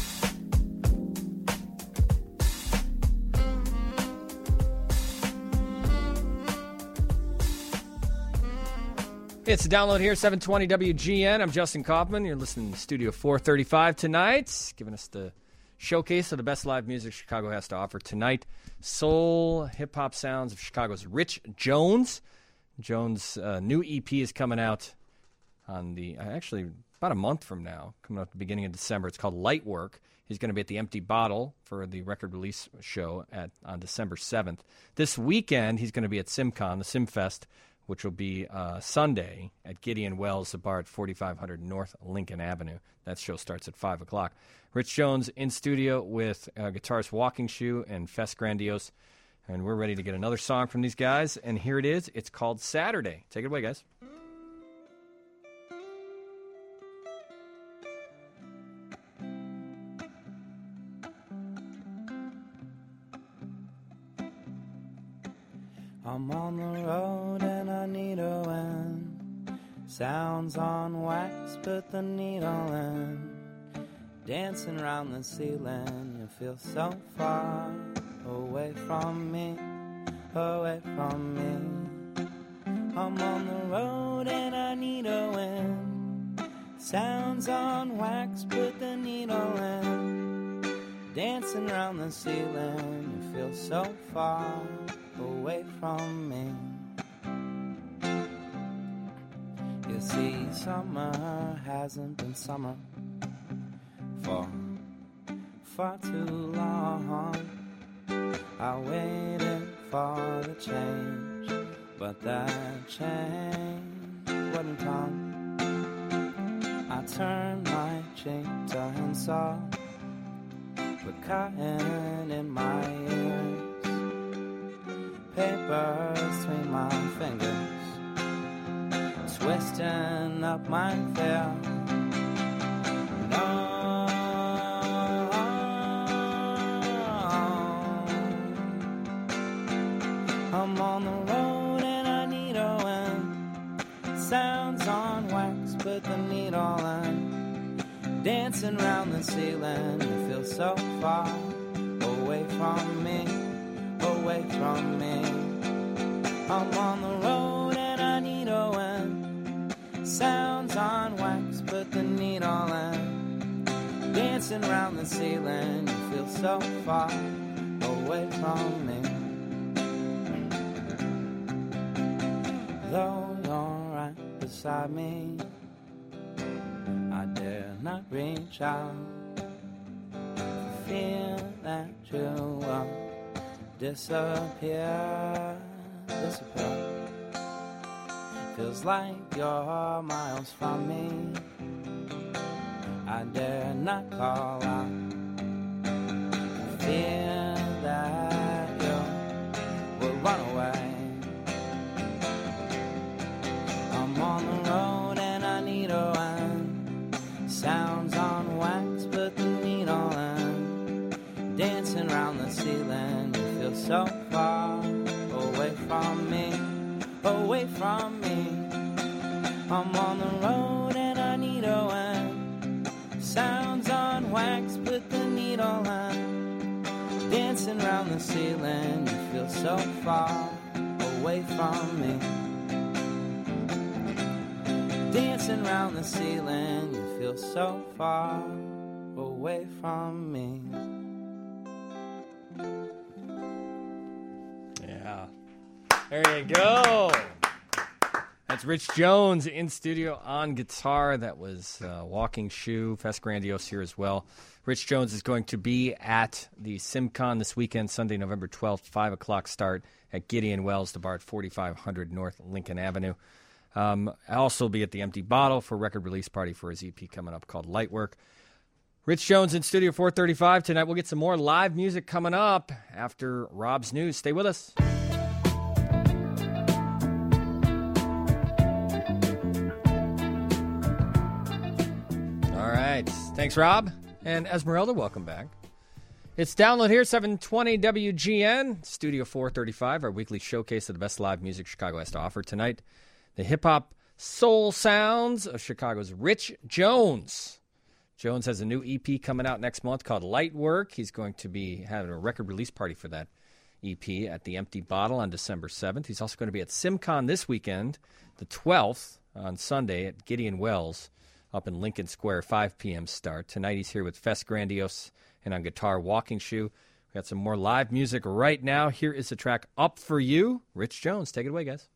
It's a download here, 720 WGN. I'm Justin Kaufman. You're listening to Studio 435 tonight, giving us the showcase of the best live music Chicago has to offer tonight. Soul, hip-hop sounds of Chicago's Rich Jones. Jones' new EP is coming out on actually about a month from now, coming out at the beginning of December. It's called Lightwork. He's going to be at the Empty Bottle for the record release show on December 7th. This weekend, he's going to be at SimCon, the SimFest, which will be Sunday at Gideon Wells, the bar at 4500 North Lincoln Avenue. That show starts at 5 o'clock. Rich Jones in studio with guitarist Walking Shoe and Fess Grandiose. And we're ready to get another song from these guys. And here it is. It's called Saturday. Take it away, guys. I'm on the road and I need a wind. Sounds on wax, put the needle in. Dancing around the ceiling, you feel so far away from me, away from me. I'm on the road and I need a wind. Sounds on wax, put the needle in. dancing around the ceiling. You feel so far away from me. You see, summer hasn't been summer for far too long. I waited for the change, but that change wouldn't come. I turned my cheek to and saw the cotton in my ears, paper between my fingers, twisting up my fear. No. I'm on the road and I need a wind. Sounds on wax, put the needle in. Dancing round the ceiling, you feel so far away from me, away from me. I'm on the road and I need a wind. Sounds on wax, put the needle in. Dancing round the ceiling, you feel so far away from me. Though you're right beside me, I dare not reach out. Feel that you will disappear, disappear. Feels like you're miles from me. I dare not call out. Feel that you will run away. I'm on the road and I need a wind. Sounds on wax, put the needle in. Dancing round the ceiling, you feel so far away from me, away from me. I'm on the road and I need a wind. Sounds on wax, put the needle in. Dancing round the ceiling, you feel so far away from me. Dancing round the ceiling, you feel so far away from me. Yeah. There you go. That's Rich Jones in studio on guitar. That was Walking Shoe. Fest Grandiose here as well. Rich Jones is going to be at the SimCon this weekend, Sunday, November 12th, 5 o'clock start at Gideon Wells, the bar at 4500 North Lincoln Avenue. I'll also be at the Empty Bottle for a record release party for his EP coming up called Lightwork. Rich Jones in Studio 435 tonight. We'll get some more live music coming up after Rob's news. Stay with us. All right. Thanks, Rob. And Esmeralda, welcome back. It's Download here, 720 WGN, Studio 435, our weekly showcase of the best live music Chicago has to offer tonight. The hip-hop soul sounds of Chicago's Rich Jones. Jones has a new EP coming out next month called Lightwork. He's going to be having a record release party for that EP at the Empty Bottle on December 7th. He's also going to be at SimCon this weekend, the 12th, on Sunday at Gideon Wells up in Lincoln Square, 5 p.m. start. Tonight he's here with Fest Grandiose and on guitar, Walking Shoe. We got some more live music right now. Here is the track Up For You. Rich Jones, take it away, guys.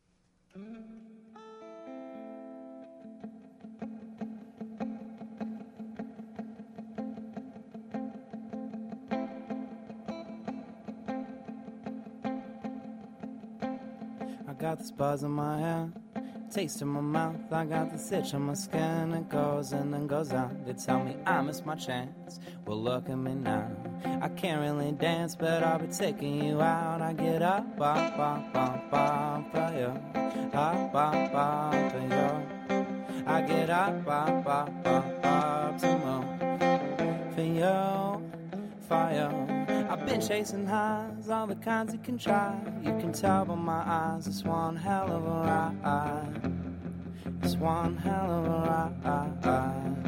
I got this buzz in my head, taste in my mouth. I got this itch on my skin. It goes in and goes out. They tell me I missed my chance. Well, look at me now. I can't really dance, but I'll be taking you out. I get up for you. Up for you. I get up to move for you, for you. I've been chasing highs, all the kinds you can try. You can tell by my eyes, it's one hell of a ride. It's one hell of a ride.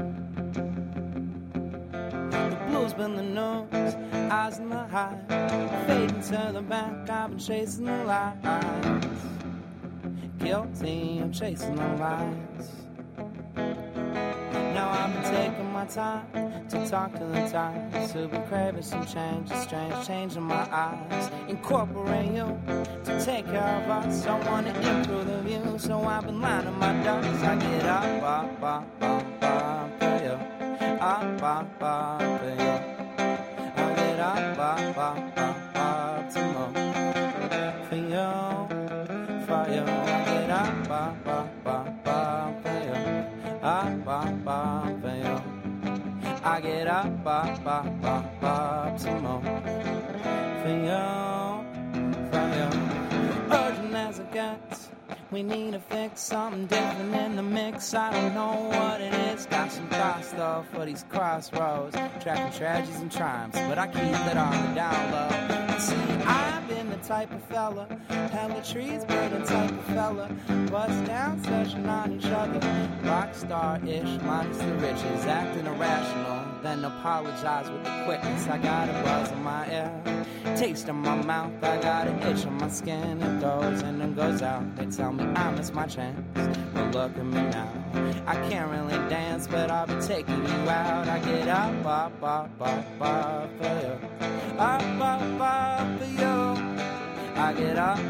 The blues been the nose, eyes in the high. Fading to the back, I've been chasing the lights. Guilty, I'm chasing the lights. Now I've been taking my time to talk to the times, who've been craving some change, a strange change in my eyes. Incorporate you to take care of us. I want to improve the view, so I've been lining my ducks. I get up, for you. Up, for you. I get up, to more for you, for you. I get up, for you. Up, for you. I get up, some more for you, for you. Urgent as it gets, we need to fix something different in the mix. I don't know what it is. Got some thoughts though for these crossroads, tracking tragedies and triumphs, but I keep it on the down low. See, I've been the type of fella, hella trees burning type of fella, bust down touching on each other, rock star-ish minus the riches, acting irrational, then apologize with the quickness. I got a buzz in my ear, taste in my mouth, I got an itch on my skin. It goes in and goes out. They tell me I missed my chance, but look at me now. I can't really dance, but I'll be taking you out. I get up, for you. Up, for you. I get up,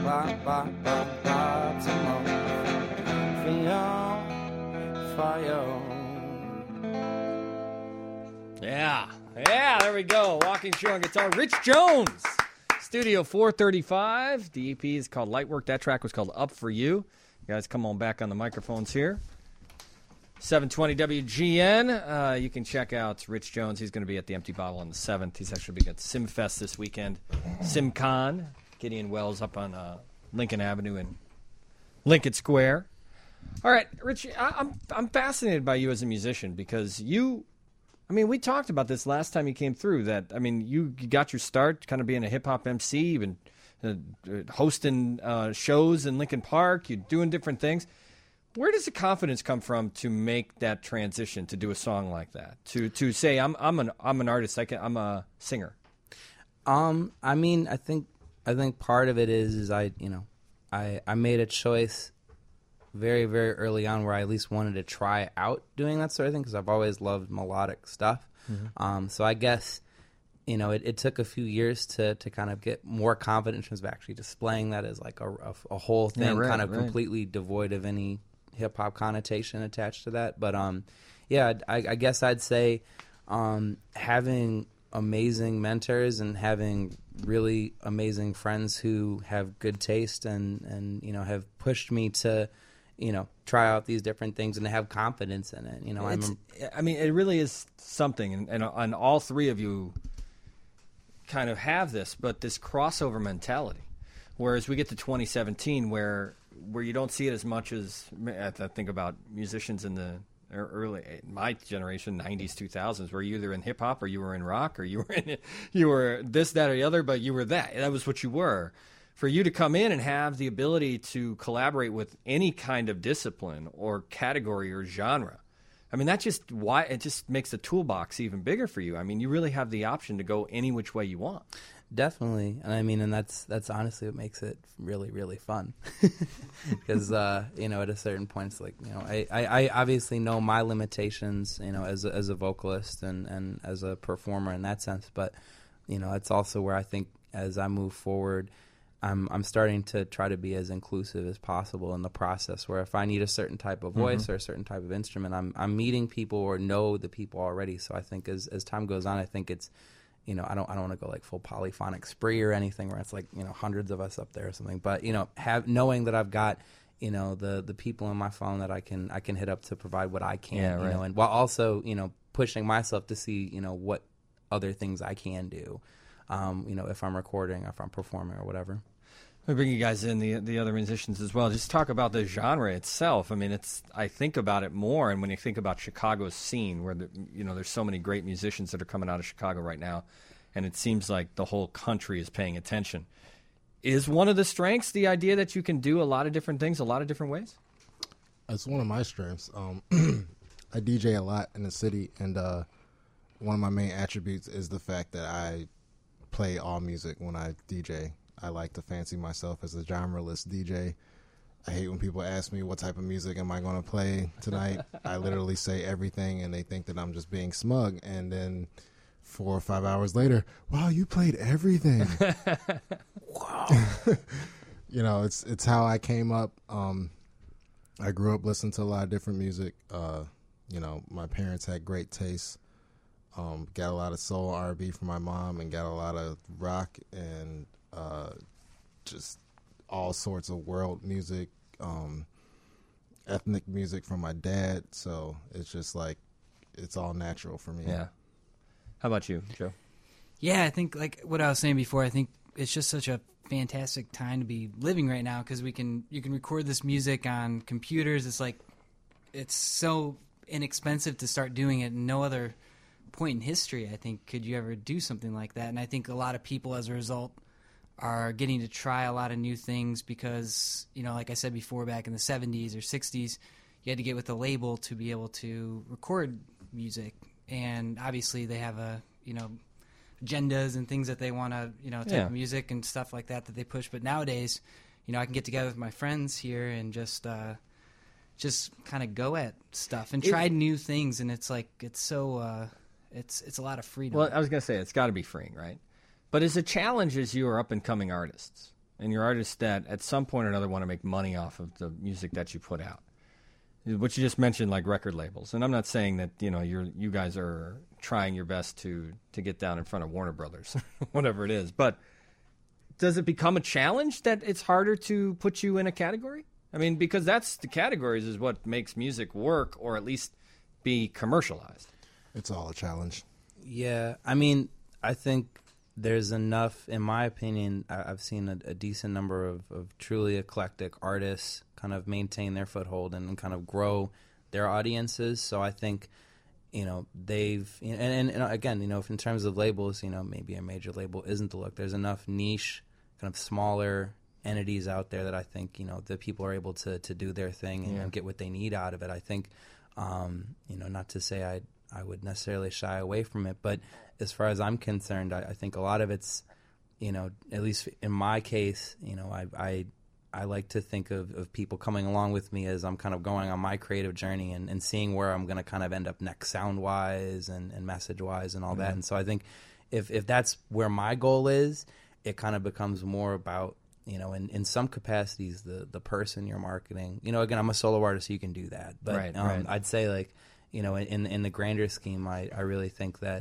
some more for you. Yeah, there we go. Walking show on guitar, Rich Jones. Studio 435. The EP is called Lightwork. That track was called Up For You. You guys come on back on the microphones here. 720 WGN. You can check out Rich Jones. He's going to be at the Empty Bottle on the 7th. He's actually be at SimFest this weekend. SimCon. Gideon Wells up on Lincoln Avenue in Lincoln Square. All right, Rich, I'm fascinated by you as a musician because we talked about this last time you came through. That you got your start kind of being a hip hop MC, you've been hosting shows in Lincoln Park. You're doing different things. Where does the confidence come from to make that transition to do a song like that? To say I'm an artist, I'm a singer. I think part of it is I made a choice very, very early on where I at least wanted to try out doing that sort of thing because I've always loved melodic stuff. Mm-hmm. So I guess, it took a few years to kind of get more confident in terms of actually displaying that as like a whole thing, completely devoid of any hip-hop connotation attached to that. But, I guess I'd say having amazing mentors and having really amazing friends who have good taste and have pushed me to try out these different things and to have confidence in it. It really is something, and all three of you kind of have this, but this crossover mentality. Whereas we get to 2017, where you don't see it as much as I think about musicians in the my generation, 90s, 2000s, where you either in hip hop or you were in rock or you were this, that, or the other, but you were that. That was what you were. For you to come in and have the ability to collaborate with any kind of discipline or category or genre, it just makes the toolbox even bigger for you. You really have the option to go any which way you want. Definitely, and that's honestly what makes it really, really fun. Because at a certain point, it's like I obviously know my limitations, as a vocalist and as a performer in that sense. But it's also where I think as I move forward, I'm starting to try to be as inclusive as possible in the process. Where if I need a certain type of voice or a certain type of instrument, I'm meeting people or know the people already. So I think as time goes on, I think it's I don't want to go like full polyphonic spree or anything where it's like hundreds of us up there or something. But knowing that I've got the people in my phone that I can hit up to provide what I can, and while also pushing myself to see what other things I can do, if I'm recording, if I'm performing or whatever. Let me bring you guys in, the other musicians as well. Just talk about the genre itself. I think about it more, and when you think about Chicago's scene, where there's so many great musicians that are coming out of Chicago right now, and it seems like the whole country is paying attention. Is one of the strengths the idea that you can do a lot of different things, a lot of different ways? It's one of my strengths. I DJ a lot in the city, and one of my main attributes is the fact that I play all music when I DJ. I like to fancy myself as a genre-less DJ. I hate when people ask me what type of music am I going to play tonight. I literally say everything, and they think that I'm just being smug. And then 4 or 5 hours later, wow, you played everything. Wow. You know, it's how I came up. I grew up listening to a lot of different music. You know, my parents had great taste. Got a lot of soul R&B from my mom, and got a lot of rock and just all sorts of world music, ethnic music from my dad. So it's just like, it's all natural for me. Yeah. How about you, Joe? Yeah, I think like what I was saying before, I think it's just such a fantastic time to be living right now because you can record this music on computers. It's like, it's so inexpensive to start doing it. No other point in history, I think, could you ever do something like that. And I think a lot of people, as a result, are getting to try a lot of new things because, you know, like I said before, back in the 70s or 60s, you had to get with a label to be able to record music. And obviously they have agendas and things that they want to, type of music and stuff like that they push. But nowadays, I can get together with my friends here and just kind of go at stuff and try new things. And it's like, it's so, it's a lot of freedom. Well, I was going to say, it's got to be freeing, right? But as a challenge as you are up-and-coming artists, and you're artists that at some point or another want to make money off of the music that you put out, what you just mentioned, like record labels, and I'm not saying that you guys are trying your best to get down in front of Warner Brothers, whatever it is, but does it become a challenge that it's harder to put you in a category? I mean, because that's the categories is what makes music work or at least be commercialized. It's all a challenge. Yeah, I mean, I think there's enough, in my opinion, I've seen a decent number of truly eclectic artists kind of maintain their foothold and kind of grow their audiences. So I think, they've, and again, if in terms of labels, maybe a major label isn't the look. There's enough niche, kind of smaller entities out there that I think, the people are able to do their thing and get what they need out of it. I think, not to say I would necessarily shy away from it, but as far as I'm concerned, I think a lot of it's, at least in my case, I like to think of people coming along with me as I'm kind of going on my creative journey and seeing where I'm going to kind of end up next sound-wise and message-wise and all that. And so I think if that's where my goal is, it kind of becomes more about, in some capacities, the person you're marketing. Again, I'm a solo artist, so you can do that. But right. I'd say, like, in the grander scheme, I really think that,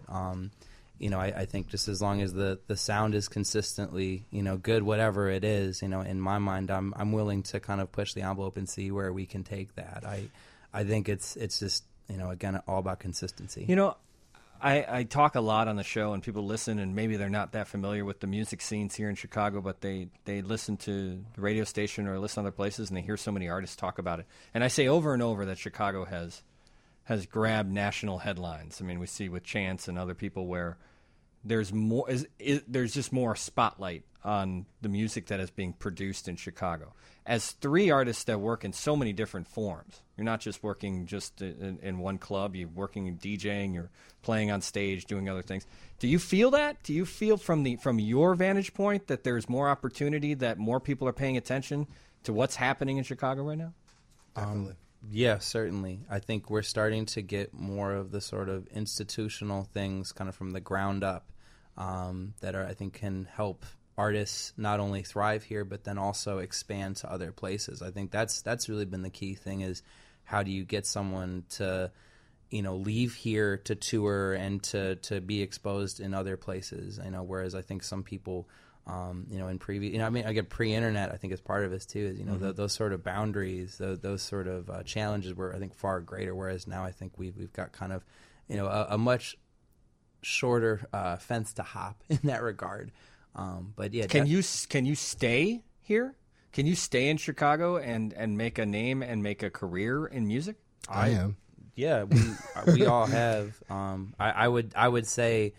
I think just as long as the sound is consistently, good, whatever it is, in my mind, I'm willing to kind of push the envelope and see where we can take that. I think it's just, again, all about consistency. I talk a lot on the show and people listen and maybe they're not that familiar with the music scenes here in Chicago, but they listen to the radio station or listen to other places and they hear so many artists talk about it. And I say over and over that Chicago has grabbed national headlines. I mean, we see with Chance and other people where there's more. There's just more spotlight on the music that is being produced in Chicago. As three artists that work in so many different forms, you're not just working just in one club. You're working in DJing. You're playing on stage, doing other things. Do you feel that? Do you feel from your vantage point that there's more opportunity, that more people are paying attention to what's happening in Chicago right now? Definitely. Yeah, certainly. I think we're starting to get more of the sort of institutional things kind of from the ground up that I think can help artists not only thrive here, but then also expand to other places. I think that's really been the key thing is how do you get someone to, leave here to tour and to be exposed in other places, whereas I think some people in previous, I get pre-internet, I think is part of this too, is, those sort of boundaries, those sort of challenges were, I think, far greater, whereas now I think we've got kind of, a much shorter fence to hop in that regard. But yeah. Can you stay here? Can you stay in Chicago and make a name and make a career in music? I am. Yeah, we all have. I would say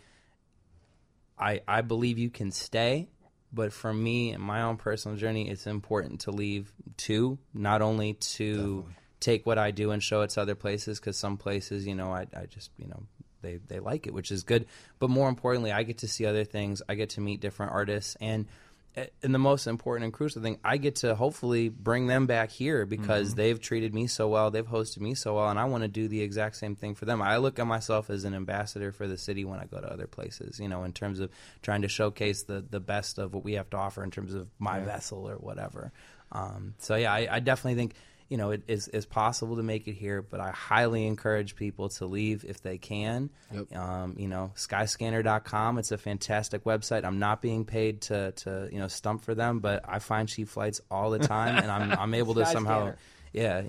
I believe you can stay. But for me, in my own personal journey, it's important to leave too, not only to Definitely. take what I do and show it to other places, because some places, I just, they like it, which is good. But more importantly, I get to see other things. I get to meet different artists. And, and the most important and crucial thing, I get to hopefully bring them back here because they've treated me so well, they've hosted me so well, and I want to do the exact same thing for them. I look at myself as an ambassador for the city when I go to other places, in terms of trying to showcase the best of what we have to offer in terms of my vessel or whatever. I definitely think it is possible to make it here, but I highly encourage people to leave if they can. Yep. Skyscanner.com. It's a fantastic website. I'm not being paid to stump for them, but I find cheap flights all the time, and I'm able to somehow. Yeah,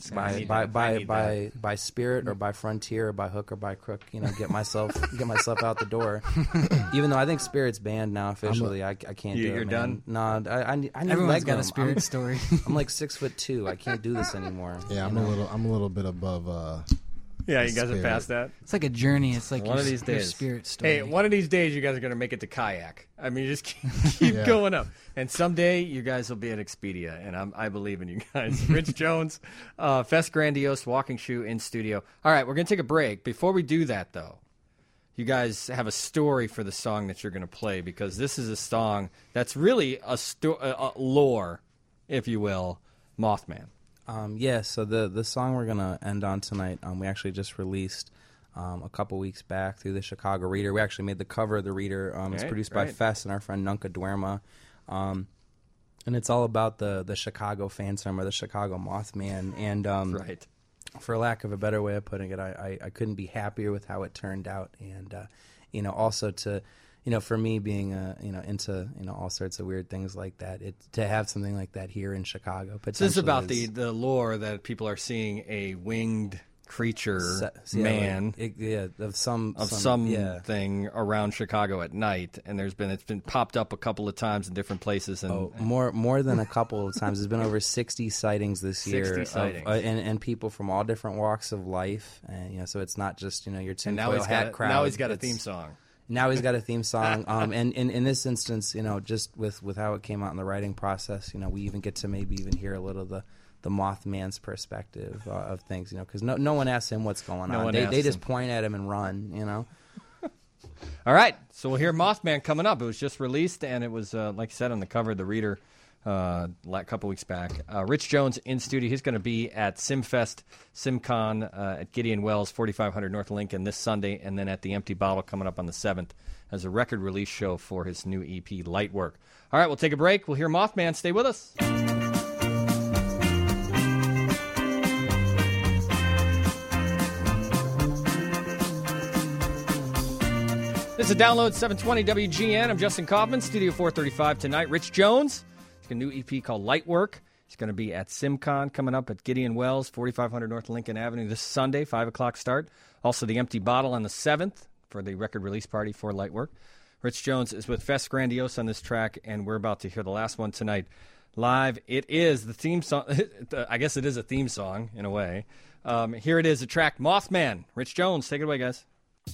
by Spirit or by Frontier or by hook or by crook, get myself out the door. Even though I think Spirit's banned now officially, I can't do it. You're done? No, I need Everyone's got room. a Spirit story. I'm like 6'2". I can't do this anymore. Yeah, I'm a little bit above. Yeah, you guys are past that. It's like a journey. It's like one of these your days. Spirit story. Hey, one of these days, you guys are going to make it to kayak. I mean, just keep going up. And someday, you guys will be at Expedia, and I believe in you guys. Rich Jones, Fest Grandiose, Walking Shoe in studio. All right, we're going to take a break. Before we do that, though, you guys have a story for the song that you're going to play, because this is a song that's really a lore, if you will, Mothman. So the song we're going to end on tonight, we actually just released a couple weeks back through the Chicago Reader. We actually made the cover of the Reader. It's produced by Fess and our friend Nunca Duerma. And it's all about the Chicago Phantom or the Chicago Mothman. And for lack of a better way of putting it, I couldn't be happier with how it turned out. And, also to... for me being into all sorts of weird things like that, to have something like that here in Chicago. This is about the lore that people are seeing a winged creature, man, of some thing around Chicago at night, and it's been popped up a couple of times in different places, and more than a couple of times. There's been over 60 sightings this year, 60 sightings. And people from all different walks of life, and so it's not just your tinfoil hat crowd. Now he's got a theme song. Now he's got a theme song, and in this instance, just with how it came out in the writing process, we even get to maybe even hear a little the Mothman's perspective of things, because no one asks him what's going on. They just point at him and run, All right, so we'll hear Mothman coming up. It was just released, and it was, like you said, on the cover of the Reader a couple weeks back. Rich Jones in studio. He's going to be at SimCon at Gideon Wells, 4500 North Lincoln this Sunday, and then at the Empty Bottle coming up on the 7th as a record release show for his new EP, Lightwork. All right, we'll take a break. We'll hear Mothman. Stay with us. This is Download 720 WGN. I'm Justin Kaufman, Studio 435 tonight. Rich Jones. He's got a new EP called Lightwork. He's going to be at SimCon coming up at Gideon Wells, 4500 North Lincoln Avenue this Sunday, 5 o'clock start. Also the Empty Bottle on the 7th for the record release party for Lightwork. Rich Jones is with Fest Grandiose on this track, and we're about to hear the last one tonight live. It is the theme song. I guess it is a theme song in a way. Here it is, the track Mothman. Rich Jones, take it away, guys.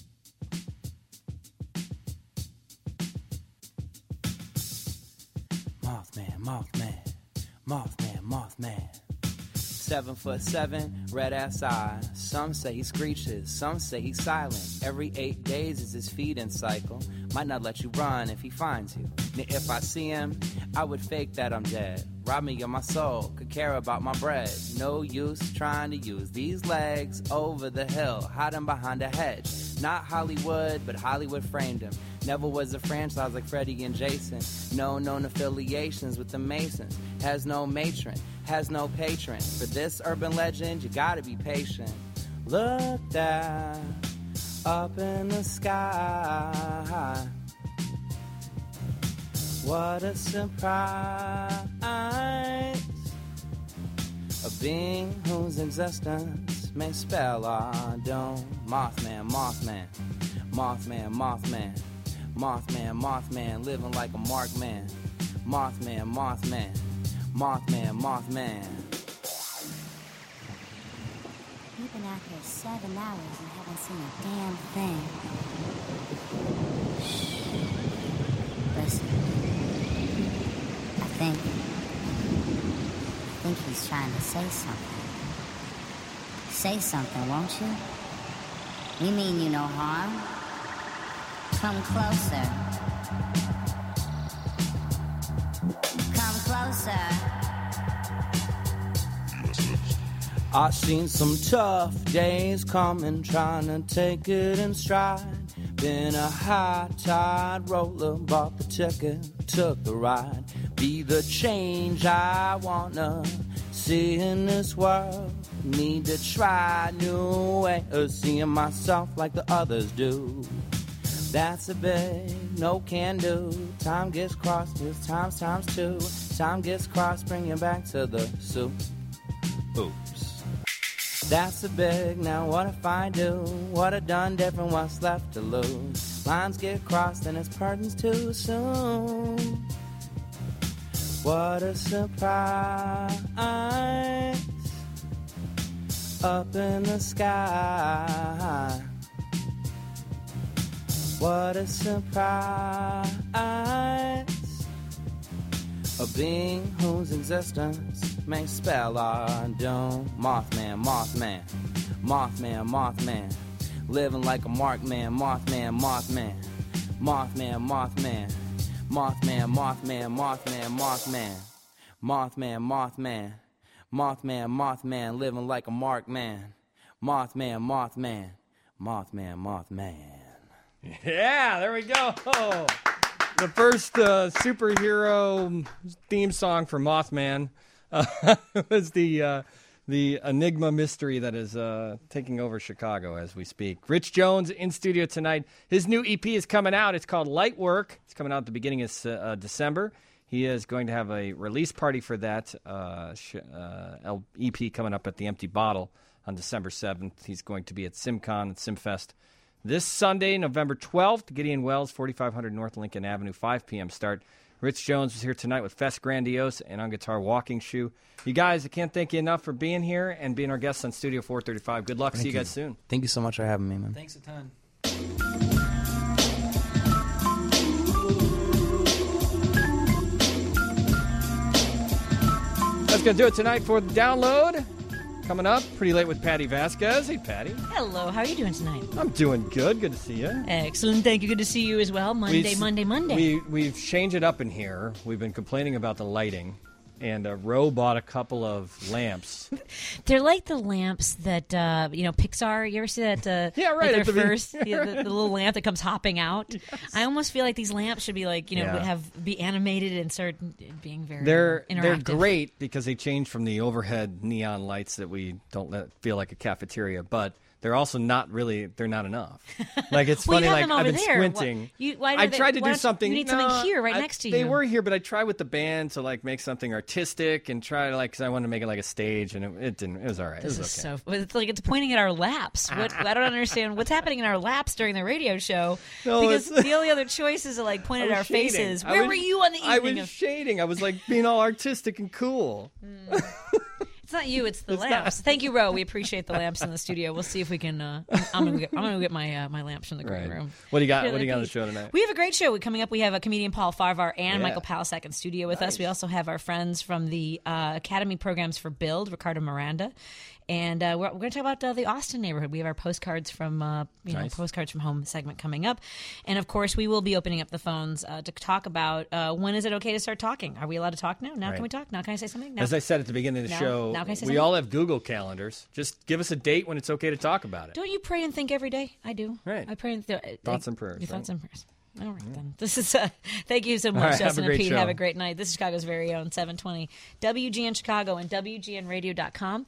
Mothman. 7'7", red ass eyes. Some say he screeches, some say he's silent. Every 8 days is his feeding cycle. Might not let you run if he finds you. Now if I see him, I would fake that I'm dead. Rob me of my soul, could care about my bread. No use trying to use these legs over the hill, hiding behind a hedge. Not Hollywood, but Hollywood framed him. Never was a franchise like Freddie and Jason. No known affiliations with the Masons. Has no matron, has no patron. For this urban legend, you gotta be patient. Look down, up in the sky. What a surprise. A being whose existence may spell our doom. Mothman, Mothman, Mothman, Mothman. Mothman, Mothman, living like a marked man. Mothman, Mothman, Mothman, Mothman. We've been out here 7 hours and haven't seen a damn thing. Shh. Listen. I think he's trying to say something. Say something, won't you? We mean you no harm. Come closer. I've seen some tough days coming, trying to take it in stride. Been a high tide roller, bought the ticket, took the ride. Be the change I wanna see in this world. Need to try new ways of seeing myself like the others do. That's a big no can do. Time gets crossed, it's times two. Time gets crossed, bring you back to the soup. Oops. That's a big, now what if I do? What I done different, what's left to lose? Lines get crossed and it's pardons too soon. What a surprise. Up in the sky. What a surprise. A being whose existence may spell our doom. Mothman, Mothman, Mothman, Mothman. Living like a marked man, Mothman, Mothman. Mothman, Mothman. Mothman, Mothman, Mothman, Mothman. Mothman, Mothman. Mothman, Mothman. Living like a marked man. Mothman, Mothman. Mothman, Mothman. Yeah, there we go. The first superhero theme song for Mothman was the Enigma mystery that is taking over Chicago as we speak. Rich Jones in studio tonight. His new EP is coming out. It's called Light Work. It's coming out at the beginning of December. He is going to have a release party for that EP coming up at the Empty Bottle on December 7th. He's going to be at SimCon and SimFest this Sunday, November 12th, Gideon Wells, 4500 North Lincoln Avenue, 5 p.m. start. Rich Jones was here tonight with Fest Grandiose and on guitar Walking Shoe. You guys, I can't thank you enough for being here and being our guests on Studio 435. Good luck. See you guys soon. Thank you so much for having me, man. Thanks a ton. That's going to do it tonight for the download. Coming up, Pretty Late with Patty Vasquez. Hey, Patty. Hello, how are you doing tonight? I'm doing good. Good to see you. Excellent. Thank you. Good to see you as well. Monday. We've changed it up in here. We've been complaining about the lighting, and Ro bought a couple of lamps. They're like the lamps that, Pixar, you ever see that? Yeah, right. Like their first, the little lamp that comes hopping out. Yes. I almost feel like these lamps should be like, be animated and start being very interactive. They're great because they changed from the overhead neon lights that we don't feel like a cafeteria, but they're also not really, they're not enough. Like, it's funny, like, I've been squinting. I tried to do something. You need something here, next to you. They were here, but I tried with the band to, like, make something artistic and try to, like, because I wanted to make it like a stage, and it didn't, it was all right. It was okay. It's like it's pointing at our laps. I don't understand what's happening in our laps during the radio show, because the only other choices are, like, pointed at our faces. Where were you on the evening? I was shading. I was, like, being all artistic and cool. It's not you, it's the lamps. Thank you, Ro. We appreciate the lamps in the studio. We'll see if we can. I'm gonna get my lamps from the green room. What do you got? What do you got on the show tonight? We have a great show coming up. We have a comedian Paul Farvar and Michael Palasak in studio with us. We also have our friends from the Academy programs for Build, Ricardo Miranda. And we're going to talk about the Austin neighborhood. We have our postcards from postcards from home segment coming up, and of course we will be opening up the phones to talk about when is it okay to start talking? Are we allowed to talk now? Now can we talk? Now can I say something? Now? As I said at the beginning of the show, now can I say we something? all have Google calendars. Just give us a date when it's okay to talk about it. Don't you pray and think every day? I do. Right. I pray and thoughts and prayers. Thoughts and prayers. All right, then. This is thank you so much, right, Justin and Pete. Show. Have a great night. This is Chicago's very own 720 WGN Chicago and WGNradio.com.